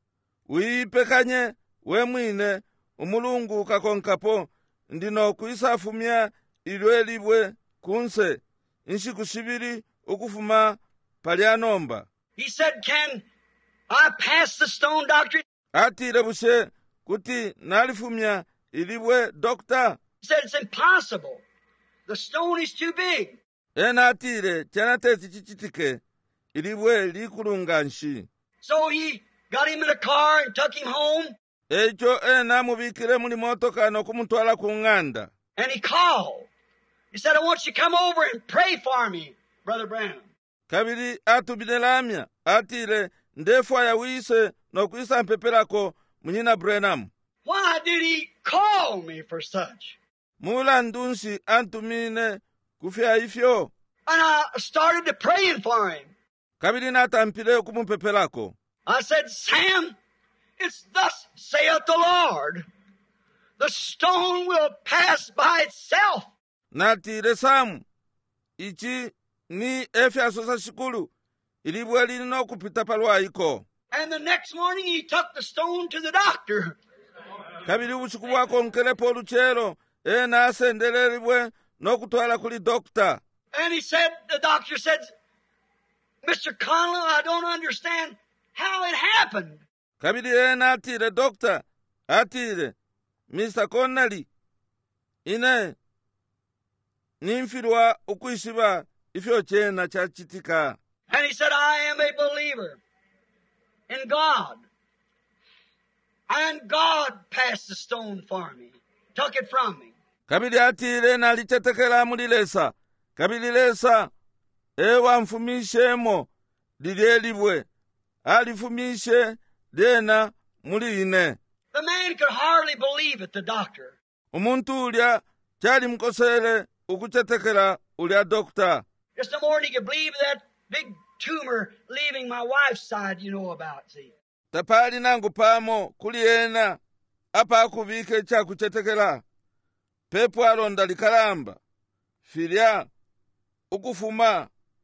uipekanye we mwine umulungu kakonkapo ndino kuisafumia ilwelibwe kunse inshiku shibiri ukufuma palianomba. He said, can I pass the stone, doctor? Atile bushe kuti nalifumia ilibwe dokta. He said, it's impossible. The stone is too big. Ena atile chana tesi chichitike ilibwe likulunganshi. So he got him in a car and took him home. Echo ena mubikire muli motoka no kumutwala kunganda. And he called. He said, I want you to come over and pray for me, Brother Branham. Kabili atubinelamya atile ndefu ayawise no kuisa mpepelako munyina Branham. Why did he call me for such? Mula ndunshi antumine kufia ifyo. And I started to praying for him. Kabili natampile kumumpepelako. I said, Sam, it's thus saith the Lord. The stone will pass by itself. Natile Samu, ichi ni efya sosa shikulu, ilibwe lino kupita palwa iko. And the next morning he took the stone to the doctor. Kabili usiku wako nkelepo luchelo, ena asendelelibwe no kutwala kuli dokta. And he said, the doctor said, Mister Connolly, I don't understand how it happened. Kabili ena atile dokta, atile, Mister Connolly, ine, nimfirwa ukuishiba ifyo chena chachitika. And he said, I am a believer in God. And God passed the stone for me, took it from me. Kabili atile na lichetekela mulilesa. Kabili lesa, ewa mfumishemo, lilielibwe. Alifumishe, dena, muline. The man could hardly believe it, the doctor. Umuntu ulya, chali mkosele, ukuchetekela ulya dokta. Just no more than he could believe that big tumor leaving my wife's side, you know about, see. Tapali nangu pamo, kuliena, apa akubike cha kuchetekela. Pepo alonda likalamba. Filya, ukufuma,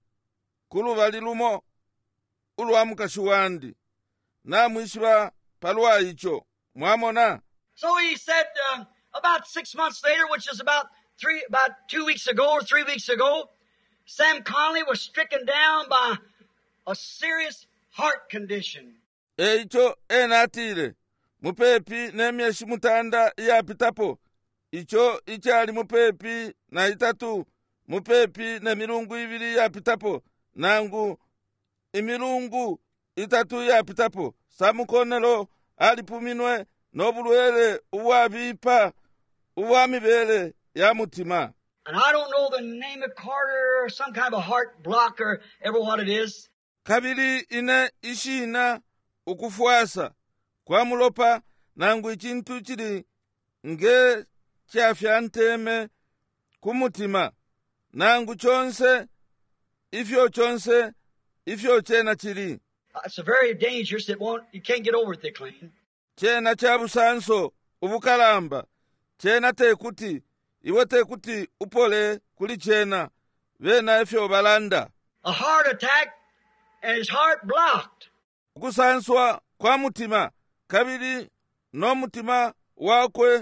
kuluva lilumo, uluamuka shuwandi. Na mwishiba palwa icho. Mwamona. So he said, uh, about six months later, which is about three, about two weeks ago or three weeks ago, Sam Connolly was stricken down by a serious heart condition. Eicho enatile. Mupepi nemyeshi mutanda ya pitapo. Icho ichali mupepi na itatu. Mupepi ne milungu ibili ya pitapo. Nangu imilungu itatu ya pitapo. Samu Connolly alipuminwe nobulwele uwabipa uwamibele ya mutima. And I don't know the name of Carter or some kind of a heart block or ever what it is. Kabili ine ishina ukufuasa kwa mulopa nangu ichintu chili nge chafya nteme kumutima nangu chonse ifyo chonse ifyo chena chili. It's a very dangerous. It won't. You can't get over it. They claim. Chena chabusanso ubukalamba chena tekuti iwe tekuti upole kuli chena vena ifyo balanda. A heart attack and his heart blocked. Kusanswa kwa mutima kabili no mutima wakwe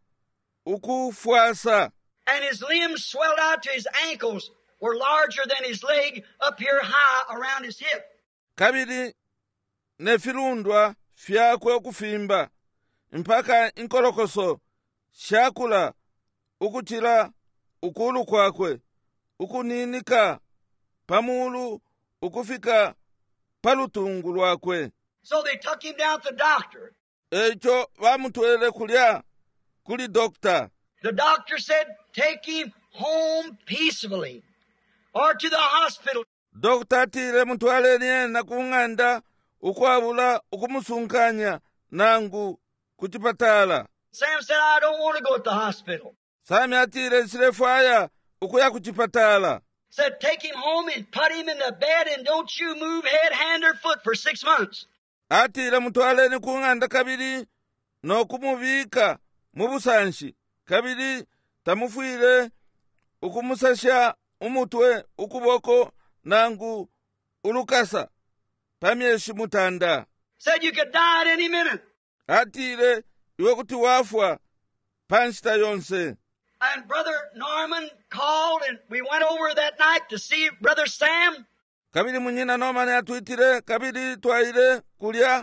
ukufuasa. And his limbs swelled out to his ankles, were larger than his leg up here high around his hip. Kabili nefirundwa fyakwe okufimba mpaka inkolokoso shakula ukuchila ukulu kwakwe ukuninika pamulu ukufika palutungu lwakwe. So they took him down to the doctor. Echo bamutwele kulya kuli dokta. The doctor said, take him home peacefully or to the hospital. Dokta atile mutwale niena kung'anda ukwabula ukumusunkanya nangu kuchipatala. Sam said, I don't want to go to the hospital. Sami atile nsilefaya ukuya kuchipatala. Said, take him home and put him in the bed and don't you move head, hand, or foot for six months. Atile mutwale ni kung'anda kabili no kumuvika mubusanshi kabili tamufwile ukumusasha umutwe ukuboko nangu ulukasa pamyeshi mutanda. Said you could die at any minute. Atile iwe kuti wafwa panshita yonse. And Brother Norman called and we went over that night to see Brother Sam. Kabili munyina Norman atwitire kabili twaile kulya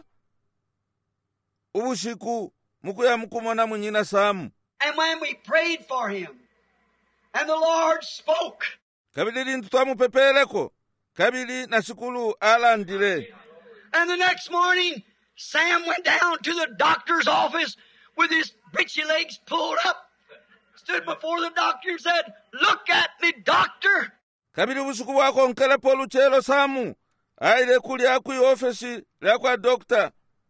ubushiku mukuya mukumona munyina Samu. And when we prayed for him and the Lord spoke. Kabili lintu twamupepeleko kabili nashukulu alandile. And the next morning Sam went down to the doctor's office with his breechy legs pulled up, stood before the doctor and said, look at me, doctor. Kabili ubusuku wako nkelepo luchelo Samu aile kulya kui ofesi lakwa dokta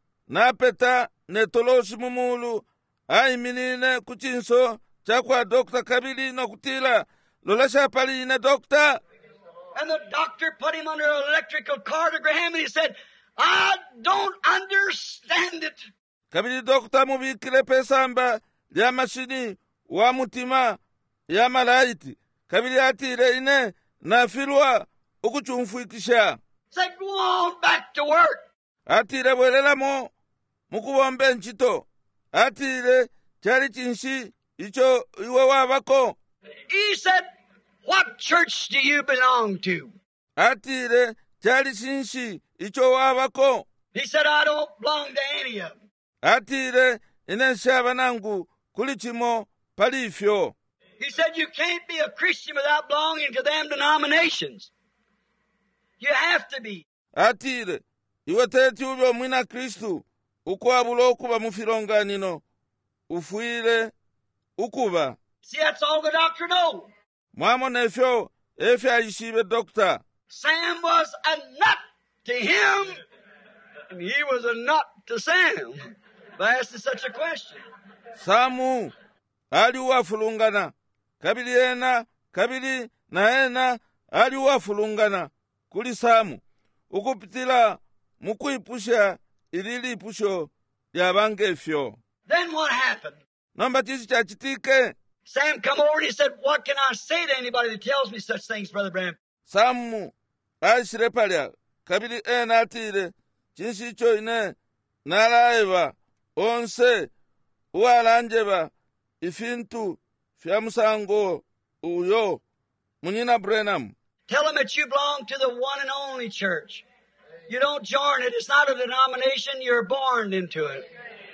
napeta netoloshi mumulu aiminine kuchinso chakwa dokta kabili nokutila lolasha paline dokta. And the doctor put him under an electrical cardiogram and he said, I don't understand it. Kabili dokta muvikile pesamba ya mashini wa mutima ya malaiti. Kabili atile ine nafilwa ukuchumfuikisha. Said, go on back to work. Atile bwelelamo mukubombe nchito. Atile chali chinshi icho iwe wabako. He said, what church do you belong to? Atile chali chinshi icho wabako. He said, I don't belong to any of them. Atile ine shaba nangu kulichimo palifyo. He said, you can't be a Christian without belonging to them denominations. You have to be. Atile iwe teti ubyo mwina Kristu ukwabula okuba mufilonganino ufuile ukuba. See, that's all the doctor knows. Mwamo nefyo efya ishibe dokta. Sam was a nut to him, and he was a nut to Sam. By asking such a question. Samu ali wafulungana kabili ena kabili na ena ali wafulungana kuli Samu ukupitila mukuipusha ilili ipusho ya bangefyo. Then what happened? Nomba chisi chachitike. Sam come over and he said, what can I say to anybody that tells me such things, Brother Branham? Samu aishire palya kabili ena atile chinsi icho ine nalaiva onse uwalanjeba ifintu fya musango uyo munyina Branham. Tell them that you belong to the one and only church. You don't join it. It's not a denomination. You're born into it.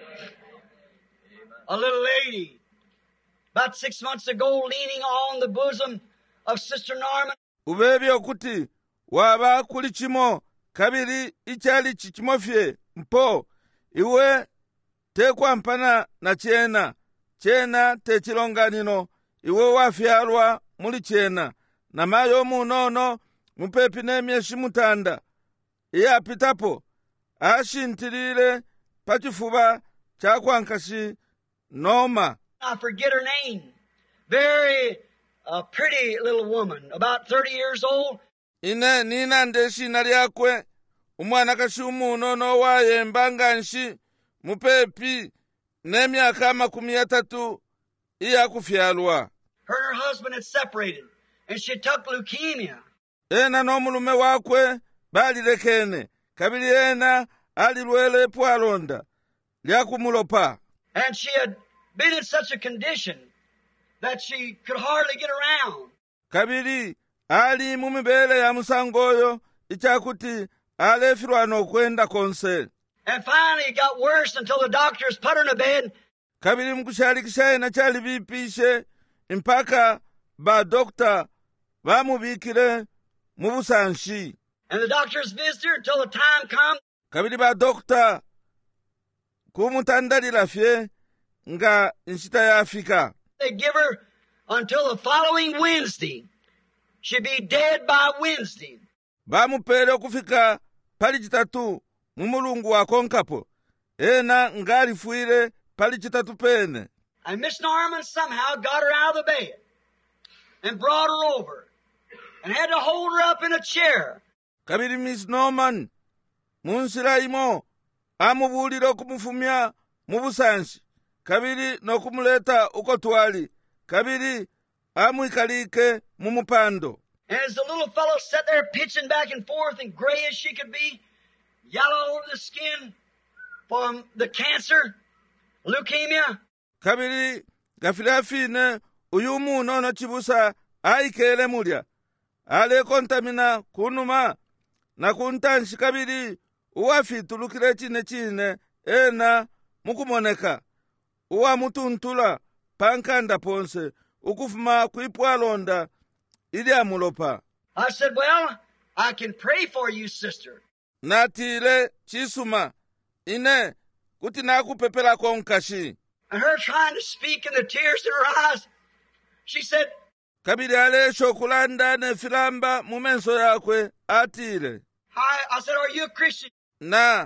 A little lady, about six months ago, leaning on the bosom of Sister Norman. Ubebye okuti waba kuli chimo kabili ichali chichimofye mpo iwe tekwa mpana na chena chena techilonganino iwe wafyalwa muli chena na mayo munono mupepi nemyeshi mutanda iya pitapo ashintilile pachifuba chakwankashi Noma. I forget her name. Very uh, pretty little woman, about thirty years old. Ine nina ndeshi naliakwe umwana kashi umunono waye mbanganshi mupepi nemyaka makumi atatu iya kufyalwa. Her and her husband had separated, and she took leukemia. Ena nomulume wakwe balilekene kabili ena alilwele pwalonda lyakumulopa. And she had been in such a condition that she could hardly get around. Kabili ali mumibele ya musangoyo ichakuti alefirwa nokwenda konse. And finally it got worse until the doctors put her in a bed. kabiri mkushalikisha ena chali bipishe mpaka ba dokta bamubikire mu busanshi. And the doctors visited her until the time come. kabiri ba dokta kumutandalila fye nga nshita yafika. They give her until the following Wednesday. She'd be dead by Wednesday. bamupele okufika pali chitatu mu mulungu wakonkapo ena ngalifuile pali chitatu pene. And Miss Norman somehow got her out of the bed and brought her over and had to hold her up in a chair. kabiri Miss Norman munsila imo amubulile okumufumya mu busanshi kabiri n'okumuleta uko twali kabiri amwikalike mu mupando. And as the little fellow sat there pitching back and forth and gray as she could be, yellow over the skin from the cancer, leukemia. kabiri gafile afine uyu muno no chibusa aikele mulya ale kontamina kunuma na kuntanshi kabiri uwafitulukile chine chine ena mukumoneka uwa mutuntula pankanda ponse ukufuma kuipwalonda ili amulopa. I said, well, I can pray for you, sister. natile chisuma ine kuti nakupepela konkashi. And her trying to speak and the tears in her eyes, she said, kabiri alesho kulanda ne filamba mumenso yakwe atile. Hi, I said, are you a Christian? Na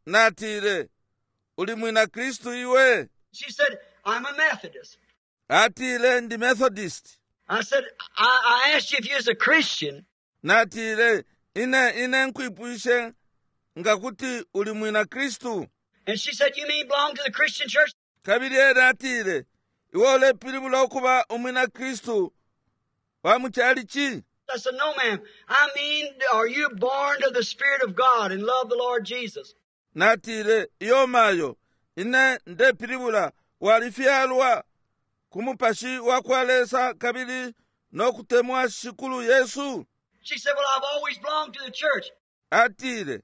natile uli mwina Kristu iwe? She said, I'm a Methodist. atile ndi Methodist. I said, I, I asked you if you was a Christian. natile ine ine nkwipuishe ngakuti uli mwina Kristu. And she said, you mean belong to the Christian church? kabiri ena atile iwe ole pilibula okuba umwina Kristu wa muchali chi? I said, no, ma'am. I mean, are you born of the Spirit of God and love the Lord Jesus? natile iyo mayo ine nde pilibula walifyalwa kumupashi wakwalesa kabili nokutemwa shikulu Yesu. She said, well, I've always belonged to the church. atile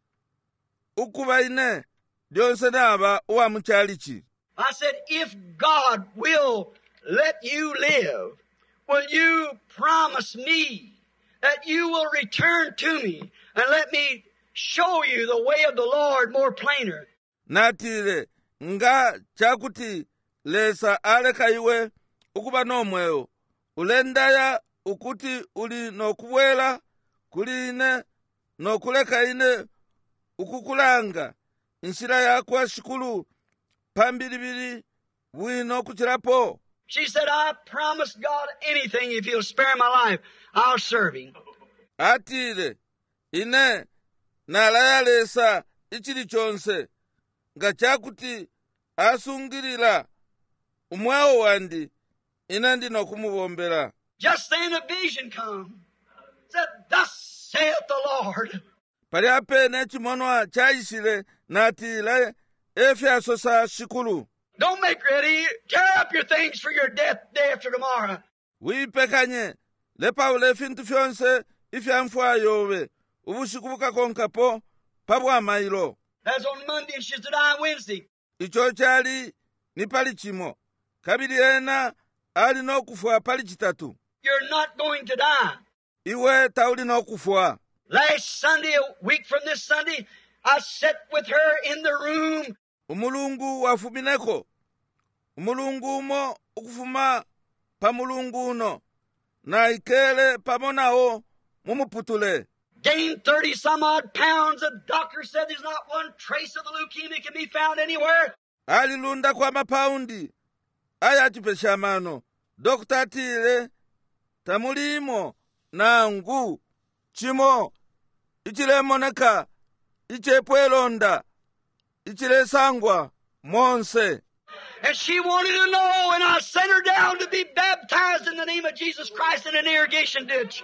ukuba ine lyonse naba uwa muchalichi. I said, if God will let you live, will you promise me that you will return to me and let me show you the way of the Lord more plainer? natile nga chakuti lesa aleka iwe ukuba nomweyo ulendaya ukuti uli nokubwela kuli ine nokuleka ine ukukulanga nsila yakwa shikulu pambilibili bwino kuchirapo. She said, I promise God anything if he'll spare my life, I'll serve him. atile ine nalayalesa ichili chonse nga chakuti asungilila umwawo wandi ine ndinokumubombela. Just then a vision come. Said, thus saith the Lord. pali apene chimonwa chaishile natile efyaso sa shikulu. Don't make ready. Tear up your things for your death day after tomorrow. wipekanye lepaule fintu fyonse ifyamfwa yowe ubushiku bukakonkapo pabwamailo. That's on Monday and she's to die Wednesday. icho chali ni pali chimo kabili ena ali nokufwa pali chitatu. You're not going to die. iwe tauli nokufwa. Last Sunday, a week from this Sunday, I sat with her in the room. umulungu wafumineko umulungu umo ukufuma pa mulungu uno na ikele pamonawo mumuputule. Gained thirty some odd pounds. The doctor said there's not one trace of the leukemia can be found anywhere. alilunda kwa mapaundi aya chipeshamano dokta atile tamulimo nangu chimo ichilemoneka ichepwelonda ichilesangwa monse. And she wanted to know, and I sent her down to be baptized in the name of Jesus Christ in an irrigation ditch.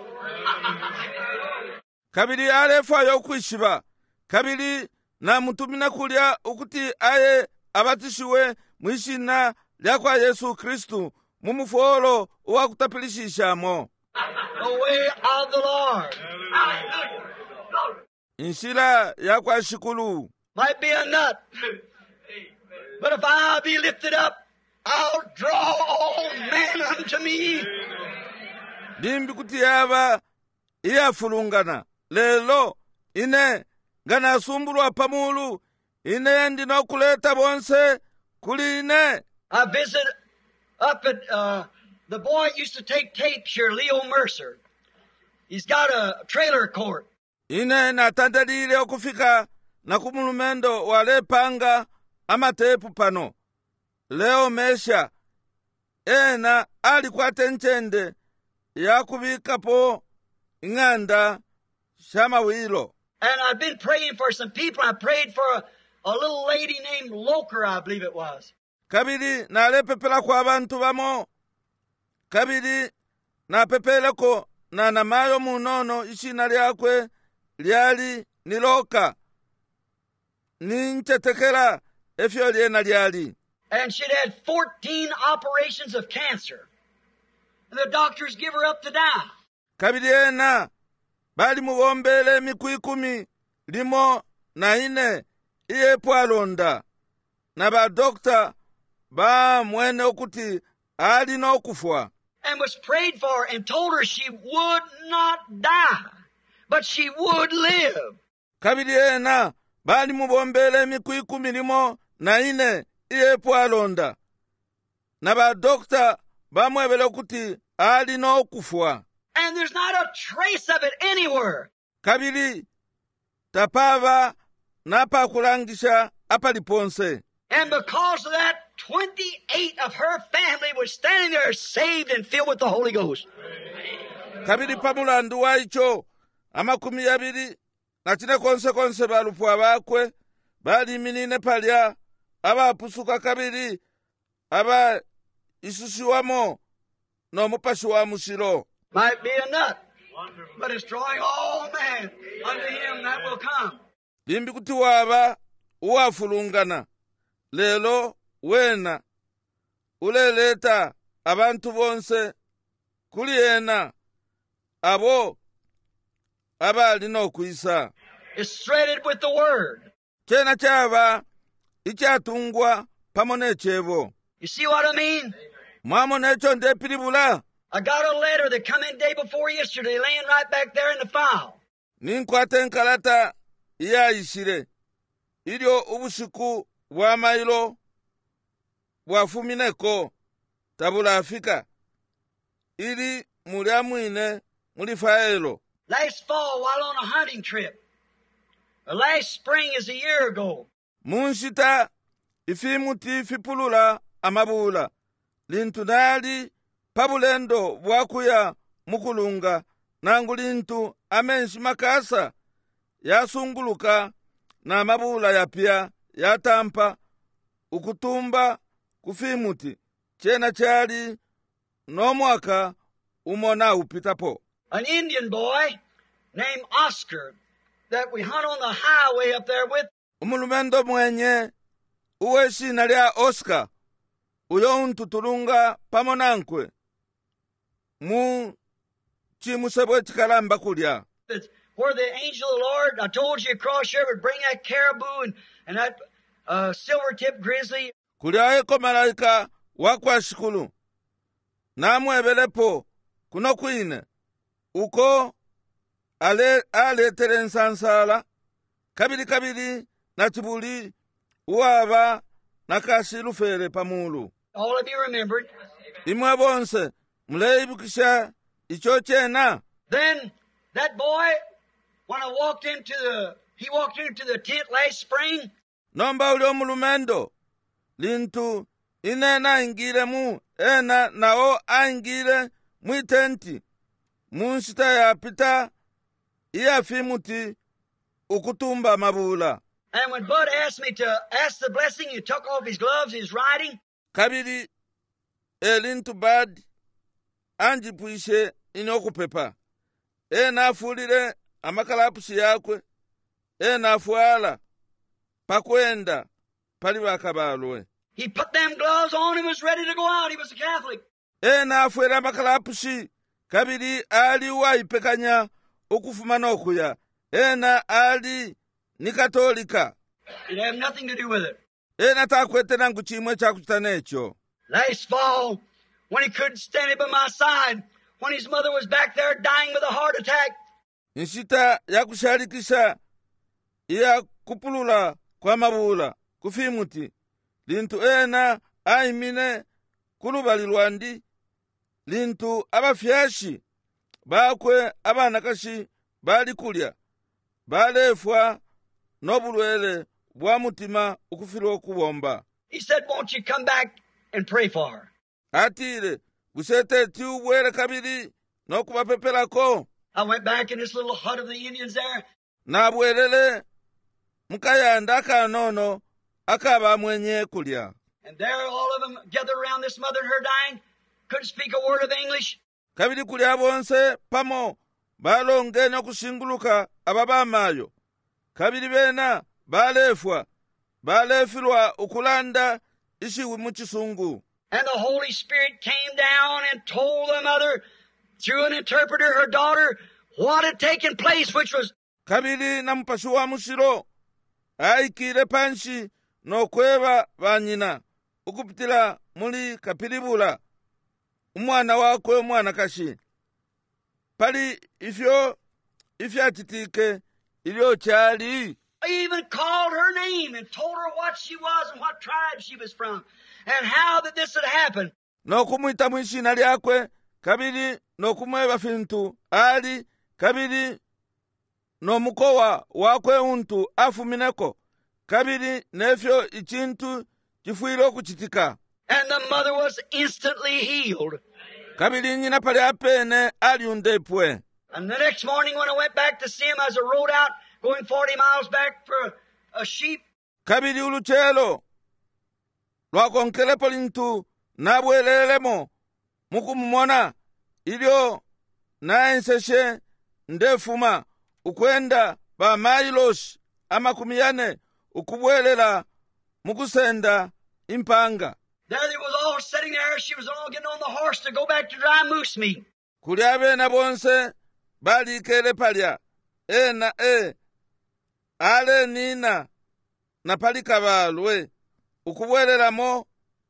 kabili alefayo ukwishiba kabili na mutumina kulya ukuti aye abatishiwe mwishina lyakwa Yesu Kristu mumufuolo uwakutapilishishamo. The way of the Lord. inshila yakwa shikulu. might be a nut. But if I'll be lifted up, I'll draw all men unto me. Ndimbi kuti yava iyafulungana lelo ine nganasumbulwa pamulu ine ndinokuleta bonse kuli ine. I visited up at uh, the boy used to take tapes here, Leo Mercer. He's got a trailer court. Ine natandalile okufika na kumulumendo walepanga amatepu pano. Leo Mesha ena ali kwatenchende yakubikapo ing'anda shamawilo. And I've been praying for some people. I prayed for a, a little lady named Loker, I believe it was. Kabili nalepepela kwa abantu bamo. Kabili napepeleko na namayo munono ishina lyakwe lyali niloka. Ninchetekela efyo lyena lyali. And she'd had fourteen operations of cancer. And the doctors give her up to die. Kabili ena bali muwombele mikuikumi limo na ine iyepo alonda. Na ba dokta ba mwene okuti ali n'okufwa. And was prayed for and told her she would not die, but she would live. Kabili ena bali mubombele mikuikumi limo na ine iyepo alonda. Na ba dokta ba mwebele okuti ali n'okufwa. And there's not a trace of it anywhere. Kabili tapava napa kulangisha apa liponse. And because of that, twenty-eight of her family was standing there saved and filled with the Holy Ghost. Kabili pamulandu waicho amakumi abiri na chine konse konse balupu abakwe bali minine palya aba pusuka kabili aba isusiwamo no mupashi wa musiro. Might be a nut, but it's drawing all men unto him that will come. Limbi kuti waba uwafulungana lelo wena uleleta abantu bonse kuli ena abo abali n'okwisa. It's threaded with the word. Chena chava ichatungwa pamo n'echevo. You see what I mean? Mwamo n'echo ndepilibula. I got a letter that come in day before yesterday laying right back there in the file. Ninkwate nkalata iyayishire ilyo ubusiku bwa mailo bwafumineko tabula afika ili muli amwine muli faelo. Last fall while on a hunting trip. The last spring is a year ago. Munshita ifimuti fipulula amabula lintu nali pabulendo bwakuya mukulunga nangu lintu amenshi makasa yasunguluka na mabula yapya yatampa ukutumba kufimuti chena chali no mwaka umona upitapo. An Indian boy named Oscar that we hunt on the highway up there with. Umulumendo mwenye uwe shina lya Oscar uyo untutulunga pamonankwe mu chimusebwe chikalamba kulya. It's where the angel of the Lord, I told you across here, would bring that caribou and, and that uh, silver-tipped grizzly. Kulya eko malaika wakwa shikulu namwebelepo kuno kwine uko ale aletere nsansala kabili kabili na chibuli uwaba nakashilufere pamulu. All of you remembered. Imwe bonse muleibukisha icho chena. Then that boy, when I walked into the, he walked into the tent last spring. Nomba uli omulumendo lintu inena ingile mu ena nao aingile mwitenti munshita ya pita iya fimuti ukutumba mabula. And when Bud asked me to ask the blessing, he took off his gloves, his riding. Kabili elintu bad anjipuishe inokupepa ena afulile amakalapusi yakwe ena afuala pakwenda pali bakabalwe. He put them gloves on and was ready to go out. He was a Catholic. Ena afuela amakalapusi kabili ali waipekanya ukufuma nokuya ena ali ni katolika. He'd have nothing to do with it. ena takwete nangu chimwe chakuchita necho. Last fall, when he couldn't stand it by my side, when his mother was back there dying with a heart attack, nshita yakushalikisha iya kupulula kwa mabula kufimuti lintu ena aimine kulubali lwandi lintu abafyashi bakwe abanakashi bali kulya balefwa n'obulwele bwa mutima ukufirwa okubomba. he said, won't you come back and pray for her? atile gusete ti ubwele kabili n'okubapepelako. I went back in this little hut of the Indians there. nabwelele mukayanda akanono akaba mwenye kulya. And there all of them gathered around this mother and her dying. Couldn't speak a word of English. kabili kulya bonse pamo balonge n'okushinguluka ababamayo. kabili bena balefwa balefilwa ukulanda ishiwi mu chisungu. And the Holy Spirit came down and told the mother, through an interpreter, her daughter, what had taken place, which was kabili na mpashi wa mushiro aikile panshi n'okweba banyina ukupitila muli kapilibula umwana wakwe umwana kashi pali ifyo ifyatitike ilio chali. I even called her name and told her what she was and what tribe she was from and how that this had happened. n'okumwita mwishina lyakwe kabili n'okumweba fintu ali kabili n'omukowa wakwe untu afumineko kabili n'efyo ichintu chifwile okuchitika. And the mother was instantly healed. kabili nyina pali apene aliundepwe. And the next morning when I went back to see him as I rode out, going forty miles back for a sheep, kabili uluchelo lwakonkelepo lintu nabwelelemo mukumumona ilyo naenseshe ndefuma ukwenda ba mailoshi amakumi yane ukubwelela mukusenda impanga. there they was all sitting there. She was all getting on the horse to go back to dry moose meat. kuli abena bonse balikele palya ena e ale nina na palika balwe ukubwelelamo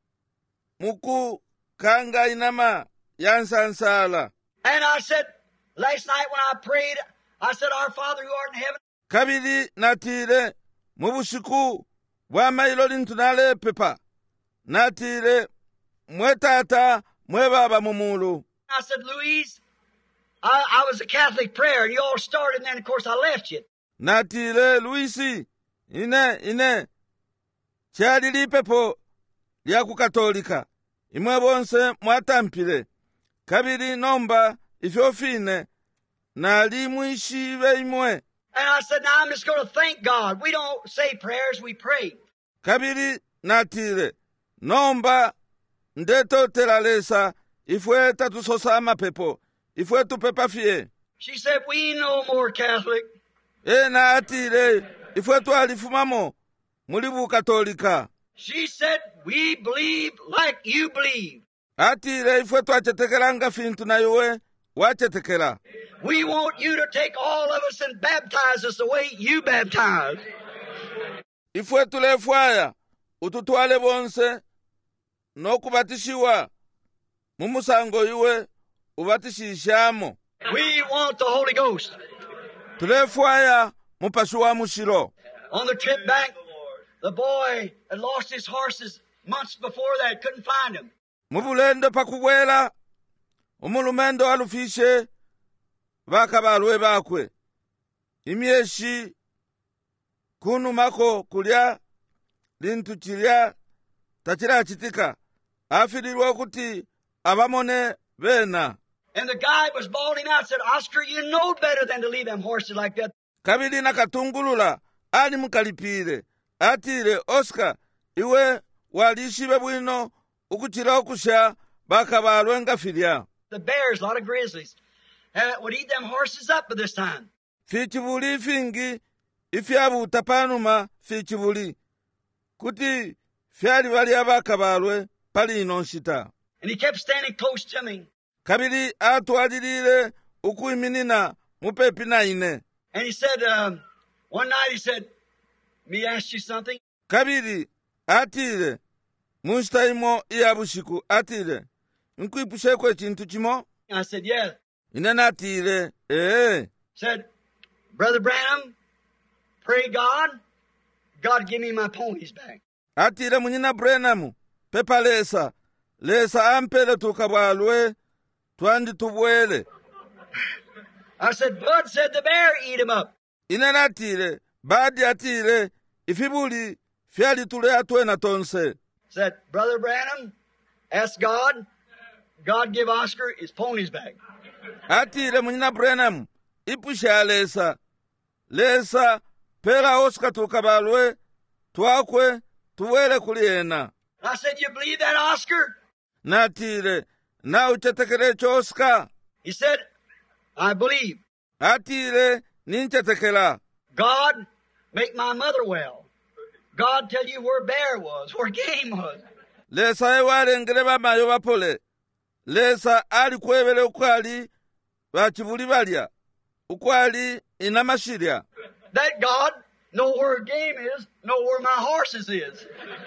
mukukanga inama yansansala. And I said, last night when I prayed, I said, Our Father who art in heaven, kabili natile mu bushiku bwa mailo lintu nalepepa natile mwe tata mwe baba mumulu. I said, Louise, I, I was a Catholic prayer, and you all started, and then, of course, I left you. natile Luisi ine ine chali lipepo lya kukatolika imwe bonse mwatampile kabili nomba ifyofine nali mwishive imwe. And I said, now I'm just going to thank God. We don't say prayers, we pray. kabili natile nomba ndetotela lesa ifwe tatusosa amapepo ifwe tupepa fye. She said, we no more Catholic. ena atile ifwe twalifumamo muli bukatolika. She said, we believe like you believe. atile ifwe twachetekelanga fintu na iwe wachetekela. We want you to take all of us and baptize us the way you baptize. ifwe tulefwaya ututwale bonse n'okubatishiwa mu musango iwe ubatishishamo. We want the Holy Ghost. tulefwaya mupashi wa mushiro. On the trip back, the boy had lost his horses months before that, couldn't find him. mubulendo pakubwela umulumendo alufishe baka balwe bakwe imyeshi kunumako kulya lintu chilya tachira chitika afililwa kuti abamone bena. And the guy was bawling out, said, Oscar, you know better than to leave them horses like that. kabili nakatungulula ali mukalipile atile Oscar iwe walishibe bwino ukuchila okusha baka balwe nga filya. The bears, a lot of grizzlies, uh, would eat them horses up by this time. fichibuli fingi ifyabuta panuma fichibuli kuti fyali balya baka balwe pali ino nshita. And he kept standing close to me. kabili atwalilile ukuiminina mupepi na ine. And he said, um, one night he said, me ask you something? kabiri atile munstaimo iya bushiku atile nkwipusheko ekintu kimo. I said, yes. Ine natile ee. Said, Brother Branham, pray God, God give me my ponies back. Atile munyina Branham pepa lesa lesa ampele tukabwalwe twandi tubwele. I said, Bud said the bear eat him up. Ine natile badi atile ifibuli fyali tule atwena tonse. Said, Brother Branham, ask God, God give Oscar his ponies back. Atile munyina Branham ipusha lesa lesa pela Oscar tukabalwe twakwe tuwele kuliena. I said, you believe that, Oscar? Natile na uchetekelecho Oscar. He said, I believe. Atile ninchetekela. God make my mother well. God tell you where bear was, where game was. Lesa ewalengele bamayo bapole. Lesa ali kwebele ukwali bachibuli balya. Ukwali inamashirya. That God know where game is, know where my horses is.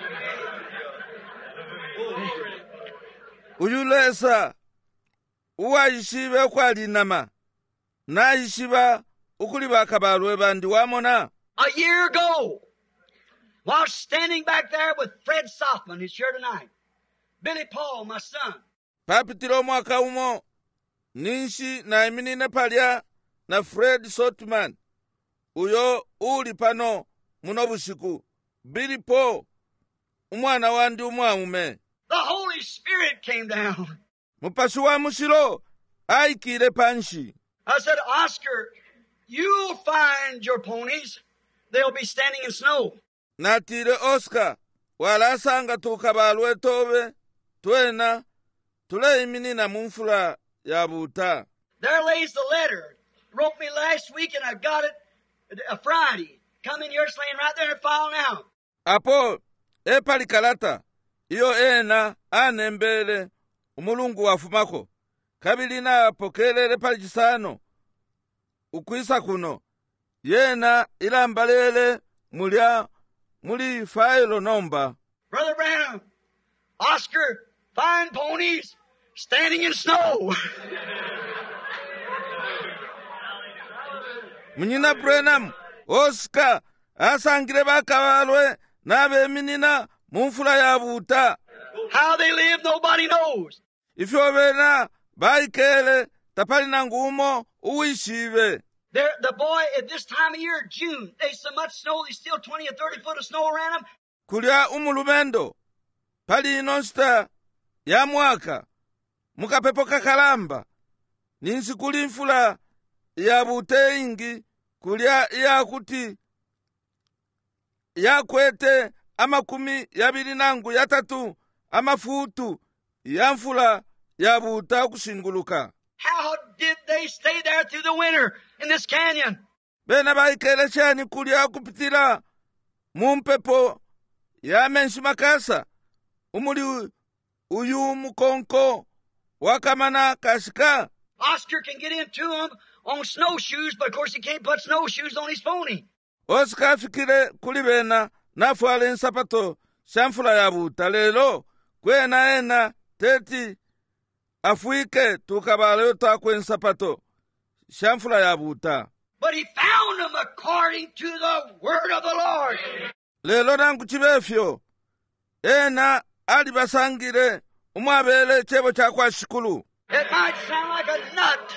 Uyu lesa uwayishibe ukwali inama. Nayishiba ukuli bakabalwe bandi wamona. A year ago, while standing back there with Fred Softman, who's here tonight, Billy Paul, my son. Papitilo mwaka umo, ninshi na iminine palya na Fred Softman. Uyo uli pano munobushiku. Billy Paul, umwana wandi umwamume. The Holy Spirit came down. Mupashi wa mushiro, aikile panshi. I said, Oscar, you'll find your ponies. They'll be standing in snow. Natile Oscar, wala sanga tukabalwe tobe, twena, tule iminina mumfula ya buta. There lays the letter. Wrote me last week and I got it a Friday. Come in here, laying right there and falling out. Apo, epali kalata, iyo ena anembele, umulungu wafumako. Kabilina pokelele pali jisano, ukwisa kuno. Yena ilambalele mulya muli failo nomba. Brother Branham, Oscar, fine ponies standing in snow. Munyina Branham, Oscar, asangile bakabalwe nabe minina mumfula ya buta. How they live, nobody knows. Ifyo bena baikele tapali na ngumo uishive. There, the boy at this time of year, June, there's so much snow, there's still twenty or thirty foot of snow around them. Kulya umulumendo, pali inonsta ya mwaka, mukapepo kakalamba, ninsi kuli mfula ya bute ingi, kulya ya kuti, ya kwete, ama kumi ya bilinangu ya tatu, ama futu, ya mfula ya buta kushinguluka. How did they stay there through the winter in this canyon? Bena baikele shani kulya kupitila mumpepo ya menshi makasa umuli uyu mukonko wakamana kashika. Oscar can get into them on snowshoes, but of course he can't put snowshoes on his pony. Oscar fikile kuli bena nafuale nsapato shamfula ya buta lelo kwena ena teti afuike tukabale utakwe nsapato shamfula ya buta. But he found them according to the word of the Lord. Lelo nangu chibefyo ena alibasangile umwabele chebo chakwa shikulu. It might sound like a nut.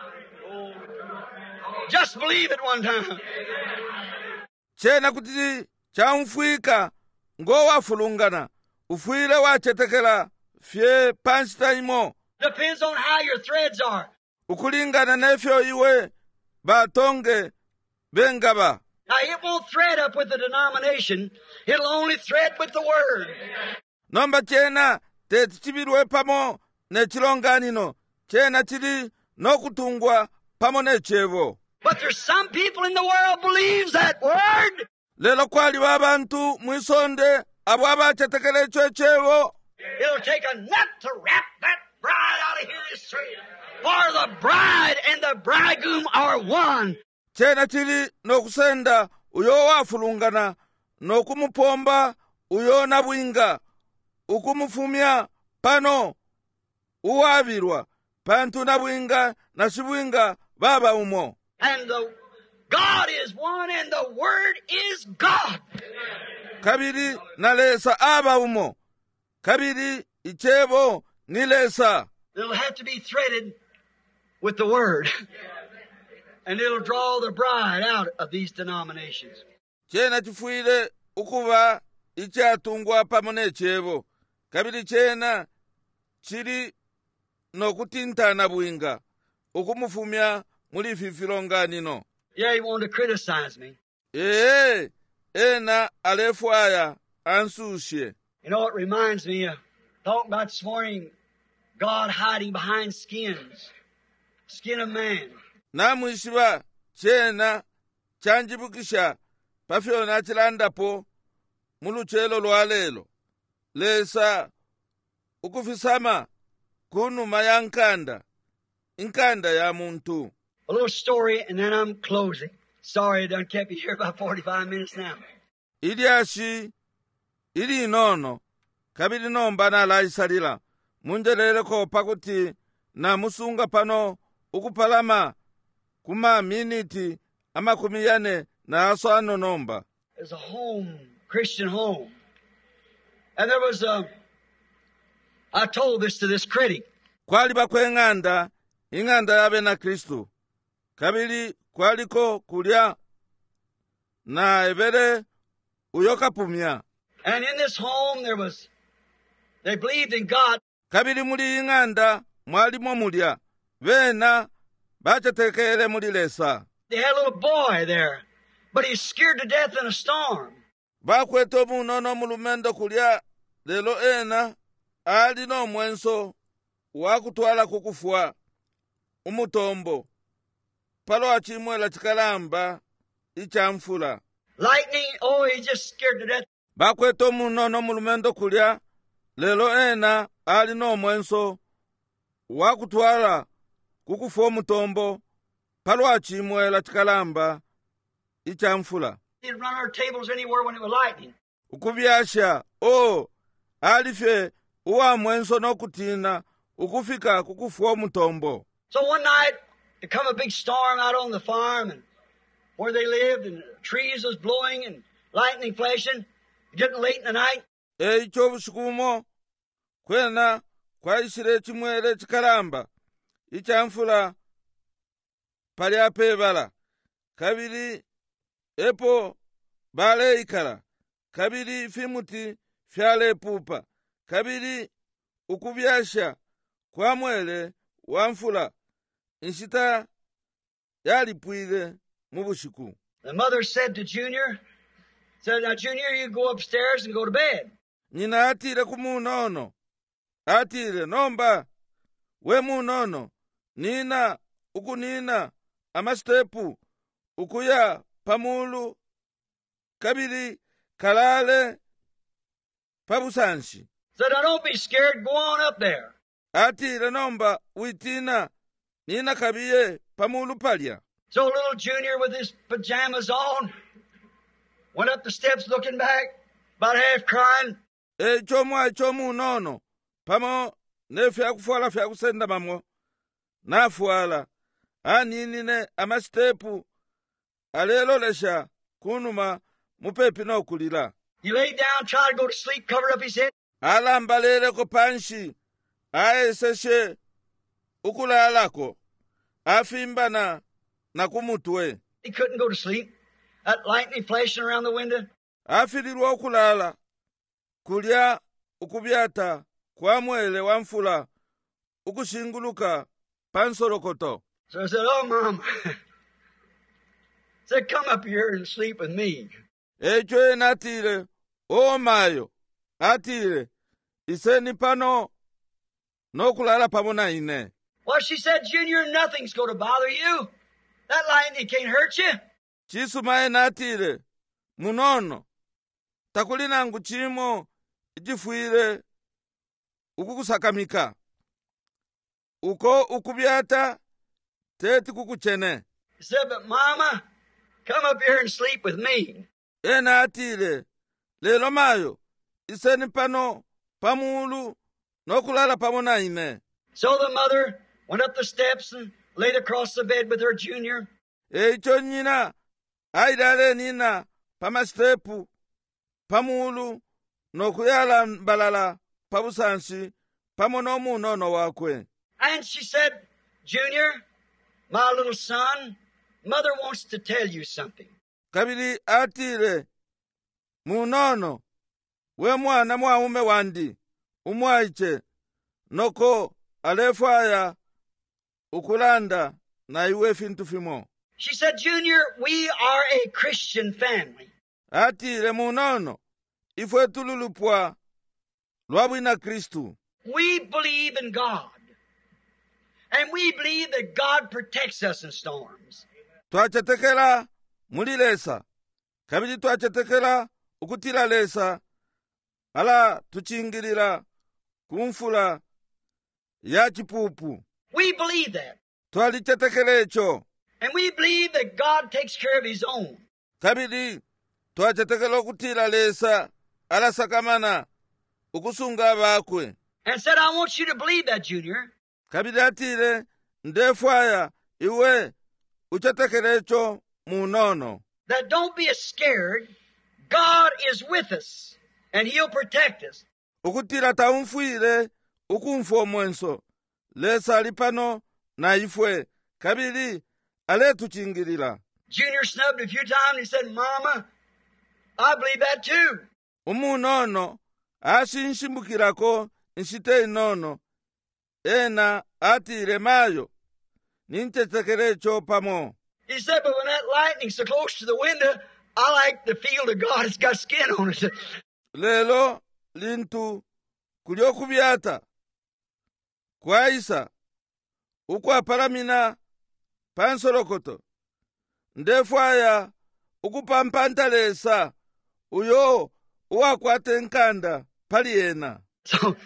Just believe it one time. Chena kuti chamfuika ngo wafulungana ufuile wachetekela fye panchita imo. Depends on how your threads are. Ukulingana nefyo iwe batonge bengaba. Now it won't thread up with the denomination. It'll only thread with the word. Nomba chena teti chibirwe pamo ne chilonganino. Chena chili no kutungwa pamo ne chevo. But there's some people in the world believes that word. Lelo kwali wabantu mwisonde abo abachetekele chwe chevo. It'll take a nut to wrap that bride out of here this straight. For the bride and the bridegroom are one. Chena chili no kusenda uyo wafulungana nokumupomba uyona bwinga ukumufumya pano uwabirwa pantu na bwinga na sibwinga baba umo. And the God is one and the Word is God. Kabiri nalesa aba umo. Kabiri ichebo nilesa. It'll have to be threaded with the Word. And it'll draw the bride out of these denominations. Chena chifuile ukuba ichatungwa pamone chebo. Kabiri chena chiri nokutintana bwinga ukumufumya muli fifilonga nino. Yeah, he wanted to criticize me. Ee, ena alefwaya ansushe. You know, it reminds me of talking about this morning, God hiding behind skins, skin of man. Namwishiba chena chanjibukisha pafyona chilandapo muluchelo lwalelo lesa ukufisama kunuma ya nkanda inkanda ya muntu. A little story and then I'm closing. Sorry I done kept you here about forty-five minutes now. Ili ashi ili inono kabili nomba na laisalila munjelele ko pakuti na musunga pano ukupalama kuma miniti ama kumiyane na aso ano nomba. There's a home, Christian home. And there was a, I told this to this critic. Kwali bakwe nganda, inganda yabe na Kristu. Kabili kwaliko kulya na ebere uyoka pumya. And in this home there was, they believed in God. Kabili muli inganda, mwali mulya. Vena, bachatekele muli lesa. They had a little boy there, but he's scared to death in a storm. Bakweto munono mulumendo kulya, lelo ena, ali no mwenso, wakutwala kukufua, umutombo. Palo achimwela chikalamba, ichamfula. Lightning, oh, he's just scared to death. Bakweto munono mulumendo kulya, lelo ena, ali no mwenso, wakutwala kukufua umutombo. Palo achimwela chikalamba, ichamfula. He'd run our tables anywhere when it was lightning. Ukubyasha, oh, alife, uwa mwenso no kutina, ukufika kukufua umutombo. So one night, there come a big storm out on the farm and where they lived, and trees was blowing and lightning flashing, getting late in the night. E icho busukumo, kwena, kwa isire chimwele chikalamba, ichamfula, pali apebala, kabili, epo, bale ikala, kabili fimuti, fyale pupa, kabili, ukubyasha, kwa mwele, wamfula, inshita, yalipwile, mubushiku. The mother said to Junior, said, now Junior, you go upstairs and go to bed. Nina atire kumunono, atire, nomba, we munono, nina, ukunina, amastepu, ukuya, pamulu, kabili, kalale, pabusanshi. Said, now don't be scared, go on up there. Atire nomba, witina, nina kabiye, pamulu palya. So little Junior with his pajamas on went up the steps looking back, about half crying. E chomwa chomu nono, pamo, ne fyakufuala fyakusenda mamwo, na fuala, aninine amastepu, alelo lesha, kunuma, mupepi no kulila. He laid down, tried to go to sleep, covered up his head. Alambalele ko panshi, aeseshe, ukulalako, afimbana, na kumutwe. He couldn't go to sleep. That lightning flashing around the window. Afilirwa okulala, kulya, ukubyata, kwa mwele wamfula, ukushinguluka, pansorokoto. So I said, oh, Mom. I said, come up here and sleep with me. Echo enatile, o mayo, atile, iseni pano, nokulala pamona ine. Well, she said, Junior, nothing's going to bother you. That lightning can't hurt you. Chisumaye natile, munono, takulina ngu chimo, ijifuile, ukukusakamika. Uko ukubyata, teti kukuchene. He said, but Mama, come up here and sleep with me. Ena atile, lelo mayo iseni pano pamulu nokulala pamo na ine. So the mother went up the steps and laid across the bed with her junior. Eicho nyina aidale nina pamastepu pamulu nokuyala mbalala pabusansi pamo nomunono wakwe. And she said, Junior, my little son, Mother wants to tell you something. Kabili atile munono we mwana mwaume wandi umwaiche noko alefaya ukulanda na iwe fintu fimo. She said, Junior, we are a Christian family. Atile munono ifwe tululupwa lwabwina Kristu. We believe in God. And we believe that God protects us in storms. Twachetekela mulilesa kabili twachetekela ukutila lesa ala tuchingilila kumfula ya chipupu. We believe that. Twalichetekele echo. And we believe that God takes care of His own. Kabili twachetekela ukutila lesa ala sakamana ukusunga bakwe. And said, I want you to believe that, Junior. Kabili atile ndefwaya iwe uchetekele echo munono. That don't be scared. God is with us. And He'll protect us. Ukutila taumfuile ukumfo mwenso. Lesa alipano na ifwe. Kabili ale tuchingilila. Junior snubbed a few times and he said, Mama, I believe that too. Umunono ashinshimbukilako nshite inono. Ena atile mayo. Ninchetekelecho pamo. He said, but when that lightning's so close to the window, I like the feel of God. It's got skin on it. Lelo lintu kuliokubyata kwaisa ukwapalamina pansolokoto ndefwaya ukupampantalesa uyo uwakwate nkanda pali yena. So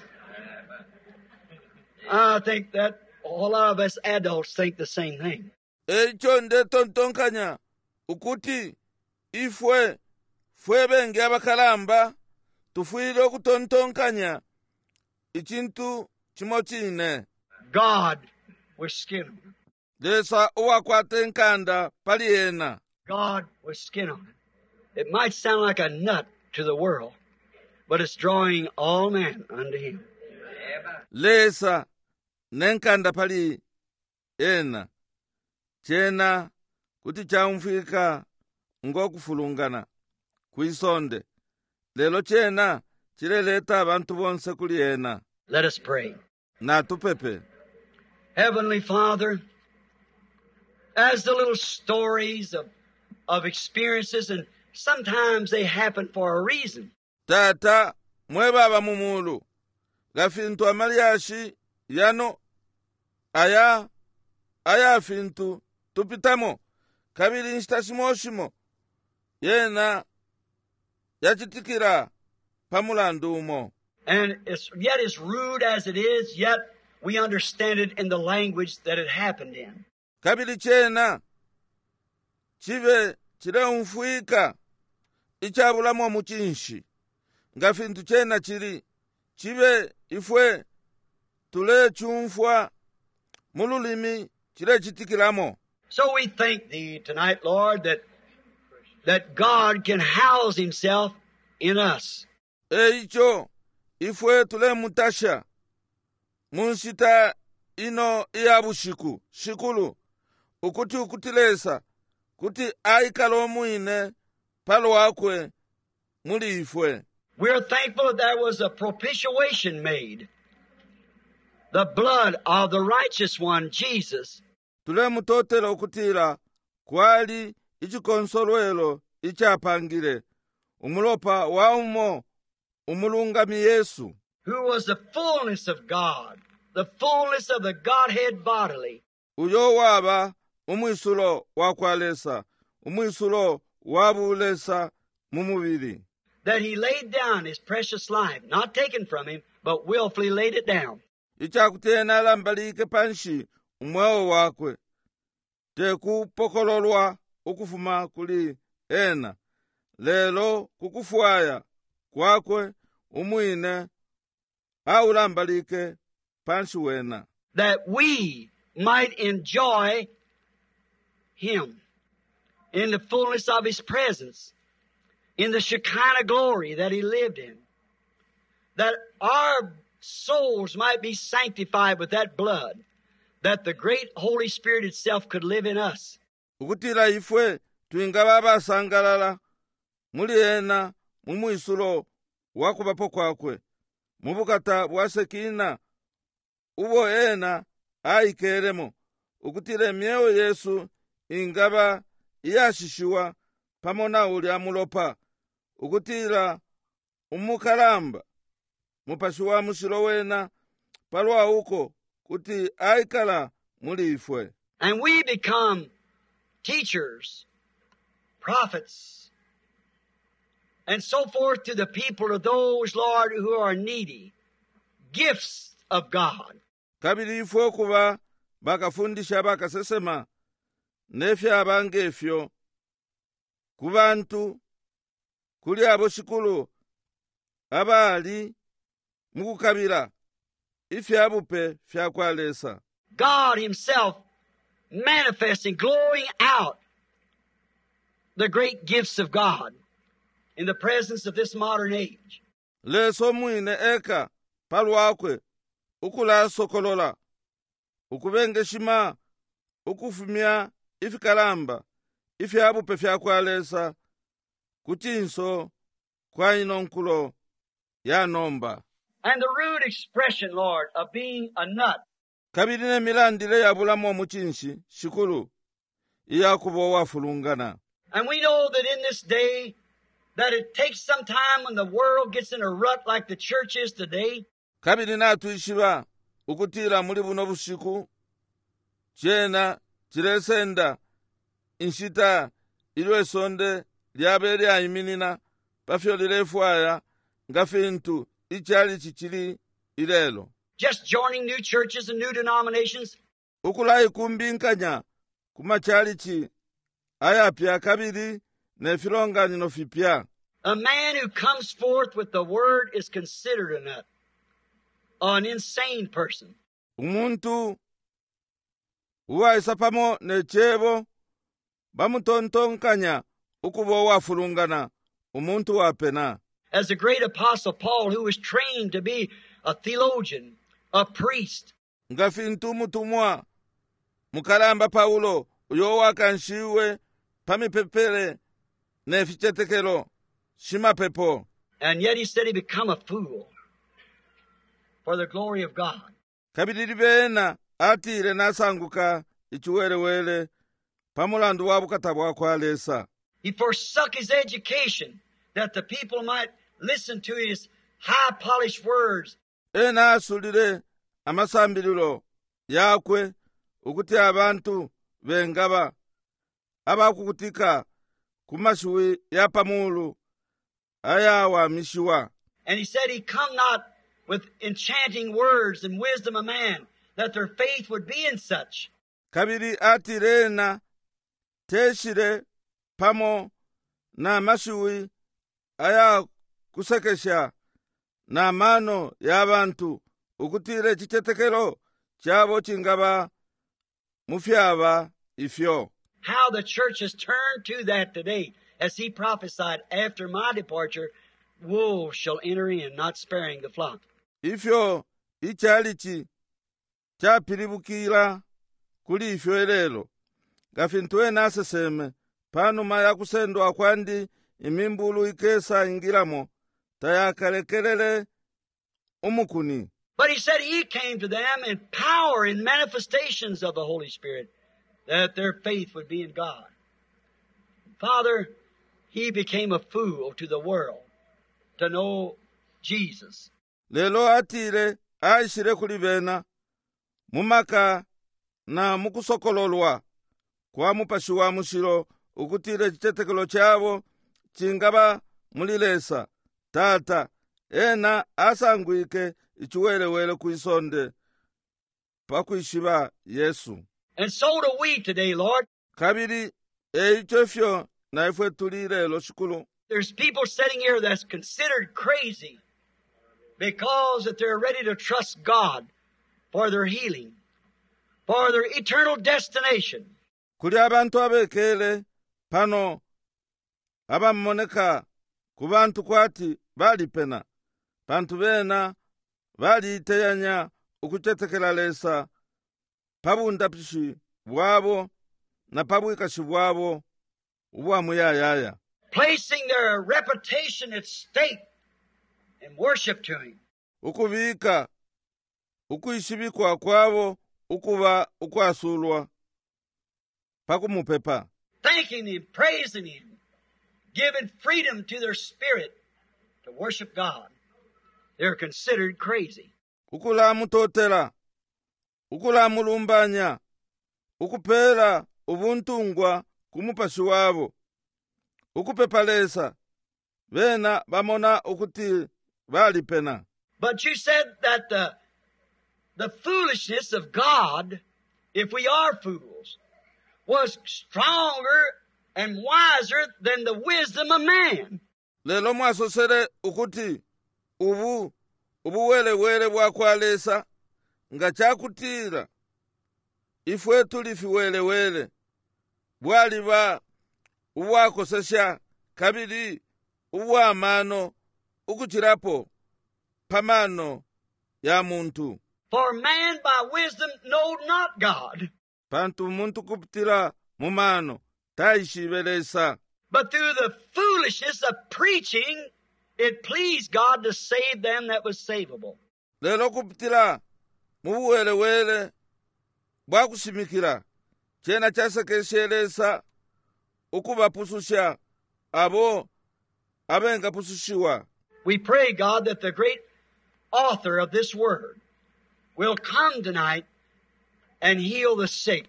I think that a lot of us adults think the same thing. Echo nde tontonkanya ukuti ifwe fwe benge abakalamba tufuyile okutontonkanya ichintu chimochine. God was skin on it. Lesa uwakwate nkanda pali yena. God was skin on it. It might sound like a nut to the world, but it's drawing all men unto Him. Lesa nenkanda pali yena. Chena kuti chamfika ngokufulungana kuisonde. Lelo chena chileleta abantu bonse kuli yena. Let us pray. Na tupepe. Heavenly Father, as the little stories of, of experiences, and sometimes they happen for a reason. Tata mwe baba mumulu. Gafintu amaliashi yano aya aya fintu tupitamo kabili nshitashimoshimo yena yachitikira pamulandumo. And it's, yet as rude as it is, yet we understand it in the language that it happened in. Kabili chena chive chile umfuika ichabulamo muchinshi nga fintu chena chili chive ifwe tule chumfwa mululimi chile chitikiramo. So we thank Thee tonight, Lord, that that God can house Himself in us. Eicho ifwe tule mutasha munshita ino iyabushiku shikulu ukuti ukutilesa kuti aikalo muine palo wakwe muli ifwe. We're thankful that there was a propitiation made. The blood of the righteous one, Jesus. Tule mutotela ukutila kwali ichikonsolwelo ichapangile umulopa waumo umulungami Yesu. Who was the fullness of God, the fullness of the Godhead bodily. Uyo waba umwisulo wakwalesa, umwisulo wabulesa mumubili. That He laid down His precious life, not taken from Him, but willfully laid it down. Ichakutena lambalike panshi umweo wakwe. Teku pokololwa ukufuma kuli ena. Lelo kukufuaya kwakwe umwine aulambalike pansi wena, that we might enjoy Him in the fullness of His presence, in the Shekinah glory that He lived in, that our souls might be sanctified with that blood, that the great Holy Spirit itself could live in us. ukutila ifwe twingaba basangalala muli ena mumwisulo wakubapo kwakwe mubukata bwa sekina ubo ena aikeremo, ukutila emyewo Yesu ingaba iyashishiwa pamona uli amulopa, ukutila umukalamba mupashi wa musilo wena palwa uko kuti aikala muli ifwe. And we become teachers, prophets, and so forth to the people of those, Lord, who are needy, gifts of God. kabili ifwe okuba bakafundisha bakasesema nefya abangefyo ku bantu kuli abo shikulu abali mukukabila ifyabupe fyakwalesa. God Himself manifesting, glowing out the great gifts of God in the presence of this modern age. leso mwine eka palwakwe ukula sokolola ukubengeshima ukufumya ifikalamba ifyabupe fyakwalesa kuchinso kwa inonkulo ya nomba. And the rude expression, Lord, of being a nut. kabili ne milandile ya bulamu omuchinshi shikulu iyakubo wafulungana. And we know that in this day, that it takes some time when the world gets in a rut like the church is today. kabili natwishiba ukutila muli buno bushiku chena chilesenda inshita ilwesonde lyabe lyayiminina pafyo lilefwaya nga fintu ichali chichili ilelo. Just joining new churches and new denominations. ukulayi kumbinkanya kumachalichi ayapya kabili nefilonganino fipya. A man who comes forth with the word is considered a nut, an insane person. umuntu uwaisa pamo nechebo bamutontonkanya ukubo wafulungana umuntu wapena. As the great apostle Paul, who was trained to be a theologian, a priest, nga fintu mutumwa mukalamba Paulo uyo wakanshiwe pamipepele nefichetekelo shimapepo, and yet he said he become a fool for the glory of God. kabili bena atile nasanguka ichiwelewele pamulandu wabukata bwakwalesa. He forsook his education that the people might listen to his high-polished words. ena asulile amasambililo yakwe ukuti abantu bengaba abakukutika kumashuwi ya pamulu ayawamishiwa. And he said he come not with enchanting words and wisdom of man, that their faith would be in such. kabili atilena teshile pamo na mashuwi aya kusekesha na mano ya bantu ukutile chichetekelo chabo chingaba mufyaba ifyo. How the church has turned to that today, as he prophesied, after my departure, wolves shall enter in, not sparing the flock. ifyo ichalichi chapilibukila kuli ifyo elelo gafintu ena aseseme panuma ya kusendwa kwandi imimbulu ikesa ingilamo tayakalekelele umukuni. But he said he came to them in power and manifestations of the Holy Spirit, that their faith would be in God. Father, he became a fool to the world to know Jesus. lelo atile aishile kuli bena mumaka na mukusokololwa kwa mupashi wa mushilo ukutile chichetekelo chabo chingaba mulilesa tata ena asangwike ichiwelewele kuisonde pakuishiba Yesu. And so do we today, Lord. kabili eicho fyo naifwe tuli lelo shikulu. There's people sitting here that's considered crazy because that they're ready to trust God for their healing, for their eternal destination. Kuli abantu abekele pano abammoneka ku bantu kwati bali pena bantu bena bali iteyanya ukuchetekela lesa pabundapishi bwabo na pabwikashi bwabo ubwamuyayaya, placing their reputation at stake in worship to Him. Ukuvika ukuishibikwa kwabo ukuba ukwasulwa pakumupepa, thanking Him, praising Him, giving freedom to their spirit to worship God. They're considered crazy. ukulamutotela ukulamulumbanya ukupela ubuntungwa kumupashi wabo ukupepalesa bena bamona ukuti bali pena. But you said that the, the foolishness of God, if we are fools, was stronger and wiser than the wisdom of man. Lelo mwasosele ukuti ubu ubuwelewele bwakwalesa nga chakutila ifwe tulifi welewele bwaliba ubwakosesha kabili ubwamano ukuchirapo pamano ya muntu. For man by wisdom knowed not God, Pantu muntu kupitila mumano taishibelesa. but through the foolishness of preaching, it pleased God to save them that was savable. Lelo kupitila mubuwelewele bwakushimikila chena chasekeshelesa ukubapususha abo abenga pusushiwa. We pray, God, that the great author of this word will come tonight and heal the sick,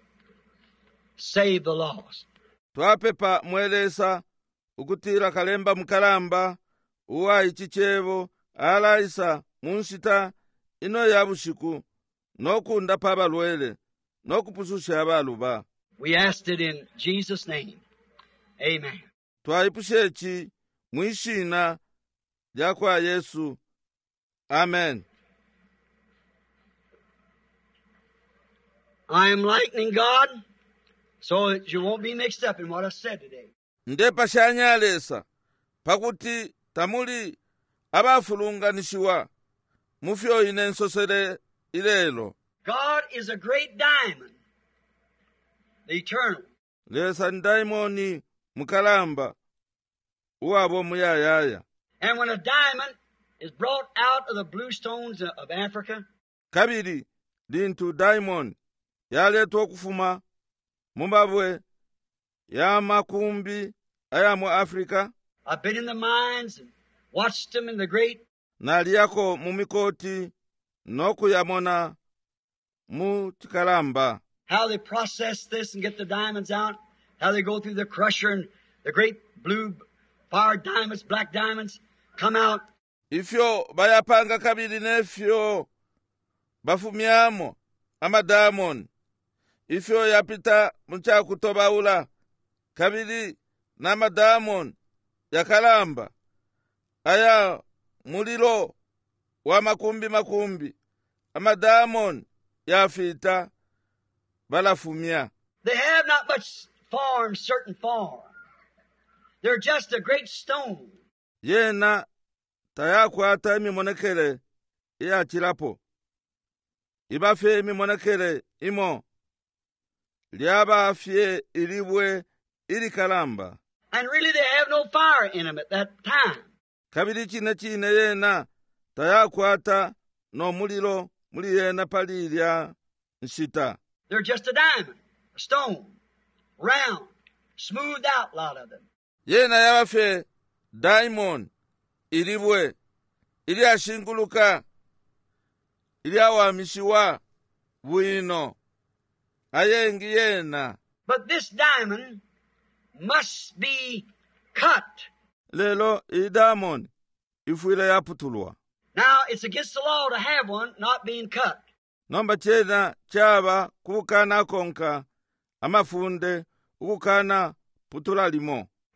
save the lost. Twapepa mwelesa ukutira kalemba mukalamba uwa ichichevo alaisa munshita ino yabushiku nokunda pabalwele nokupususha abaluba. We asked it in Jesus' name. Amen. Twaipushechi mwishina lyakwa Yesu. Amen. I am lightening God so that you won't be mixed up in what I said today. Ndepa shanyalesa pakuti tamuli abafulunganishiwa mufyo ine nsosele ilelo. God is a great diamond, the eternal. Lesa ndaimoni mukalamba uwabo muyayaya. And when a diamond is brought out of the blue stones of Africa, Kabiri lintu diamond yaletwa okufuma mumabwe ya makumbi aya mu Afrika. I've been in the mines and watched them in the great. Naliyako mumikoti nokuyamona mu chikalamba. How they process this and get the diamonds out. How they go through the crusher and the great blue fire diamonds, black diamonds, come out. Ifyo bayapanga kabiri nefyo bafumyamo amadamon. Ifyo yapita mucha kutobaula kabiri na madamon ya kalamba. Aya mulilo wa makumbi makumbi. Amadamon yafita balafumya. They have not much form, certain form. They're just a great stone. Yena tayakwata imimonekele iya chilapo. Ibafe imimonekele imo. Liaba fye ilibwe ili kalamba. And really they have no fire in them at that time. Kabili chine chine yena tayakwata no mulilo muli yena palilya nshita. They're just a diamond, a stone, round, smoothed out, a lot of them. Yena yabafe diamond ilibwe ili ashinguluka ili awamishiwa buino ayengi yena. But this diamond must be cut. Lelo i diamond ifuile yaputulwa. Now, it's against the law to have one not being cut. Nomba chena chaba kukana konka amafunde ukukana putula limo.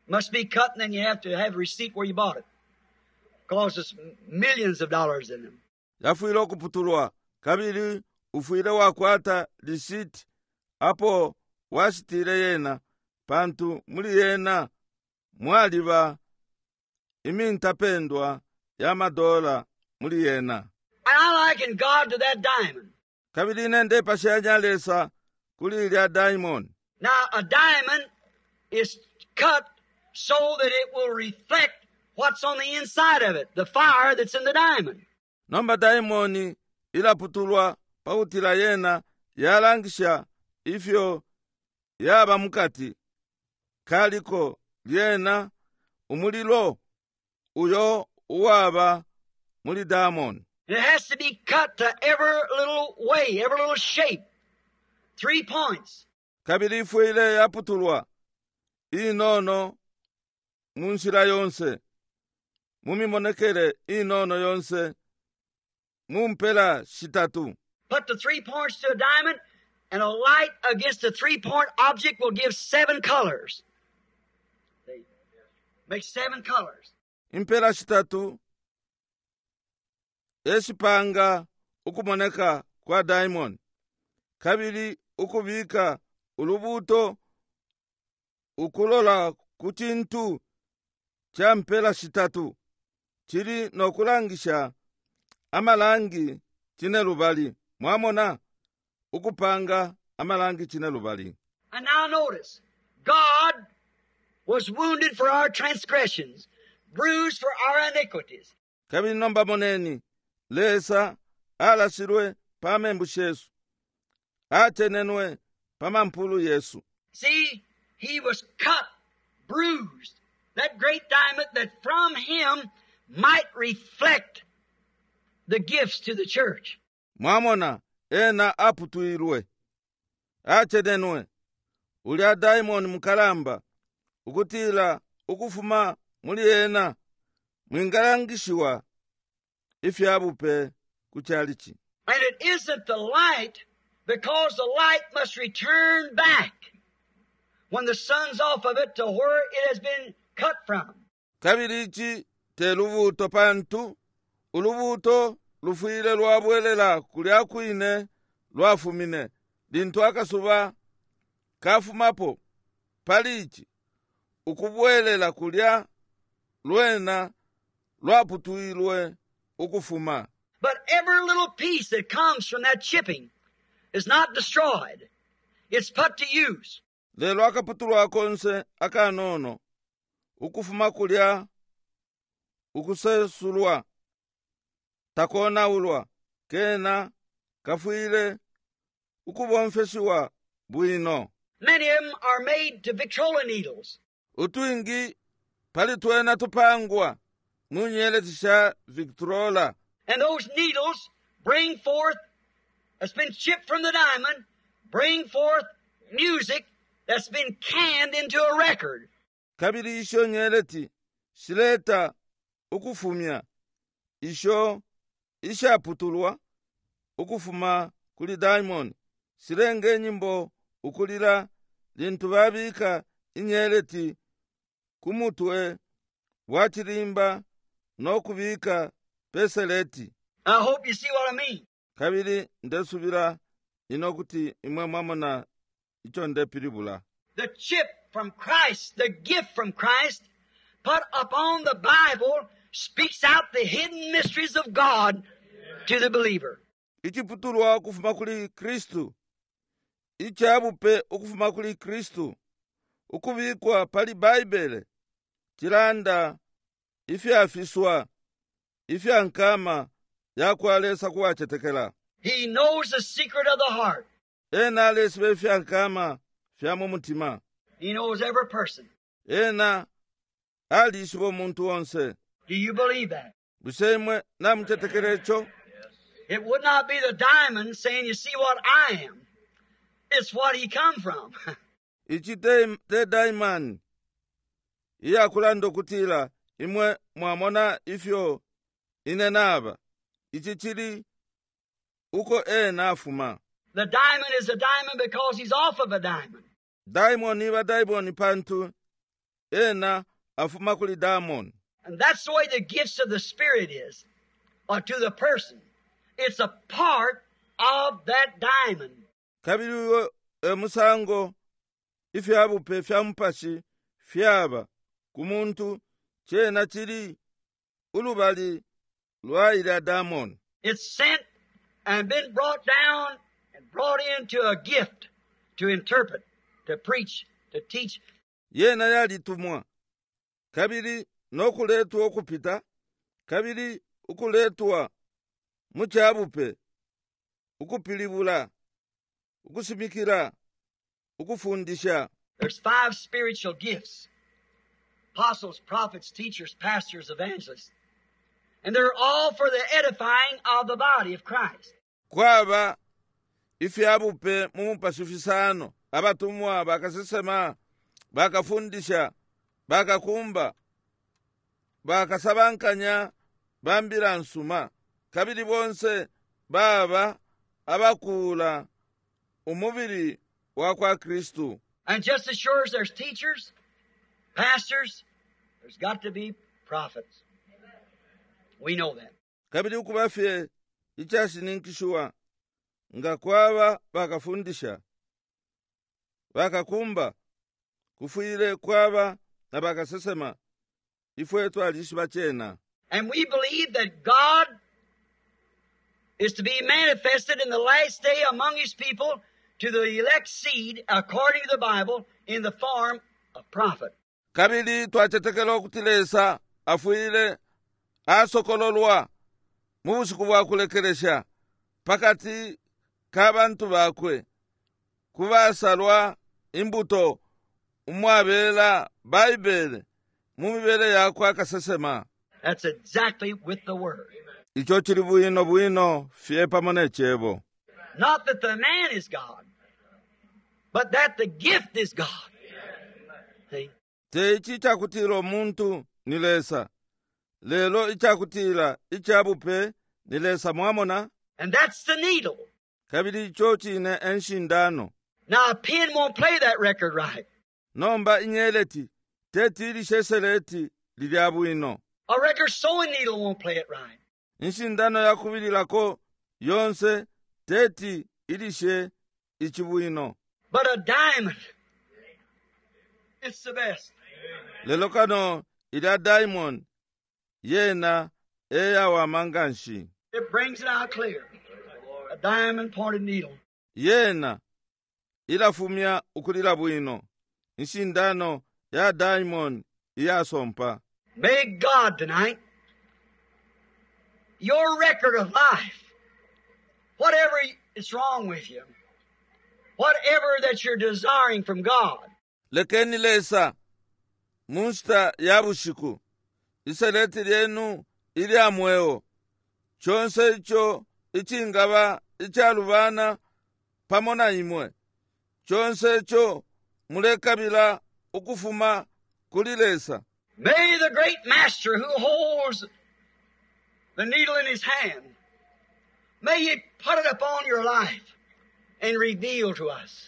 Must be cut, and then you have to have a receipt where you bought it. Costs us millions of dollars in them. Yafuile okuputulwa kabili ufuile wakwata lisiti apo washitile yena pantu muli yena mwaliva imintapendwa ya madola muli yena. And I liken God to that diamond. Kabili nende pashianyalesa kuli ilya diamond. Now, a diamond is cut so that it will reflect what's on the inside of it, the fire that's in the diamond. Nomba diamond ilaputulwa pautila yena yalangisha ifyo yaba mukati kaliko lyena umulilo uyo uwaba muli diamond. It has to be cut to every little way, every little shape. Three points. Kabili ifuile yaputulwa inono munshira yonse mumimonekele inono yonse mumpela shitatu. Put the three points to a diamond, and a light against a three-point object will give seven colors. They make seven colors. Impela shitatu eshipanga ukumoneka kwa diamond. Kabili ukubika ulubuto ukulola kuchintu cha mpela shitatu chili nokulangisha amalangi chine lubali. Mwamona ukupanga amalangi chine lubali. And now notice, God was wounded for our transgressions, bruised for our iniquities. Kabili nomba moneni lesa alasirwe pamembu Yesu atenenwe pamampulu Yesu. See, he was cut, bruised, that great diamond that from him might reflect the gifts to the church. Mwamona ena aputuirwe atenenwe ulya diamond mukalamba ukutila ukufuma muli ena mwingalangishiwa ifyabupe kuchalichi. And it isn't the light, because the light must return back when the sun's off of it to where it has been cut from. Kabirichi te lubuto pantu ulubuto lufuile lwabwelela kulya kwine lwafumine lintu akasuba kafumapo palichi ukubwelela kulya lwena lwaputuilwe ukufuma. But every little piece that comes from that chipping is not destroyed. It's put to use. Lelo akaputulwa konse akanono ukufuma kulya ukusesulwa takona ulwa kena kafuile ukubomfeshiwa bwino. Many of them are made to Victrola needles. Utuingi palitwena tupangwa munyele tisha Victrola. And those needles bring forth, that's been chipped from the diamond, bring forth music that's been canned into a record. Kabili isho nyeleti shileta ukufumya isho isha putulwa ukufuma kuli diamond silenge nyimbo ukulila lintu babika inyeleti kumutwe wachilimba nokubika peseleti. I hope you see what I mean. Kabili ndesubira inokuti imwe mwamona icho ndepilibula. The chip from Christ, the gift from Christ, put upon the Bible, speaks out the hidden mysteries of God to the believer. Ichiputulwa kufuma kuli Kristu, ichabupe ukufuma kuli Kristu, ukubikwa pali Baibele, chilanda ifyafiswa, ifyankama yakwalesa kuwachetekela. He knows the secret of the heart. Ena alesibe fyankama fyamu mutima. He knows every person. Ena alishibo muntu wonse. Do you believe that? Busemwe na mchetekelecho. It would not be the diamond saying, you see what I am. It's what he come from. Ichi te, te diamond. Iya kulando kutila imwe mwamona ifyo inenaba. Ichi chili uko ena afuma. The diamond is a diamond because he's off of a diamond. Diamond iba diamond pantu ena afuma kuli damoni. And that's the way the gifts of the Spirit is, or to the person. It's a part of that diamond. Kabili emusango ifyabupe fyamupashi fyaba kumuntu chena chili ulubali lwaila damoni. It's sent and been brought down and brought into a gift to interpret, to preach, to teach. Yena yalitumwa kabili n'okuleetwa okupita, kabili ukuleetwa muchabupe, ukupilibula, ukusimikira, ukufundisha. There's five spiritual gifts: apostles, prophets, teachers, pastors, evangelists. And they're all for the edifying of the body of Christ. Kwaba ifyabupe mumupasifisano, abatumwa bakasesema, bakafundisha, bakakumba, bakasabankanya, bambira nsuma, kabili bonse baba abakula umubiri wa kwa Kristu. And just as sure as there's teachers, pastors, there's got to be prophets. We know that. Kabili ukubafye ichashi ninkishuwa nga kwaba bakafundisha, bakakumba, kufuile kwaba na bakasesema, ifwetu alishi bachena. And we believe that God is to be manifested in the last day among His people to the elect seed, according to the Bible, in the form of prophet. Kabili twachetekela okutilesa afuile asokololwa mubusiku bwa kulekelesha pakati k'abantu bakwe kubasalwa imbuto umwabela Baibele mumibele yakwe akasesema. That's exactly with the Word. Icho chili bwino bwino fye pamone chebo. Not that the man is God, but that the gift is God. See? Te ichi chakutila omuntu nilesa, lelo ichakutila ichabupe nilesa mwamona. And that's the needle. Kabili icho chine enshindano. Now a pen won't play that record right. Nomba inyeleti teti ilisheseleti lilya bwino. A record sewing needle won't play it right. Inshindano yakubililako yonse teti ilishe ichibwino. But a diamond, it's the best. Lelo kano ila diamond yena eya wa manganshi. It brings it out clear. A diamond pointed needle. Yena ila fumia ukulila bwino. Inshindano ya diamond iya sompa. May God tonight, your record of life, whatever is wrong with you, whatever that you're desiring from God, lekeni lesa munsta yabushiku iseleti lyenu ili amweo chonse icho ichingaba ichalubana pamona imwe chonse icho mulekabila ukufuma kulilesa. may the great master who holds the needle in his hand, may he put it upon your life and reveal to us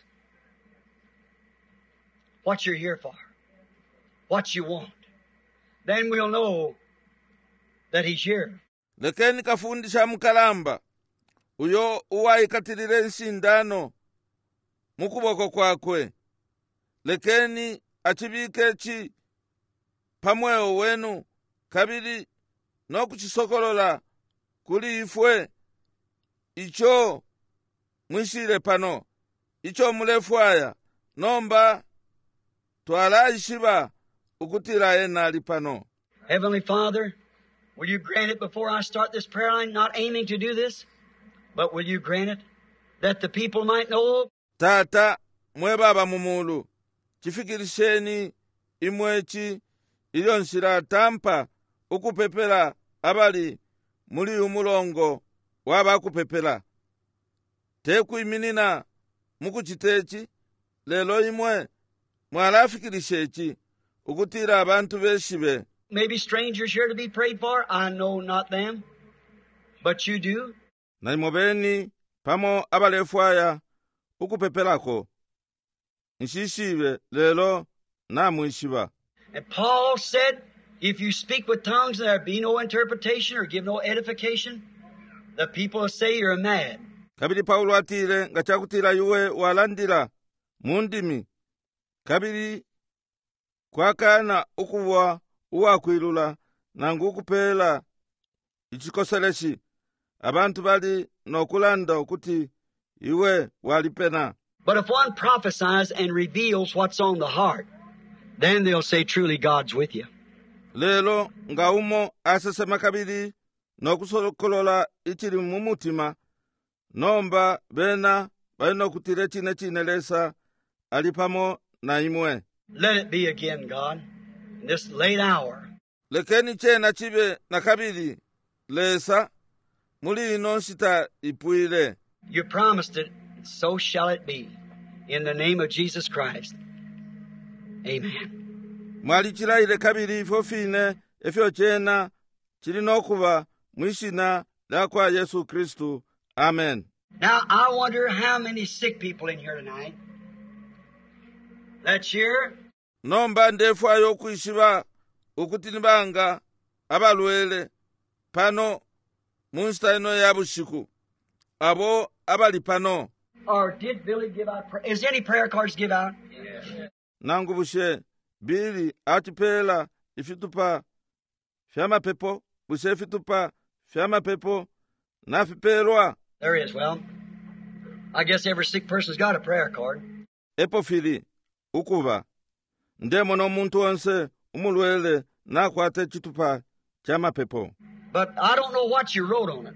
what you're here for, what you want. Then we'll know that He's here. Lekeni kafundisha mkalamba uyo uwaikatilile nshindano mukuboko kwakwe. Lekeni achibike chi pamweo wenu kabili nokuchisokolola kuli ifwe icho mwishile pano icho mulefwaya nomba twala ishiba ukutila ena ali pano. Heavenly Father, will you grant it before I start this prayer line, not aiming to do this, but will you grant it that the people might know? Tata mwe baba mumulu chifikirisheni imwechi iliyonshila tampa ukupepela abali muli umulongo waba kupepela. Tekuiminina mukuchitechi lelo imwe mwalafikirishechi ukutira abantu beshibe. Maybe strangers here to be prayed for. I know not them, but you do. Na imobeni pamo abalefwaya ukupepelako nshishibe lelo namwishiba. And Paul said, if you speak with tongues and there be no interpretation or give no edification, the people will say you're mad. kabiri paulo atile nga chakutila yuwe walandila mundimi kabiri kwakana ukuwa uwakwilula nangu ukupela ichikoseleshi abantu bali nokulanda kuti iwe walipena. But if one prophesies and reveals what's on the heart, then they'll say truly God's with you. Lelo nga umo asesema kabiri nokusokolola ichili mumutima nomba bena balino kutile chine chinelesa alipamo na imwe. Let it be again, God, in this late hour. Lekeni chena chibe na kabiri lesa muli ino sita ipuile. You promised it, and so shall it be. In the name of Jesus Christ. Amen. Mwalichilaile kabiri ifo fine efyo chena chilino kuva mwishina la kwa Yesu Kristu. Amen. Now, I wonder how many sick people in here tonight. That's here. Nomba ndefu ayo kuishiba ukutinibanga abalwele pano munsta ino ya bushiku abo abali pano. Or did Billy give out prayer? Is any prayer cards give out? Yes. Nangu bushe Billy atipela ifitupa fyama pepo bushe ifitupa fyama pepo nafipelwa. There is. Well, I guess every sick person's got a prayer card. Epo fili ukuva ndemo no muntu onse umulwele nakwate chitupa chama pepo. But I don't know what you wrote on it.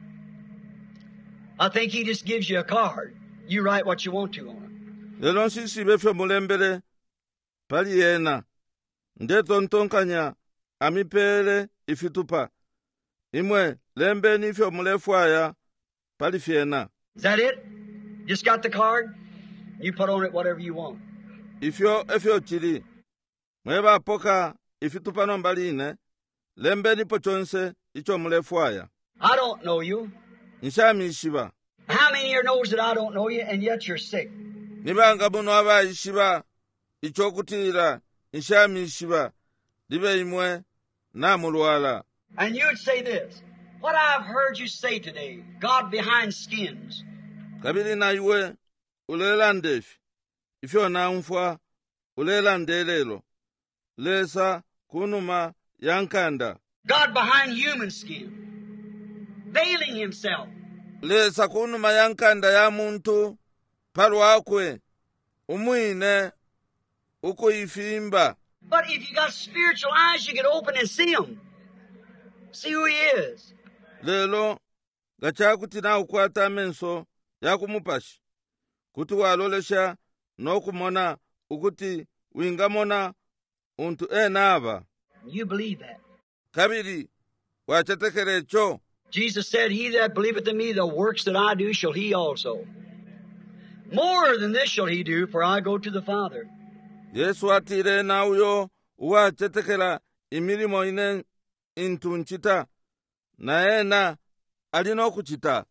I think he just gives you a card. You write what you want to on it. Lelo nsisi befyo mulembele pali yena ndeto ntonkanya amipele ifitupa imwe lembe nifyo mulefwaya pali fiena. Is that it? Just got the card? You put on it whatever you want. Ifyo efyo chili mweba poka ifitupa nombaline lembe nipo chonse icho mulefwaya. I don't know you. Nshamishiba. How many here knows that I don't know you and yet you're sick? Nibanga buno abayishiba icho kutira nshamishiba libe imwe na mulwala. And you'd say this, what I've heard you say today, God behind skins. Kabili na iwe ulela ndefi ifyo na mfwa ulela ndelelo lesa kunuma yankanda. God behind human skin, veiling himself. Lesa kunuma yankanda ya muntu palwakwe umwine uko ifimba. But if you got spiritual eyes, you can open and see him. See who he is. Lelo gachakuti na ukwata menso ya kumupashi kuti walolesha nokumona ukuti wingamona untu enava. You believe that. Kabiri wachetekere cho. Jesus said, he that believeth in me, the works that I do shall he also. More than this shall he do, for I go to the Father. Yesu atire na uyo wachetekera imilimo ine intu nchita na ena alino kuchita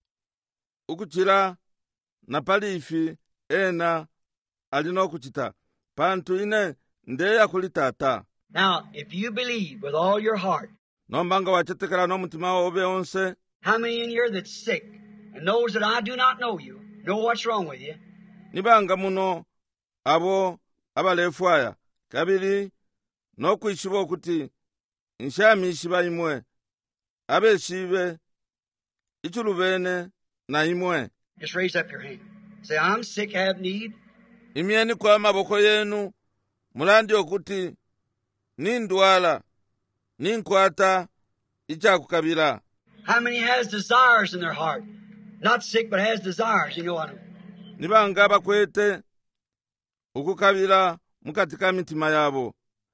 ukuchira na palifi ena alino kuchita pantu ine ndeya kulitata. Now, if you believe with all your heart, nombanga wachetekera no mutima obe onse. How many in here that's sick and knows that I do not know you, know what's wrong with you? Nibanga muno abo abalefwaya kabiri no kwishibo kuti nshamishiba imwe abeshibe ichulubene na imwe. Just raise up your hand. Say, I'm sick, have need. Imieni kwa maboko yenu mulandi okuti nindwala ninkwata ichakukabila. How many has desires in their heart? Not sick, but has desires. You know what I mean? Nibanga bakwete ukukabila mukatika mitima yabo.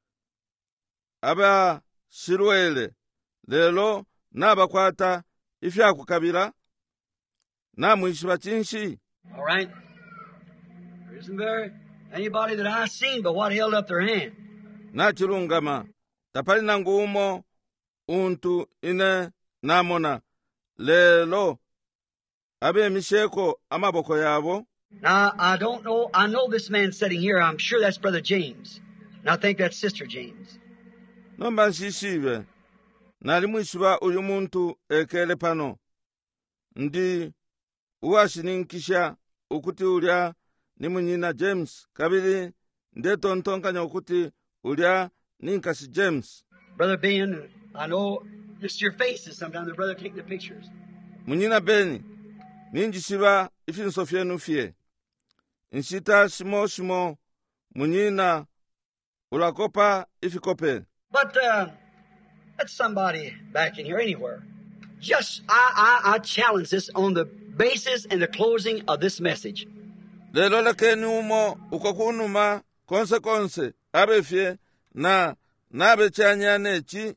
Aba shirwele lelo nabakwata ifyakukabila na mwishiba chinshi. All right. There isn't very anybody that I've seen but what held up their hand. Na chilungama tapali nangumo untu ine namona lelo abe misheko amaboko yabo. Now, I don't know. I know this man sitting here. I'm sure that's Brother James. And I think that's Sister James. nomba nshishive nali mwishiva uyu muntu ekele pano ndi uwashininkisha ukuti ulya ni munyina James kabili ndetontonkanya ukuti ulya ni nkasi James. Brother Ben, I know just your faces sometimes. The brother take the pictures. Munyina Beni ninjishiva ifinso fyenu fye nshita shimo shimo munyina ulakopa ifikope. But uh, that's somebody back in here anywhere. Just, I, I, I challenge this on the basis and the closing of this message. Lelo lakeni umo ukokunuma konse konse abefye na nabe chanyanechi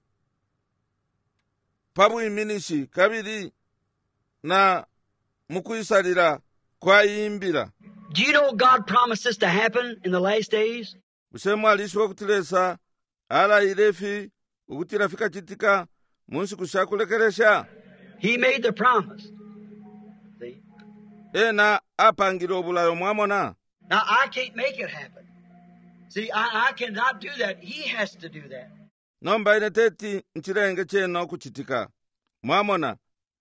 pabu iminishi kabili na mukuisalira kwa imbira. Do you know God promised this to happen in the last days? Bushemu alishwa kutilesa ala ilefi ukutila fika chitika munsi kushakulekelesha. He made the promise. See? Ena apangilo bulayo mwamona. Now I can't make it happen. See, I, I cannot do that. He has to do that. Nomba ine teti nchilenge cheno kuchitika. Mwamona.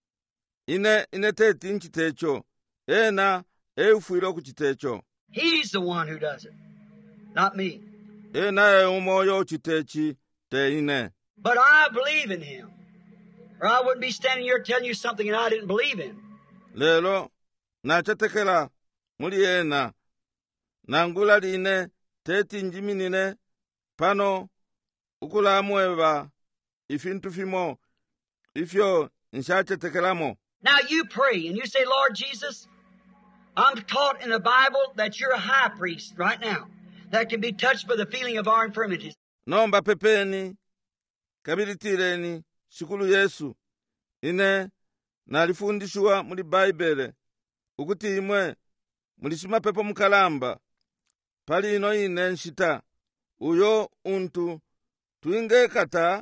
Ine ine teti nchitecho. Ena eufuilo kuchitecho. He's the one who does it, not me. Ena e umoyo chitechi te ine. But I believe in him. Or I wouldn't be standing here telling you something that I didn't believe in. Lelo na chatekela muli ena. Nangula line teti njiminine pano ukula mueva ifintu fimo ifyo nshachetekelamo. Now you pray and you say, Lord Jesus, I'm taught in the Bible that you're a high priest right now that can be touched by the feeling of our infirmities. Nomba pepeni kabilitireni shikulu Yesu ine nalifundishwa muli Baibele ukuti imwe mulishima pepo mukalamba pali ino ine nshita uyo untu tuinge kata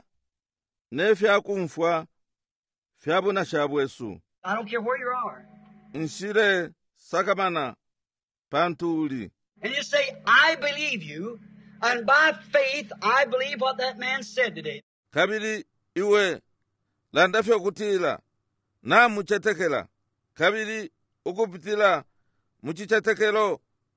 ne fya kumfwa fyabuna shabwesu. I don't care where you are. Nshire sakamana pantuli. And you say, I believe you, and by faith I believe what that man said today. Kabili iwe landafyo kutila na muchetekela. Kabili ukupitila muchichetekelo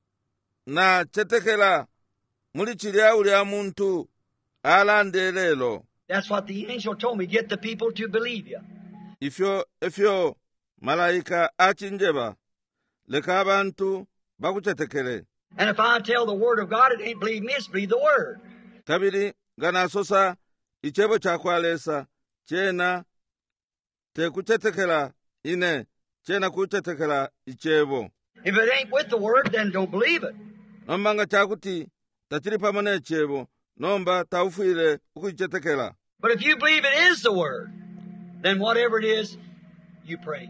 na chetekela mulichilia ulia muntu alandelelo. That's what the angel told me, get the people to believe you. Ifyo ifyo malaika achinjeba leka abantu bakuchetekele. And if I tell the word of God, it ain't believe me, it's believe the word. Kabili gana sosa ichebo chakwalesa chena te kuchetekela ine chena kuchetekela ichebo. If it ain't with the word, then don't believe it. Nombanga chakuti tachiri pamane chebo nomba taufuile ukuichetekela. But if you believe it is the word, then whatever it is, you pray.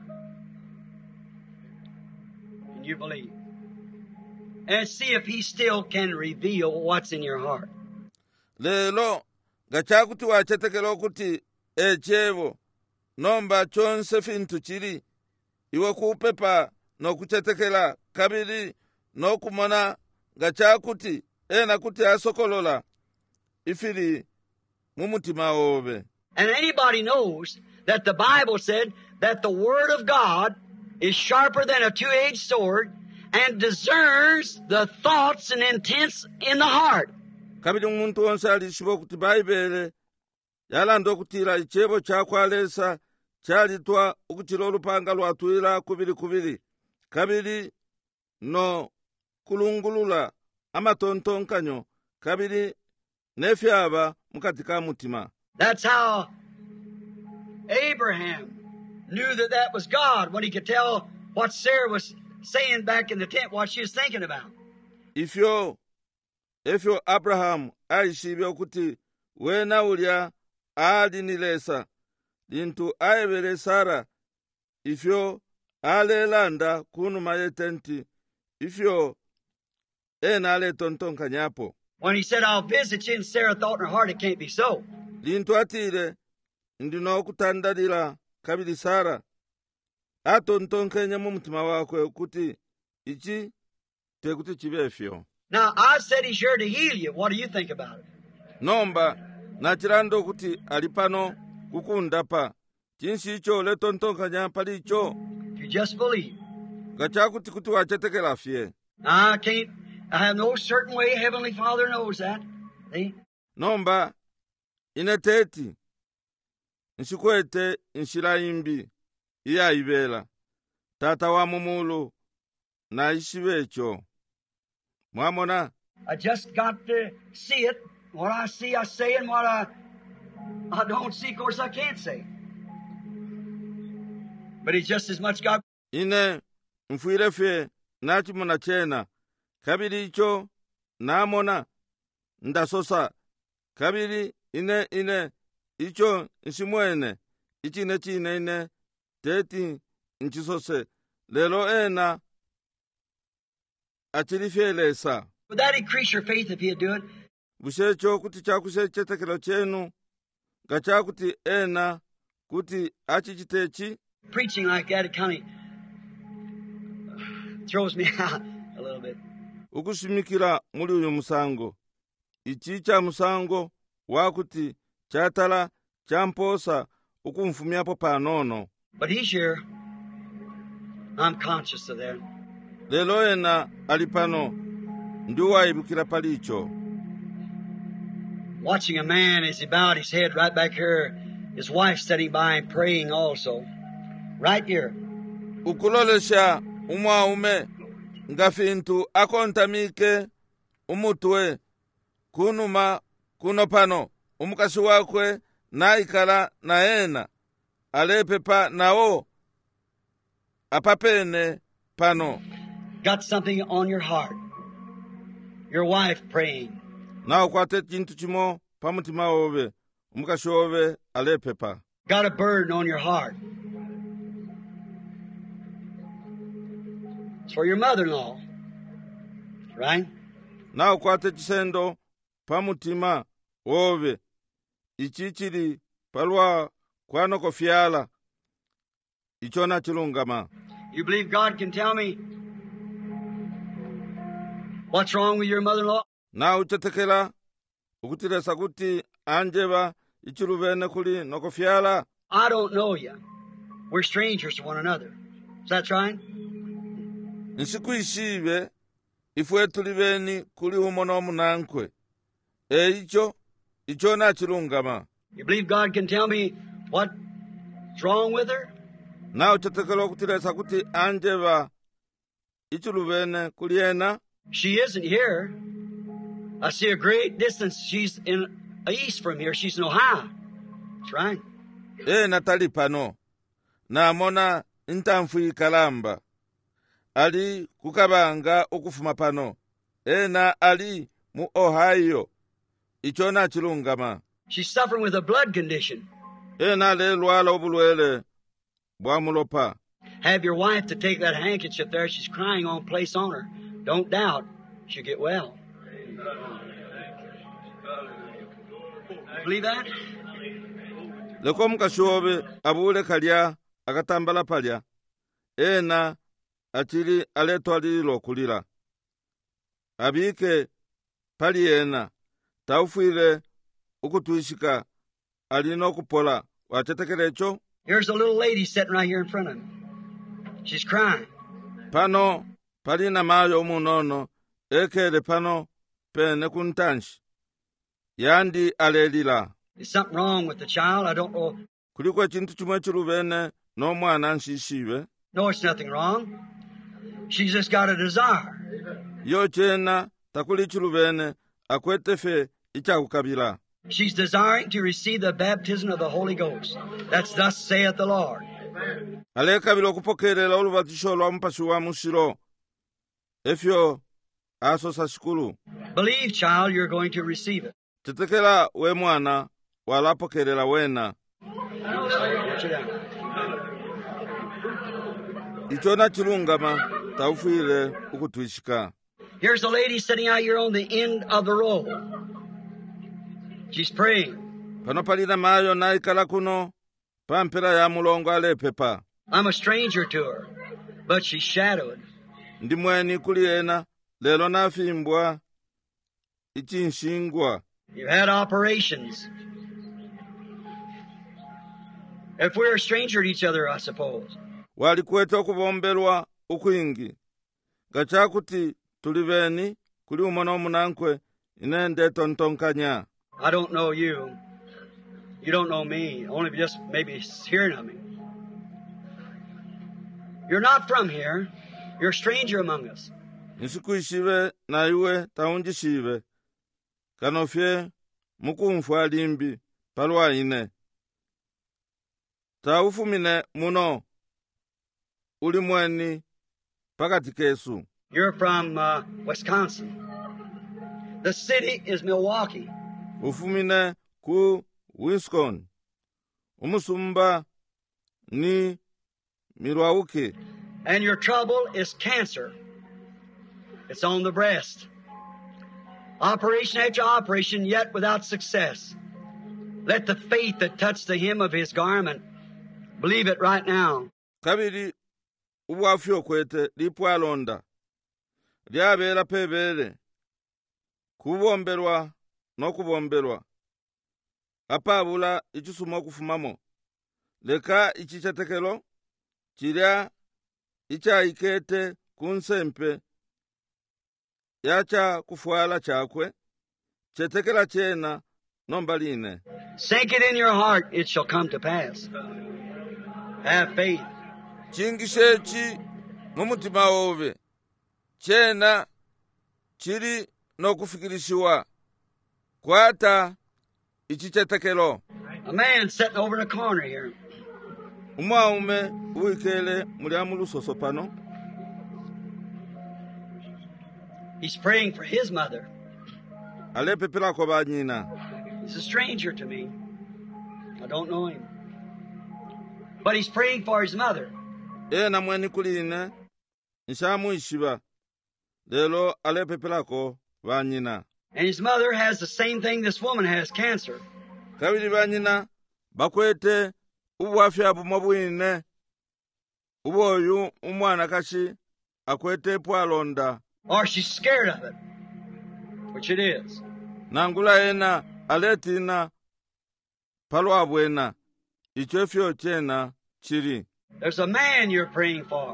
And you believe. And see if he still can reveal what's in your heart. Lelo gachakuti wachetekela okuti echebo nomba chonse fintu chiri iwe kupepa no kuchetekela kabili no kumona gachakuti ena kuti asokolola ifili mumutima obe. And anybody knows that the Bible said that the Word of God is sharper than a two-edged sword and discerns the thoughts and intents in the heart. Kabili umuntu wonse alishibo kuti Baibele yalanda okutila ichebo chakwalesa chalitwa ukutila olupanga lwatwila kubili kubili kabili no kulungulula amatontonkanyo kabili nefyaba mukatika mutima. That's how Abraham knew that that was God when he could tell what Sarah was saying back in the tent, what she was thinking about. Ifyo ifyo Abraham aishibye okuti wena ulya alinilesa lintu ayebele Sara ifyo alelanda kunuma yetenti ifyo ena ale tontonka nyapo. When he said, I'll visit you, and Sarah thought in her heart, it can't be so. Lintu atile ndino kutandalila kabili Sara atontonke nyemu mutima wakwe kuti ichi tekuti chibefyo. Now, I said he's here to heal you. What do you think about it? nomba nachilando kuti ali pano kukundapa chinsi icho letontonkanya pali icho If you just believe. gachakuti kuti wachetekela fye. I can't, I have no certain way. Heavenly Father knows that. See? nomba ine teti nsikwete nsilayimbi iye ayivela tata wa mumulu na ishivecho mwamona. I just got to see it. What I see, I say, and what I, I don't see, of course, I can't say. But he's just as much got. ine mfwile fye nachimona chena kabili icho namona ndasosa kabili ine ine icho nsimwene ichine chine ine teti nchisose lelo ena achilifyelesa. Would that increase your faith if he'd do it? bushecho kuti chakuse chetekelo chenu gachakuti ena kuti achichitechi. Preaching like that, it kind of throws me out a little bit. ukushimikila muli uyu musango ichi cha musango wakuti chatala champosa ukumfumyapo panono. But he's here. I'm conscious of that. lelo ena ali pano ndi wayibukira palicho. Watching a man as he bowed his head right back here, his wife sitting by him praying also. Right here. ukulolesha umwaume nga fintu akontamike umutwe kunuma kuno pano umukasi wakwe naikala naena alepepa nawo apapene pano. Got something on your heart. Your wife praying. nawo kwate chintu chimo pamutima wowe umukasi wowe alepepa. Got a burden on your heart. It's for your mother-in-law. Right? nawo kwate chisendo pamutima wowe ichi chili palwa kwanoko fyala icho nachilungama. You believe God can tell me what's wrong with your mother-in-law? na uchetekela ukutilesa kuti anjeva ichiluvene kuli noko fyala. I don't know you. We're strangers to one another. Is that right? nsikuishive ifwe tuliveni kuli umono munankwe e icho icho nachilungama. You believe God can tell me what's wrong with her? na uchetekela ukutilesa kuti anjeva ichiluvene kuli ena. She isn't here. I see a great distance. She's in east from here. She's in Ohio. That's right. ena tali pano namona ntamfuikalamba ali kukabanga ukufuma pano ena ali mu Ohio icho nachilungama. She's suffering with a blood condition. ena lelwala obulwele bwamulopa. Have your wife to take that handkerchief there. She's crying on place on her. Don't doubt she'll get well. Believe that? leko mukasi wowe abule kalya akatambala palya ena achili aletwalililo kulila abike pali ena taufwile ukutwishika alino kupola wachetekelecho. Here's a little lady sitting right here in front of me. She's crying. pano pali na mayo umunono ekele pano pene kuntanshi yandi alelila. There's something wrong with the child. I don't know. kuliko chintu chimwe chiluvene no mwana nshishiwe. No, it's nothing wrong. She's just got a desire. yo chena takuli chiluvene akwetefe ichakukabila. She's desiring to receive the baptism of the Holy Ghost. That's thus saith the Lord. alekabila okupokelela olubatisho lwa mpasi wa musilo efyo asosa shikulu. Believe, child, you're going to receive it. tetekela we mwana walapokelela wena. Put you down. icho nachilungama taufwile ukutwishika. Here's a lady sitting out here on the end of the row. She's praying. pano palina mayo naikala kuno pampera ya mulongo alepepa. I'm a stranger to her, but she's shadowed. ndi mweni kuli ena lelo nafimbwa ichinshingwa. You've had operations. If we're a stranger to each other, I suppose. Walikweta okubomberwa ukwingi. Gachakuti tuliveni kuli umono munankwe inende tontonkanya. I don't know you. You don't know me. Only just maybe hearing of me. You're not from here. You're a stranger among us. Nisikuishive na iwe taunjishive. Kanofye mukumfu alimbi palwa ine. Taufumine muno ulimweni pakati kesu. You're from uh, Wisconsin. The city is Milwaukee. Ufumine ku Wisconsin. Umusumba ni Milwaukee. And your trouble is cancer. It's on the breast. Operation after operation, yet without success. Let the faith that touched the hem of his garment believe it right now. Kabiri ubwafyo kwete lipwalonda. Lyabera pebere. Kubomberwa no kubomberwa. Apabula ichisumo kufumamo. Leka ichichatekelo. Chilya icha ikete kunsempe. Yacha kufuala chakwe. Chetekela chena nombaline. Sink it in your heart, it shall come to pass. Have faith. Chingishechi mumutima ove. Chena chiri no kufikirishiwa. Kwata ichichetekelo. A man sitting over in a corner here. Umaume uikele muliamulu sosopano. He's praying for his mother. Alepe pela kwa banyina. He's a stranger to me. I don't know him. But he's praying for his mother. E na mweni kuline. Nishamu ishiba. Lelo alepe pela kwa banyina. And his mother has the same thing this woman has, cancer. Kabili banyina bakwete ubwafya bumabwine. Uboyu umwana kashi akwete pwalonda. Or she's scared of it, which it is. Nangula ena aletina palwa bwena. Ichefyo chena chiri. There's a man you're praying for.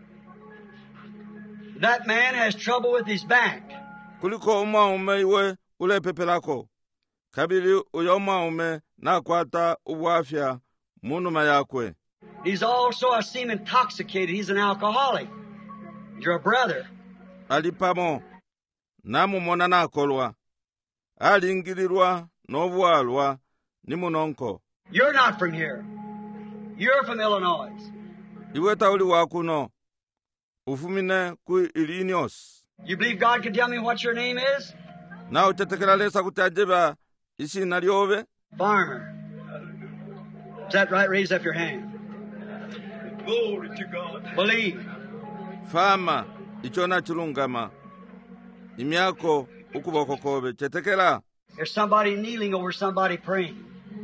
That man has trouble with his back. Kuliko umaume iwe ule pepelako. Kabili uya umaume na kwata ubwafya munuma yakwe. He's also, I see him intoxicated. He's an alcoholic. You're a brother. Alipamo namu mona nakolwa. Alingilirwa novualwa ni munonko. You're not from here. You're from Illinois. Iwe tauli wakuno. Ufumine ku Illinois. You believe God can tell me what your name is? Na utetekela lesa kutajeba isi naliove? Farmer. Is that right? Raise up your hand. Glory to God. Believe. Fama ichona chilungama. Imiako ukuboko kobe. Chetekela. There's somebody kneeling over somebody praying.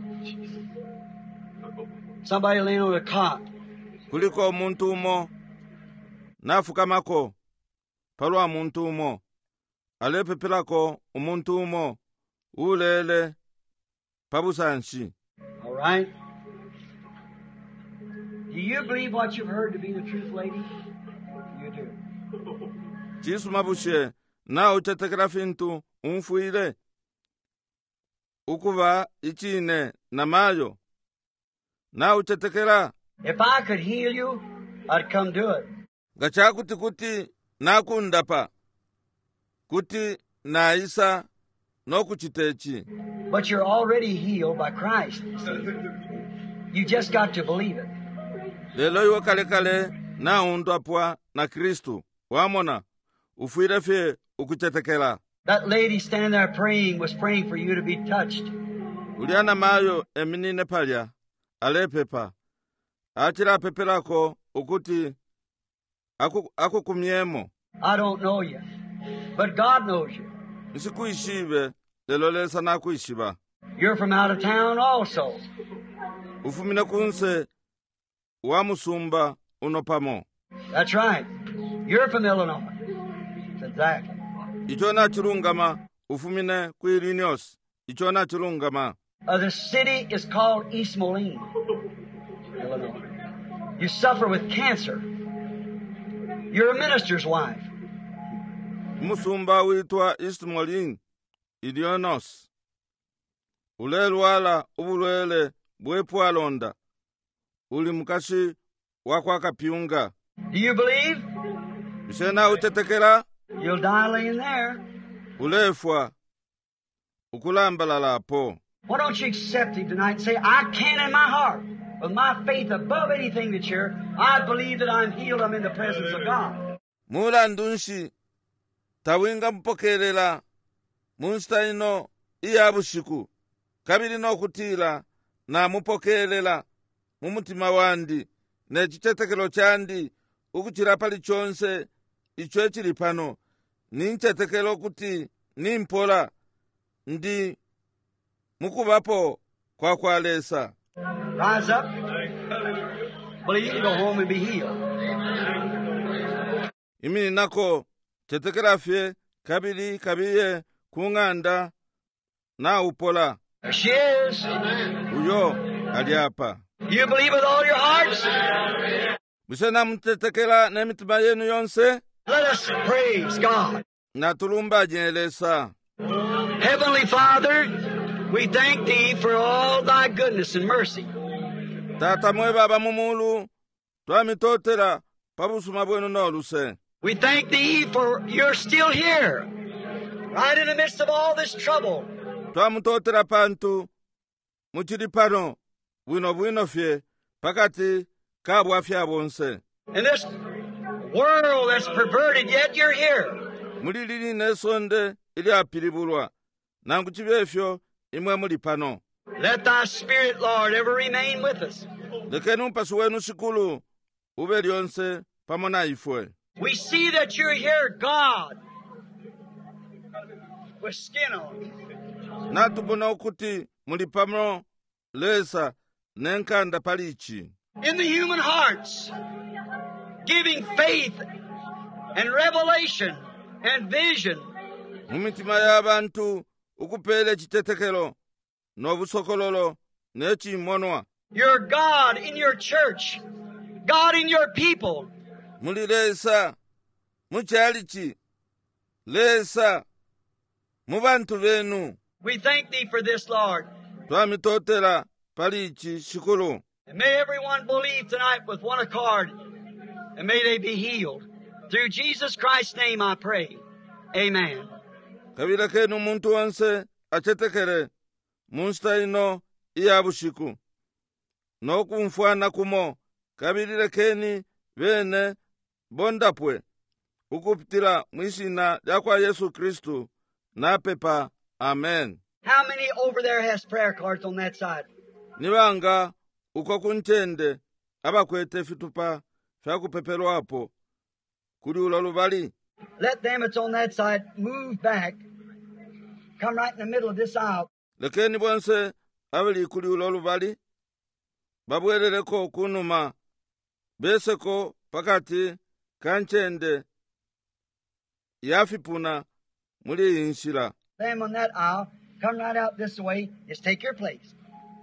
Somebody laying on a cot. Kuliko muntu umo. Nafukamako. Palwa muntu umo. Alepe pelako umuntu umo. Ulele. Pabusanshi. All right. Do you believe what you've heard to be the truth, lady? You do. Chisu mabushe. Na uchetekela fintu umfuile. Ukuva ichine na mayo. Na uchetekela. If I could heal you, I'd come do it. Gachakuti kuti nakundapa. Kuti na isa no kuchitechi. But you're already healed by Christ. You just got to believe it. Lelo iwe kale kale na undapwa na Kristu. Wamona. Ufuile fye ukuchetekela. That lady standing there praying was praying for you to be touched. Uliana mayo eminine palya. Alepepa. Achira pepelako ukuti aku, aku kumyemo. I don't know you, but God knows you. Nisikuishive lelo lesa na kuishiba. You're from out of town also. Ufumine kunse wa musumba unopamo. That's right. You're from Illinois. Exactly. ichona chilungama ufumine ku Illinois. Ichona chilungama. Uh, the city is called East Moline, Illinois. You suffer with cancer. You're a minister's wife. Musumba witwa East Moline, Illinois. Ulelwala ubulwele bwepu alonda. Uli mukasi wakwa kapyunga. Do you believe? Bisena utetekela. You'll die laying there. Ulefwa. Ukulambala lapo. Why don't you accept Him tonight and say, I can in my heart, with my faith above anything that's here, I believe that I'm healed, I'm in the presence of God. Mula ndunshi. Tawinga mpokelela. Munsta ino iyabushiku. Kabili no kutila. Na mupokelela. Mumutima wandi. Ne chitetekelo chandi. Ukuchira pali chonse. Ichwe chili pano. Ninchetekelo kuti. Nimpola. Ndi. Mukubapo. Kwa kwa lesa. Rise up. Believe, go home and be healed. Imi nako. Chetekela fye. Kabili kabiye. Kunganda. Na upola. There she is. Uyo. Aliapa. You believe with all your hearts? Bisena mtetekela na mitima yenu yonse. Let us praise God. Na tulumba jenelesa. Heavenly Father, we thank Thee for all Thy goodness and mercy. Tata mwe baba mumulu. Twamitotela. Pabusuma bwenu noluse. We thank Thee for You're still here, right in the midst of all this trouble. Twamutotela pantu. Muchili pano. Bwino bwino fye. Pakati kabwa fya bonse. In this world that's perverted, yet You're here. Mulilini nesonde ili apilibulwa. Nangu chibefyo imwe muli pano. Let Thy Spirit, Lord, ever remain with us. Lekeni mpasu wenu shikulu. Ube lionse pamona ifwe. We see that You're here, God, with skin on. Natubona ukuti muli pamno lesa nenkanda palichi. In the human hearts, giving faith and revelation and vision. Mumitima y'abantu ukupele chitetekelo nobusokololo nechimonwa. You're God in your church, God in your people. Muli lesa muchalichi lesa mubantu benu. We thank Thee for this, Lord. Twamitotela palichi shikulu. And may everyone believe tonight with one accord, and may they be healed. Through Jesus Christ's name I pray. Amen. Kabila kenu muntu wanse achetekele munsta ino iyabushiku. No kumfuana kumo kabilile keni bene bondapwe. Ukupitila mwishina yakwa Yesu Kristu na pepa. Amen. How many over there has prayer cards on that side? Nibanga uko kunchende abakwete fitupa fyakupepelo hapo kuli ulalubali. Let them that's on that side move back. Come right in the middle of this aisle. Lekeni bonse abali kuli ulalubali babweleleko kunuma beseko pakati kanchende yafipuna muli inshila. Them on that aisle, come right out this way. Just take your place.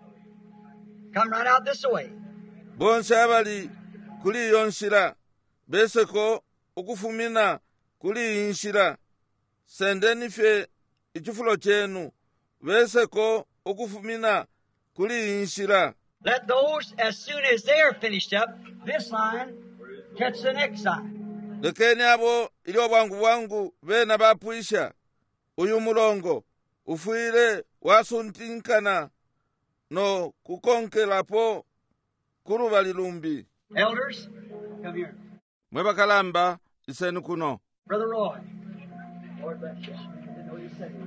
Come right out this way. Bonse abali kuli yonshila beseko ukufumina kuli inshila. Sendeni fe ichifulo chenu beseko ukufumina kuli inshila. Let those, as soon as they're finished up, this line, catch the next line. Lekeni abo ilio bwangu bwangu bena bapuisha. Uyu mulongo ufuile wasuntinkana no kukonkela po kurubali lumbi. Elders, come here. Mweba kalamba isenu kuno. Brother Roy. Lord bless you. Didn't know you said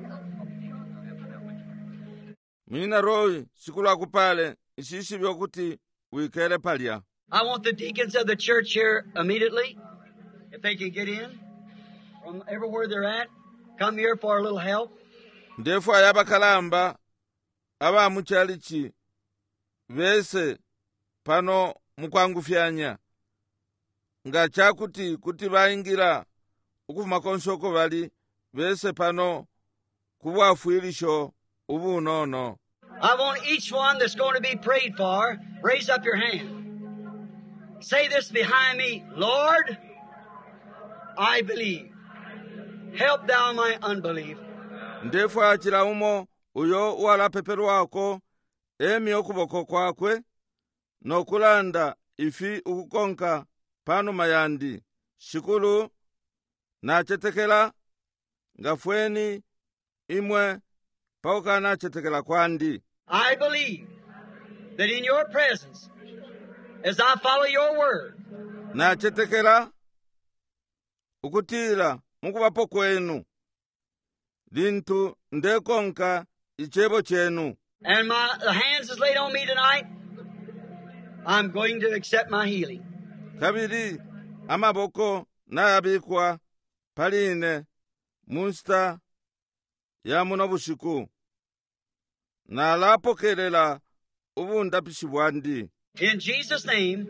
it. Mina Roy sikula kupale ishishi byokuti wikele palya. I want the deacons of the church here immediately, if they can get in from everywhere they're at, come here for a little help. Ndefu ayaba kalamba aba muchalichi vese pano mukwangufyanya nga chakuti kuti vaingira ukufuma konshoko bali bese pano kubwafuilisho ubunono. I want each one that's going to be prayed for, raise up your hand. Say this behind me, Lord, I believe. Help thou my unbelief. Ndefu achila umo uyo wala pepero wako emi okuboko kwakwe nokulanda ifi ukukonka pano mayandi shikulu na chetekela ngafweni imwe pauka na chetekela kwandi. I believe that in your presence, as I follow your word, na chetekela ukutila mukubapo kwenu lintu ndekonka ichebo chenu. and my the hands is laid on me tonight, I'm going to accept my healing. Kabiri amaboko nayabikwa paline munsta ya muno bushiku na lapokelela ubundapishi bwandi. In Jesus' name,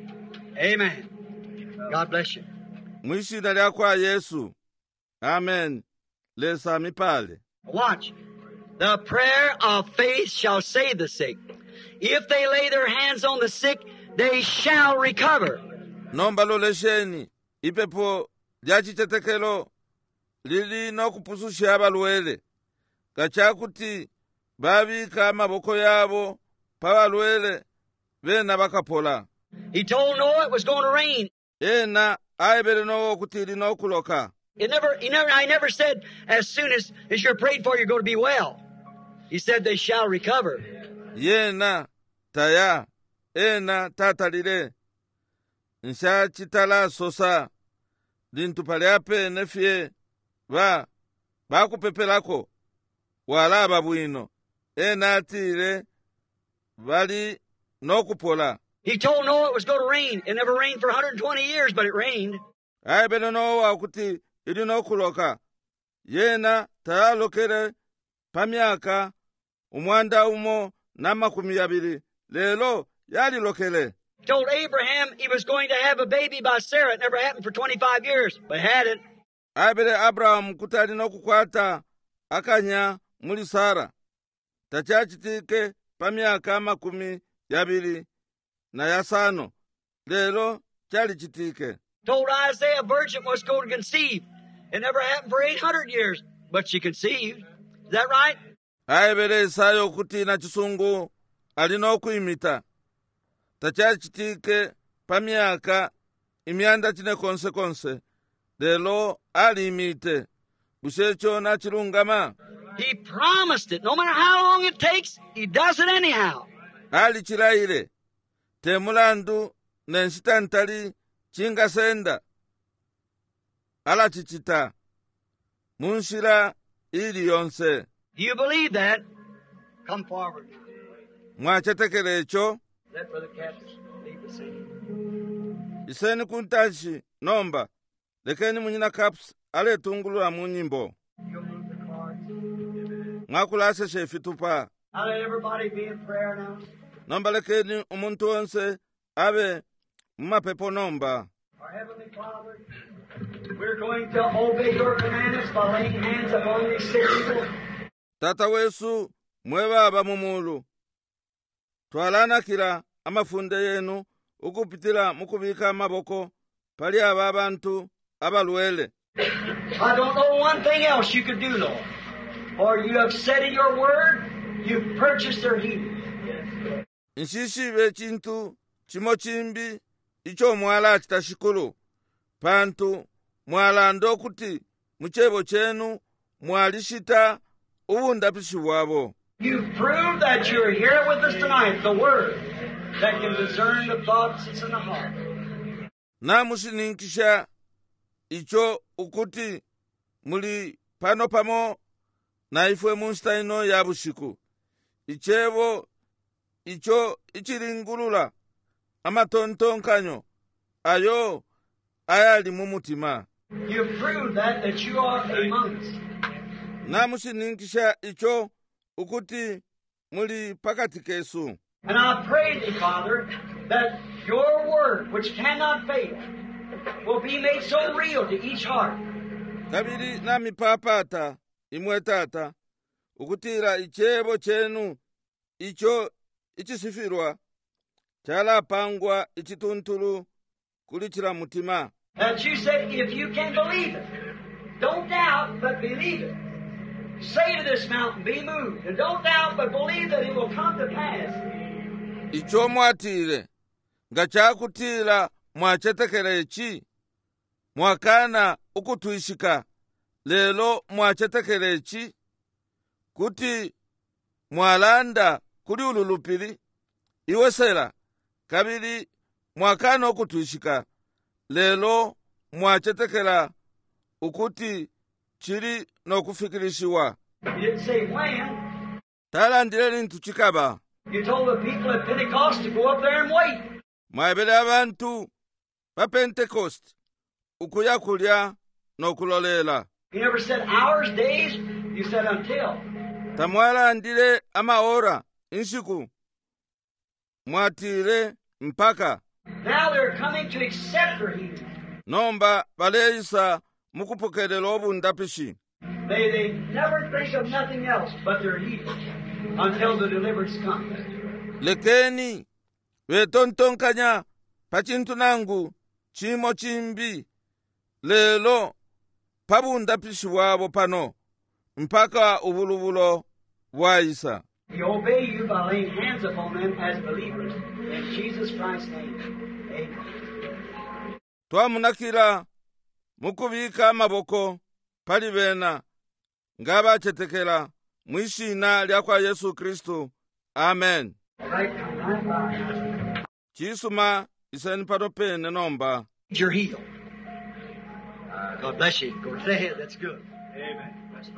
amen. God bless you. Mwishina lyakwa Yesu. Amen. Lesa mipale. Watch. The prayer of faith shall save the sick. If they lay their hands on the sick, they shall recover. Nomba lolesheni ipepo lyachichetekelo lili nokupususha abalwele kachakuti babika amaboko yabo pabalwele bena bakapola. He told Noah it was going to rain. Ena aibele no kuti lino kuloka. It never, he never, I never said as soon as, as you're prayed for, you're going to be well. He said they shall recover. Yena taya ena tatalile nsha chitala sosa lintu paliape nefye ba bakupepelako wala babwino ena atile bali nokupola. He told Noah it was going to rain. It never rained for one hundred twenty years, but it rained. Aibele nowa kuti ili nokuloka yena tayalokele pamyaka umwanda umo na makumi abili lelo yalilokele. Told Abraham he was going to have a baby by Sarah. It never happened for twenty-five years, but had it. Aibele Abraham kuti ali nokukwata akanya muli Sara tachachitike pamyaka makumi yabili na yasano lelo chalichitike. Told Isaiah a virgin was going to conceive. It never happened for eight hundred years, but she conceived. Is that right? Aibele Isayo kuti na chisungu alino kuimita tachachitike pamyaka imyanda chine konse konse lelo alimite bushecho na chilungama. He promised it. No matter how long it takes, he does it anyhow. Ali chilaile temulandu nenshitantali chingasenda ala chichita munshira ili yonse. Do you believe that? Come forward. Mwachetekele echo Let Brother Capps lead the singing. iseni kuntashi nomba lekeni munyina Caps ale tungulula munyimbo You'll move the cards. mwakulase shefitupa Now let everybody be in prayer now. nomba lekeni umuntu wonse abe mumapepo nomba. Our Heavenly Father, we're going to obey your commandments by laying hands upon these sick people. Tata wesu mwe baba mumulu twalanakila amafunde yenu ukupitila mukubika amaboko pali aba abantu abalwele. I don't know one thing else you could do, Lord. For you have said in your word, you've purchased their healing. Nshishibe chintu chimo chimbi icho mwala chitashikulu pantu mwala ndo kuti muchebo chenu mwalishita ubundapishi bwabo. You've proved that you're here with us tonight, the word that can discern the thoughts that's in the heart. Na musininkisha icho ukuti muli pano pamo na ifwe munsta ino ya bushiku. Ichebo icho ichiringulula amatontonkanyo ayo ayali mumutima. You've proved that that you are among us. Na musininkisha icho ukuti muli pakati kesu. And I pray thee, Father, that your word, which cannot fail, will be made so real to each heart kabiri namipapata imwe tata ukutira ichebo chenu icho ichisifirwa chalapangwa ichituntulu kulichira mutima. And you said, if you can believe it, don't doubt, but believe it. Say to this mountain, be moved, and don't doubt, but believe that it will come to pass. Icho mwatire nga chakutira mwachetekera ichi mwakana ukutwishika lelo mwachetekera ichi kuti mwalanda kuli ululupili iwesera kabiri mwakana ukutwishika lelo mwachetekera ukuti chiri nokufikirishiwa. You didn't say when. Talandire lintu chikaba. You told the people at Pentecost to go up there and wait. Mwaibele abantu pa Pentecost ukuya kulya nokulolela. You never said hours, days. You said until. Tamwalandire amaora inshiku mwatire mpaka. Now they're coming to accept their healing. Nomba baleisa mukupokelelo obundapishi. May they never think of nothing else but their healing until the deliverance comes. Lekeni wetontonkanya pachintu nangu chimo chimbi lelo pabundapishi wabo pano mpaka ubulubulo waisa. We obey you by laying hands upon them as believers in Jesus Christ's name. Amen. Twamunakira mukubika amaboko pali bena ngabachetekera mwishina lya kwa Yesu Kristo. Amen. Right, right, right. Chisuma iseni pano pene nomba. You're healed. God bless you. Go ahead. That's good. Amen.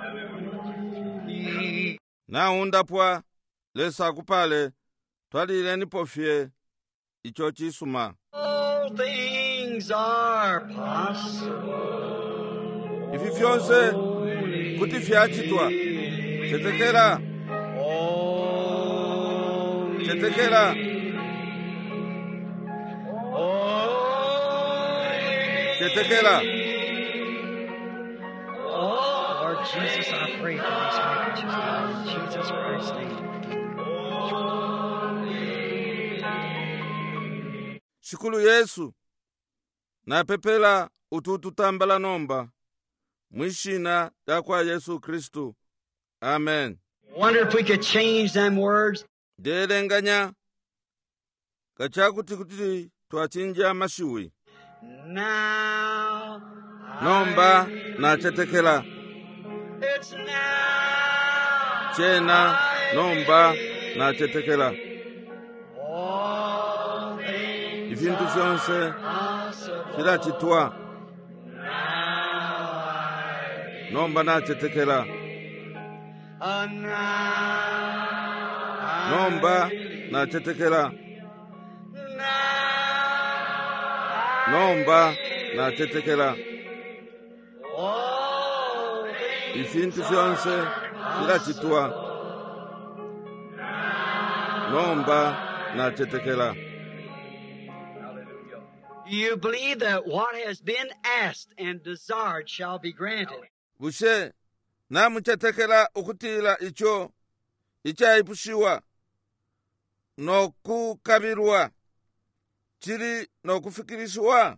Naundapwa lesa kupale twalile nipofye icho chisuma. All things are possible. Ifi fyonse kuti fyachitwa chetekera chetekera chetekera. Lord Jesus, I pray for these handkerchiefs now in Jesus Christ's name. Shukulu Yesu na pepela utututambala nomba mwishina lya kwa Yesu Kristo. Amen. Wonder if we could change them words. Delenganya kachakuti kuti twachinja mashiwi. Now Nomba na chetekela. It's now. Chena nomba na chetekela. All things Ifintu fyonse possible. kila chitwa Now nomba na chetekela. Uh, now Nomba na chetekela. Nomba na chetekela. all Ifintu fyonse kila chitwa nomba na chetekela. You believe that what has been asked and desired shall be granted. Bushe na muchetekela ukutila icho ichaipushiwa nokukabirwa chiri nokufikirishiwa.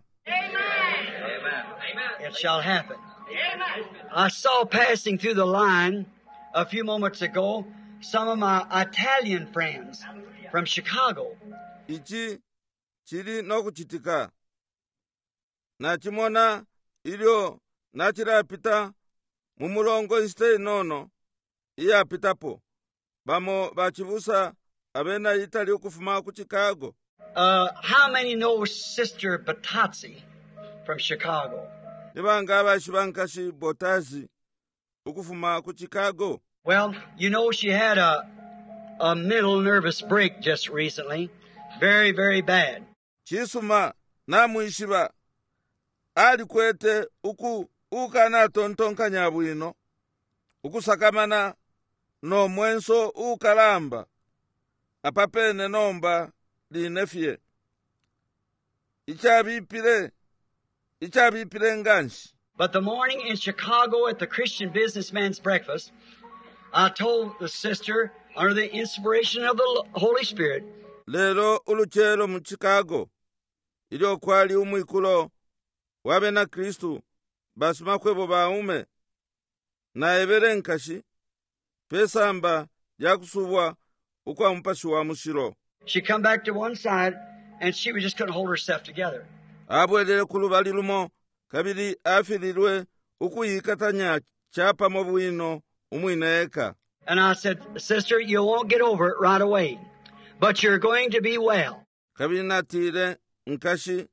It shall happen. I saw passing through the line a few moments ago some of my Italian friends from Chicago. Ichi chiri nokuchitika na chimona ilio nachirapita mumulongo inste nono iyapitapo bamo bachibusa abena Itali ukufuma ku Chicago. Uh, how many know Sister Batazzi from Chicago? Nibanga abashibankashi Botazi ukufuma ku Chicago. Well, you know she had a a mental nervous break just recently. Very, very bad. Chisuma na muishiba ali kwete uku ukana tontonka nyabwino ukusakamana no mwenso ukalamba apapene nomba linefye ichabipire ichabipire nganshi But the morning in Chicago at the Christian Businessman's Breakfast, I told the sister, under the inspiration of the Holy Spirit, lero uluchelo mu Chicago ilio kwali umwikulo wabe na Kristu basi makwebo baume na ebere nkashi pesamba yakusubwa ukwa mpashi wa mushiro. She come back to one side and she just couldn't hold herself together. Abwelele kulubali lumo kabili afililwe ukuyikatanya chapa mobwino umwineka. And I said, sister, you won't get over it right away, but you're going to be well. Kabili natile nkashi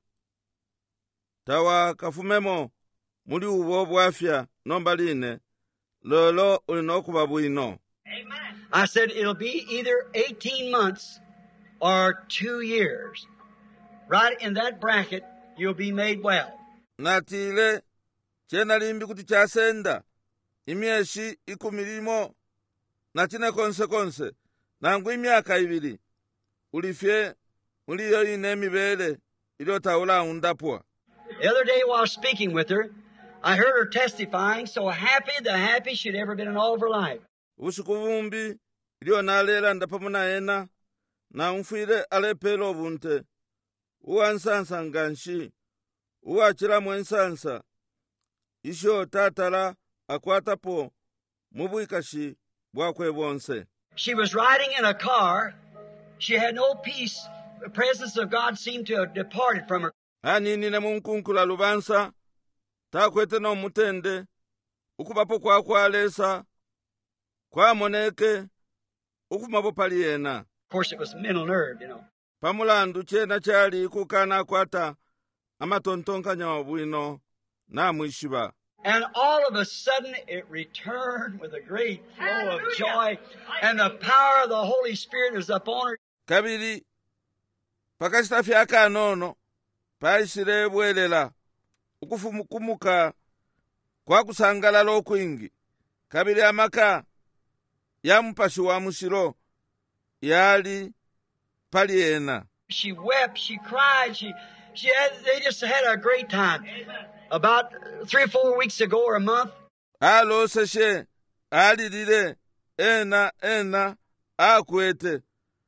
tawa kafumemo muli ubo bwafya nombaline lolo ulinokuba bwino. I said, it'll be either eighteen months or two years. Right in that bracket, you'll be made well. Natile chena limbi kuti chasenda imieshi ikumilimo natina konse konse nangu imiaka ibili ulifye uliyo ine mibele iliotaula undapwa. The other day while speaking with her, I heard her testifying so happy, the happiest she'd ever been in all of her life. Usiku vumbi ilio nalela ndapamuna ena na umfile alepelo bunte uansansa nganshi uachila mwensansa isho tatala akwatapo mubuikashi bwakwe bonse. She was riding in a car. She had no peace. The presence of God seemed to have departed from her. Hanini ne munkunkula lubansa takwete no mutende ukubapo kwa kwalesa kwa moneke ukumapo paliena. Of course, it was mental nerve, you know. Pamulandu chena chali kukana kwata amatontonkanya wabwino na mwishiba. And all of a sudden it returned with a great flow of joy, and the power of the Holy Spirit was upon her. Kabili pakashita fyaka nono paishire bwelela ukufumukumuka kwa kusangalala okwingi. Kabili amaka ya mpashi wa mushiro yali paliena. She wept, she cried, she she had, they just had a great time. About three or four weeks ago or a month, alo seshe alilile ena ena akwete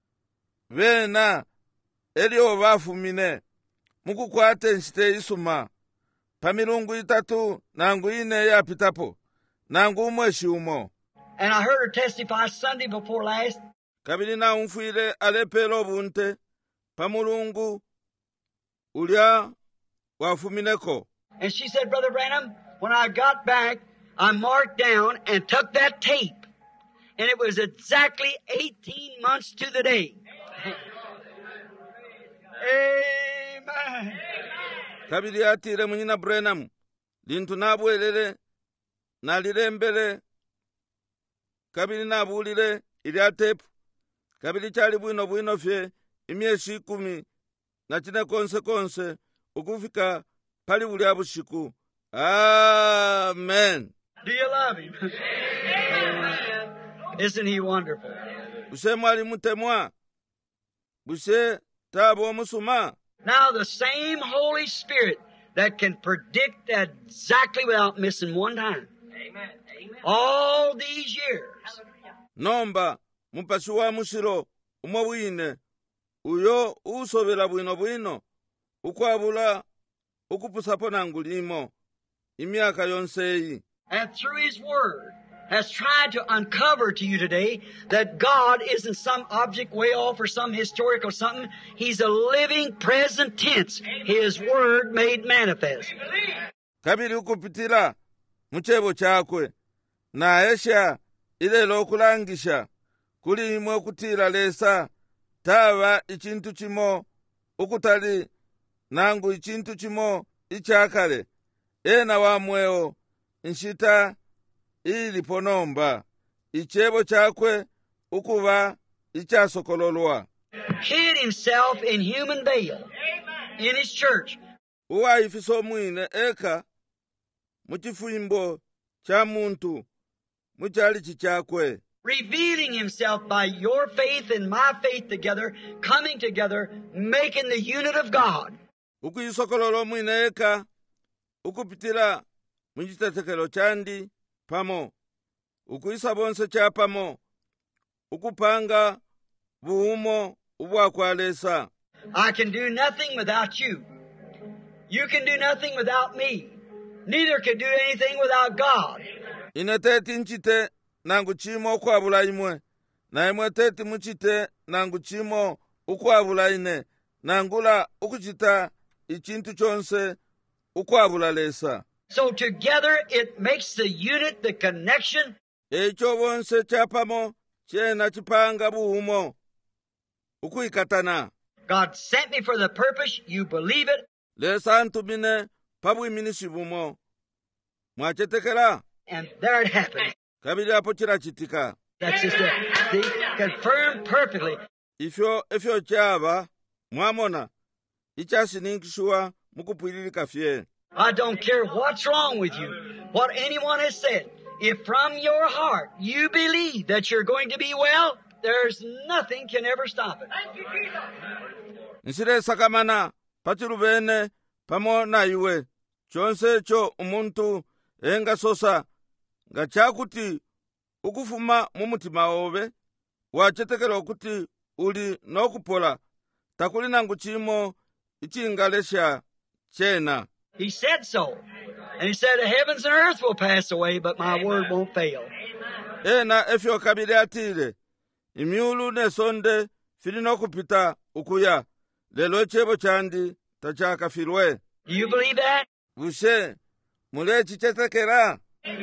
vena elio bafumine mukukwate nshite isuma pamilungu itatu nangu ine yapitapo nangu umweshi umo. and I heard her testify Sunday before last. Kabili na umfuile alepelo bunte pamulungu ulya wafumineko. And she said, Brother Branham, when I got back, I marked down and took that tape. And it was exactly eighteen months to the day. Amen. Kabili atire munyina Branham lintu nabwelele nalilembele kabili nabulile ilya tape kabili chali bwino bwino fye imyeshi ikumi na chine konse konse ukufika pali ulya bushiku. Amen. Do you love him? Isn't he wonderful? Buse mwali mutemwa buse tabo musuma. Now the same Holy Spirit that can predict exactly without missing one time. Amen. All these years. Nomba mupashi wa mushiro umwe bwine uyo usobela bwino bwino ukwabula ukupusapo nangulimo imiaka yonseyi. And through His Word has tried to uncover to you today that God isn't some object way off or some historical something. He's a living present tense. His Word made manifest. Kabili ukupitila muchebo chakwe na esha ilelo okulangisha kuli imwe okutila lesa taba ichintu chimo ukutali nangu ichintu chimo ichakale ena wamweo nshita ili ponomba ichebo chakwe ukuba ichasokololwa. Hid Himself in human veil in His church. Uwa ifiso mwine eka muchifimbo cha muntu muchali chichakwe. Revealing Himself by your faith and my faith together, coming together, making the unit of God. Ukuyisokololo mwine eka ukupitila muchitetekelo chandi pamo ukuyisa bonse chapamo ukupanga buhumo ubwakwalesa. I can do nothing without you. You can do nothing without me. Neither can do anything without God. Ine teti nchite nangu chimo ukwabula imwe, na imwe teti muchite nangu chimo ukwabula ine, nangula ukuchita ichintu chonse ukwabula lesa. So together it makes the unit, the connection. Echo bonse chapamo chena chipanga buhumo ukuikatana. God sent me for the purpose. You believe it. Lesa antubine pabu iminishi bumo mwachetekela. And there it happens. Kabili apo chirachitika. That's just it. See? Confirmed perfectly. Ifyo ifyo chaba mwamona ichasininkishua mukupwililika fye. I don't care what's wrong with you, what anyone has said. If from your heart you believe that you're going to be well, there's nothing can ever stop it. Nsire sakamana pachirubene pamo na iwe chonse cho umuntu enga sosa nga chakuti ukufuma mumutima obe wachetekela okuti uli nokupola takuli nangu chimo ichingalesha chena. He said so. And he said the heavens and earth will pass away, but my word won't fail. Ena efyo kabili atile imiulu ne sonde filino kupita ukuya lelo chebo chandi tachaka filwe. Do you believe that? Ushe mule chichetekela.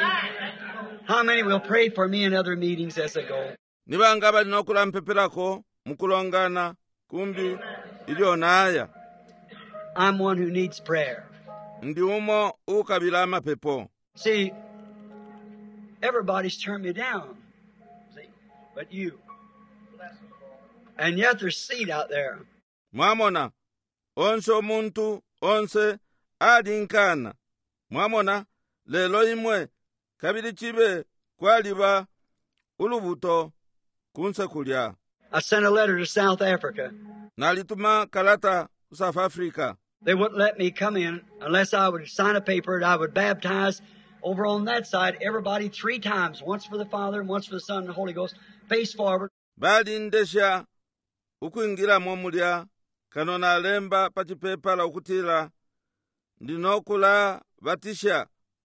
How many will pray for me in other meetings as I go? Nibanga bali nokula mpepelako mukulongana kumbi ilionaya. I'm one who needs prayer. Ndi umo ukabila mapepo. See, everybody's turned me down. See, but you. And yet there's seed out there. Mwamona, onse omuntu, onse adinkana. Mwamona, lelo imwe, kabili chibe kwaliba ulubuto kunse kulya. I sent a letter to South Africa. Nalituma kalata South Africa. They wouldn't let me come in unless I would sign a paper and I would baptize over on that side everybody three times, once for the Father and once for the Son and the Holy Ghost, face forward. Bali ndesha ukuingira momulya kanona lemba pachipepa la ukutila ndinokula batisha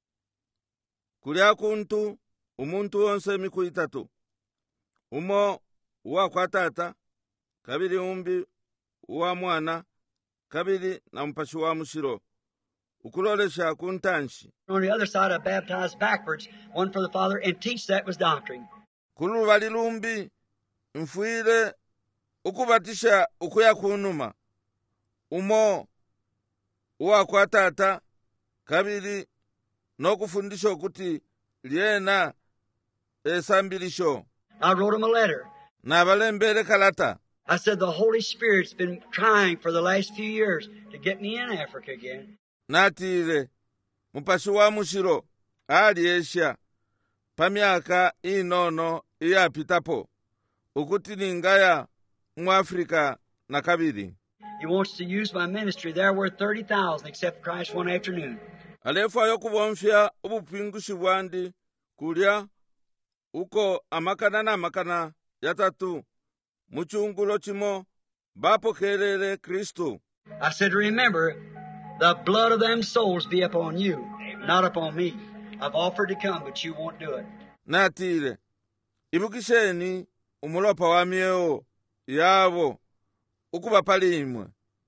kulya kuntu umuntu wonse miku itatu umo uwa kwa tata kabili umbi uwa mwana kabili na mpashi wa mushiro ukulolesha kuntanshi. On the other side I baptized backwards, one for the Father, and teach that was doctrine. Kulu valilumbi mfuile ukubatisha ukuya kunuma umo uwa kwa tata kabili nokufundisha okuti liena esambilisho. I wrote him a letter. Na balembele kalata. I said the Holy Spirit's been trying for the last few years to get me in Africa again. Natile mupashi wa mushiro ali esha pamiaka inono iyapitapo ukuti ningaya mu Afrika na kabili. He wants to use my ministry. There were thirty thousand except Christ one afternoon. Alefu ayokubomfya ubupingushi bwandi kulya uko amakana na amakana yatatu muchungulo chimo bapokelele Kristu. I said, remember, the blood of them souls be upon you, not upon me. I've offered to come, but you won't do it. Natile ibukisheni umulopa wa mieo yabo ukuba pali imwe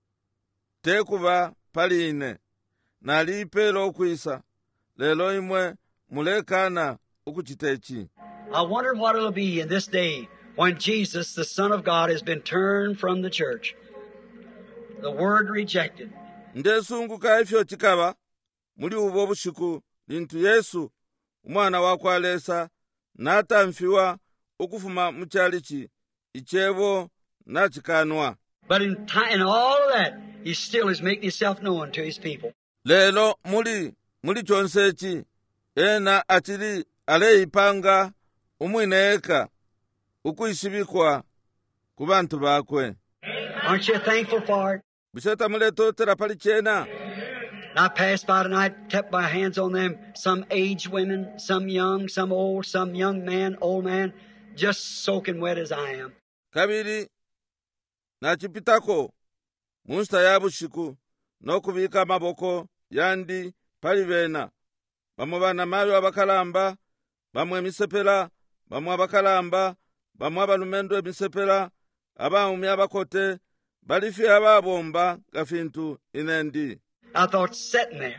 tekuba pali ine nalipelo okwisa lelo imwe mulekana ukuchitechi. I wonder what it'll be in this day when Jesus, the Son of God, has been turned from the church, the word rejected. Ndesunguka ifyo chikaba muli ubo bushiku lintu Yesu umwana wakwalesa natamfiwa ukufuma muchalichi ichebo na chikanwa. But in, time, in all of that, he still is making himself known to his people. Lelo muli muli chonsechi ena achili aleipanga umwineka ukuishibikwa kubantu bakwe. Aren't you thankful for it? Biseta muleto terapali chena. And I passed by tonight, kept my hands on them, some aged women, some young, some old, some young man, old man, just soaking wet as I am. Kabiri nachipitako munsta ya bushiku nokubika maboko yandi pali bena bamwe bana mayo abakalamba bamwe emisepela bamwe abakalamba bamwe abalumendo emisepela abaumi abakote balifi ababomba gafintu inendi. I thought, sitting there,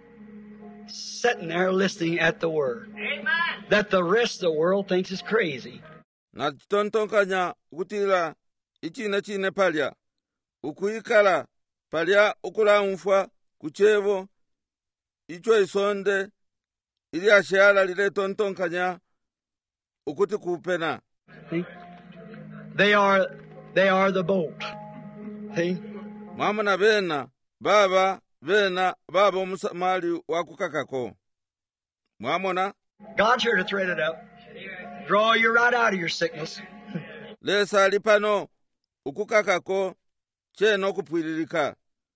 sitting there listening at the Word, Amen, that the rest of the world thinks is crazy. Na tontonkanya ukutila ichine chine palya ukuikala palya ukulamfwa kuchevo icho isonde ili ashala lile tontonkanya ukuti kupena. See? They are they are the boat. See? Mama na bena baba bena baba omusamali wakukakako. Mwamona? God's here to thread it up. Draw you right out of your sickness. Lesa lipano ukukakako cheno kupwililika.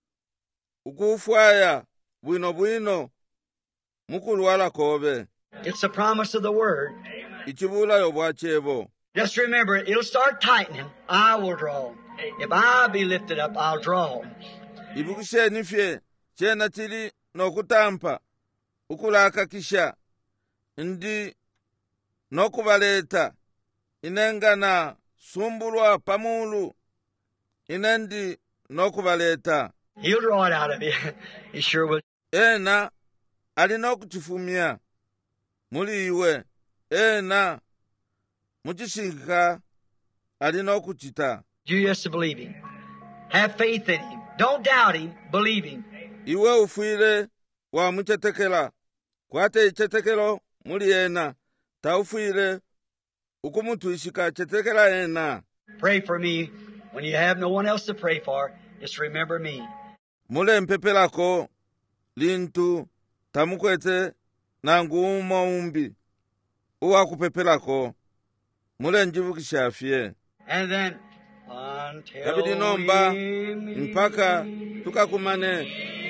Ukufwaya bwino bwino mukulwala kobe. It's the promise of the Word. Ichibula yobwachevo. Just remember, it'll start tightening. I will draw. If I be lifted up, I'll draw. Ibukishe nifye chena chili nokutampa ukulaka kisha ndi nokubaleta inengana sumbulwa pamulu inendi nokubaleta. He'll draw it out of you. He sure will. Ena alinokuchifumia muli iwe. Ena muchishika alinokuchita. You just to believe Him. Have faith in Him. Don't doubt Him. Believe Him. Iwe ufwile wa muchetekela. Kwate ichetekelo muli ena. Ta ufwile ukumutuishika chetekela ena. Pray for me. When you have no one else to pray for, just remember me. Mule mpepelako lintu tamukwete nangu maumbi. Uwa kupepelako mule njivukisha afye. And then until Kabidi nomba we meet, mpaka tukakumane.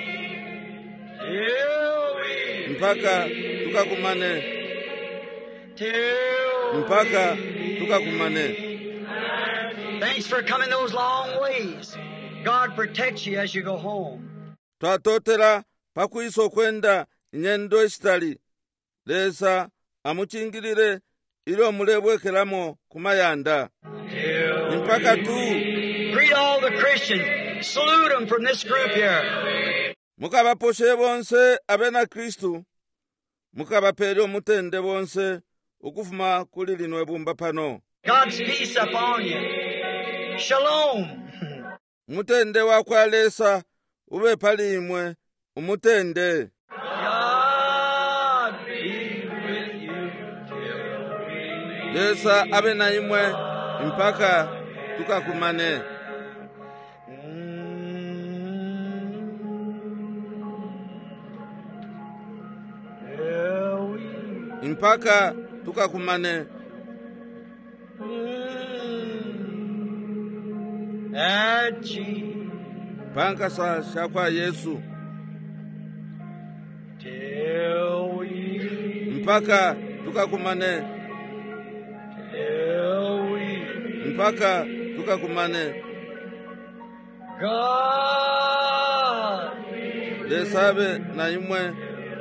till we Mpaka tukakumane. till Mpaka we tukakumane. Thanks for coming those long ways. God protects you as you go home. Twatotela pakuiso kwenda nyendo istali. Lesa amuchingilile ilo mulebwekelamo kumayanda. Till Mpaka tu greet all the Christians. Salute them from this group here. mukabaposhe bonse abena Kristu. Mukabapele omutende bonse ukufuma kuli linwe bumba pano. God's peace upon you. Shalom. Mutende wakwalesa ube palimwe umutende. God be with you till we Lesa abe na imwe mpaka tukakumane. Mpaka tukakumane. At Jesus. Panka sa shakwa Yesu. Till we Mpaka tukakumane. till we Mpaka tukakumane. God Lesabe na imwe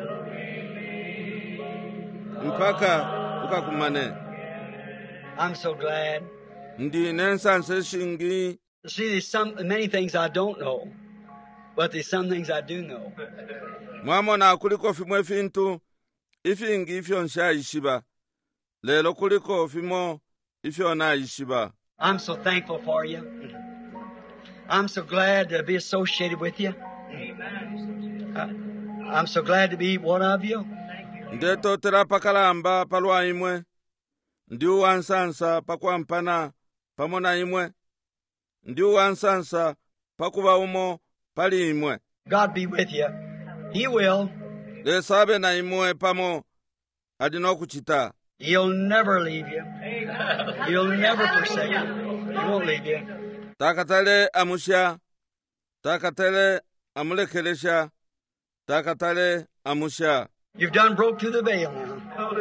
mpaka tukakumane. I'm so glad. Ndi nensanse shingi. See, there's some many things I don't know, but there's some things I do know. Mwamona kuliko fimwe fintu ifingi ifyo nsha ishiba. Lelo kuliko fimo ifyo na ishiba. I'm so thankful for you. I'm so glad to be associated with you. I- I'm so glad to be one of you. Ndeto tera pakalamba palwa imwe. Ndi uwansansa pakwampana pamona imwe. Ndi uwansansa pakuba umo pali imwe. God be with you. He will. Lesabe na imwe pamo adino kuchita. He'll never leave you. He'll never forsake you. He won't leave you. Takatele amusha. Takatele amulekelesha. takatale amusha. You've done broke through the veil now.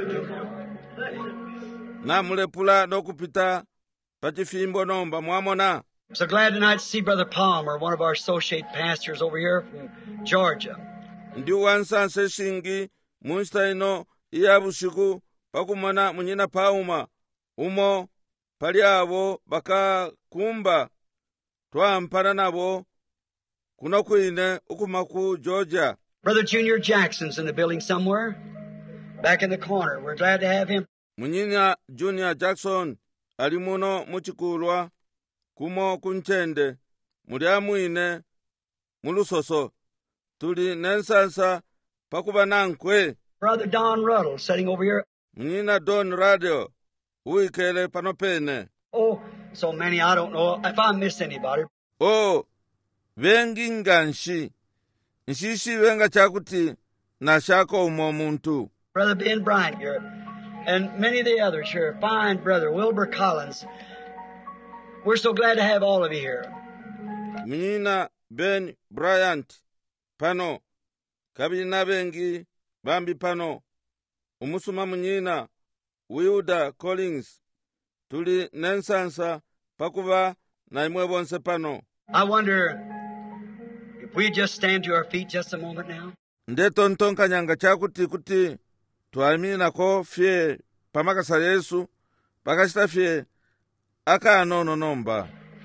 Na mulepula n'okupita pachifimbo nomba mwamona. So glad tonight to see Brother Palmer, one of our associate pastors over here from Georgia. Ndi wansanse shingi munsta ino iya bushiku pakumana munyina pauma umo pali abo bakakumba twampana nabo kuno kwine ukumaku Georgia. Brother Junior Jackson's in the building somewhere, back in the corner. We're glad to have him. Munyina Junior Jackson ali muno muchikulwa kumo kunchende muli amwine mulusoso tuli nensansa pakuba nankwe. Brother Don Ruddle sitting over here. Munyina Don Radio uikele pano pene. Oh, so many I don't know if I miss anybody. Oh, vengi nganshi nshishi venga chakuti na shako umo muntu. Brother Ben Bryant here, and many of the others here. Fine brother Wilbur Collins. We're so glad to have all of you here. Munyina Ben Bryant pano kabina bengi bambi pano umusuma munyina Wilda Collins tuli nensansa pakuba na imwe bonse pano. I wonder if we just stand to our feet just a moment now. Nde tontonka nyanga chakuti kuti tuamina ko fye pamakasa Yesu pakashita fye aka anono nomba.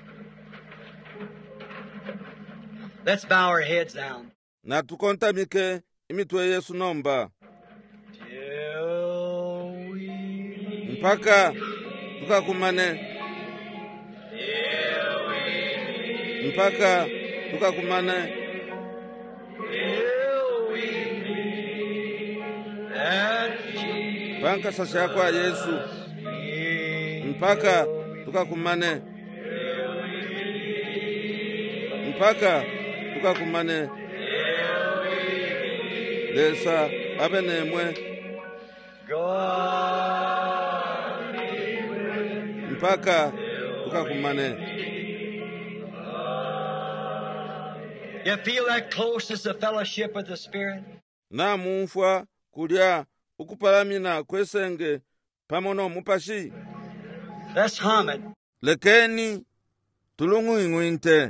Let's bow our heads down. Na tukontamike imitwe Yesu nomba. Till we Mpaka tukakumane. Mpaka tukakumane. till we meet at Jesus' Panka sasa yakwa Yesu. feet. Mpaka tukakumane. Mpaka tukakumane. Lesa abenemwe. God Mpaka tukakumane. You feel that closeness of fellowship with the Spirit? Na mumfwa kulya ukupalamina kwesenge pamono mupashi. Let's hum it. Lekeni tulungwingwinte.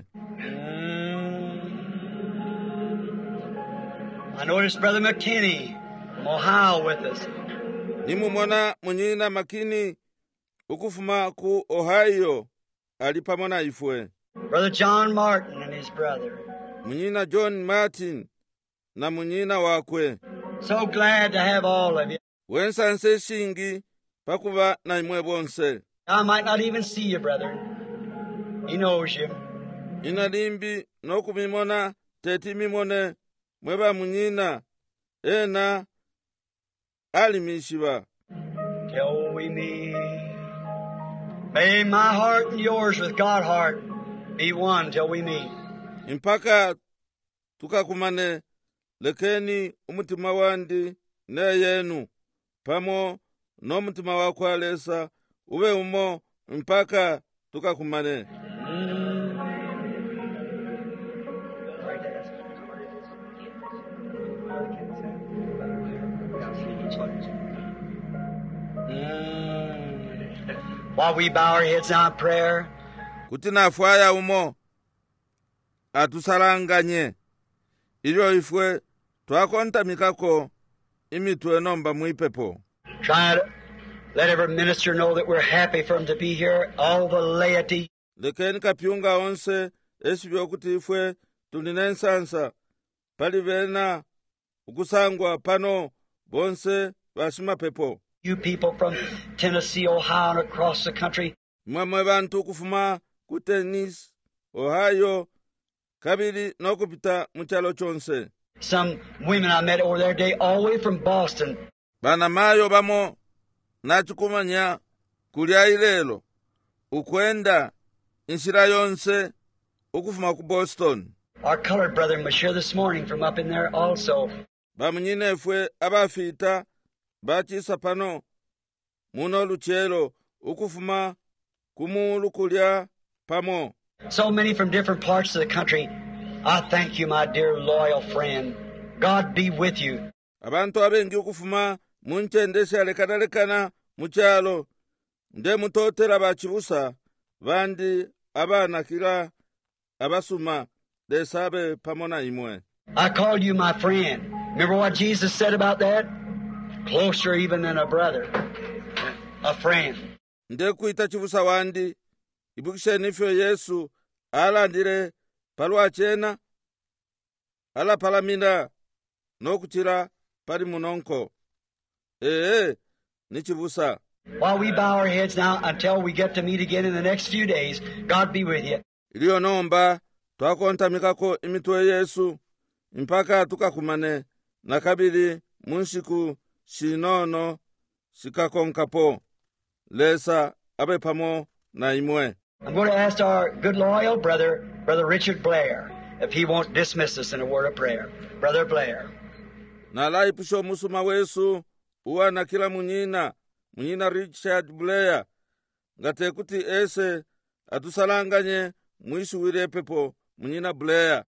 I noticed Brother McKinney from Ohio with us. Nimumona munyina makini ukufuma ku Ohio ali pamona ifwe. Brother John Martin and his brother. Munyina John Martin na munyina wakwe. So glad to have all of you. Wensanse shingi pakuba na imwe bonse. I might not even see you, brother. He knows you. Inalimbi nokumimona teti mimone mweba munyina ena alimishiba. Till we meet. May my heart and yours with God's heart be one till we meet. Mpaka tukakumane lekeni umutima wandi ne yenu pamo no mutima wako alesa ube umo mpaka tukakumane. Mm. While we bow our heads now in prayer, Kuti nafwaya umo atusalanganye ilyo ifwe twakontamikako imitwe nomba mwipepo. try to let every minister know that we're happy for him to be here, all the laity. Lekeni kapyunga onse esibyo kuti ifwe tulinensansa pali bena ukusangwa pano bonse bashima pepo. You people from Tennessee, Ohio, and across the country, Mwamwe bantu kufuma ku Tennessee, Ohio, kabili nokupita muchalo chonse. some women I met over there today, all the way from Boston. Bana mayo bamo nachikumanya kulya ilelo ukwenda inshira yonse ukufuma ku Boston. Our colored brother was here this morning from up in there also. Bamunyine efwe abafita bachisa pano muno luchelo ukufuma kumulu kulya pamo. So many from different parts of the country. I thank you, my dear loyal friend. God be with you. Abantu abengi okufuma munchendesha lekanalekana muchalo nde mutotera bachibusa bandi abana kila abasuma desabe pamona imwe. I call you my friend. Remember what Jesus said about that? Closer even than a brother. A friend. Nde kuita chibusa wandi ibukishe nifyo Yesu ala ndire palwa chena ala palamina nokuchira pali munonko. Ee, ni chibusa. While we bow our heads now until we get to meet again in the next few days, God be with you. Iliyo nomba twakontamikako imitwe Yesu mpaka tukakumane na kabili munshiku shinono shikakonkapo lesa abe pamo na imwe. I'm going to ask our good loyal brother, Brother Richard Blair, if he won't dismiss us in a word of prayer. Brother Blair. Na laipusho musuma wesu uwa na kila munyina munyina Richard Blair ngate kuti ese atusalanganye mwishu wile pepo munyina Blair.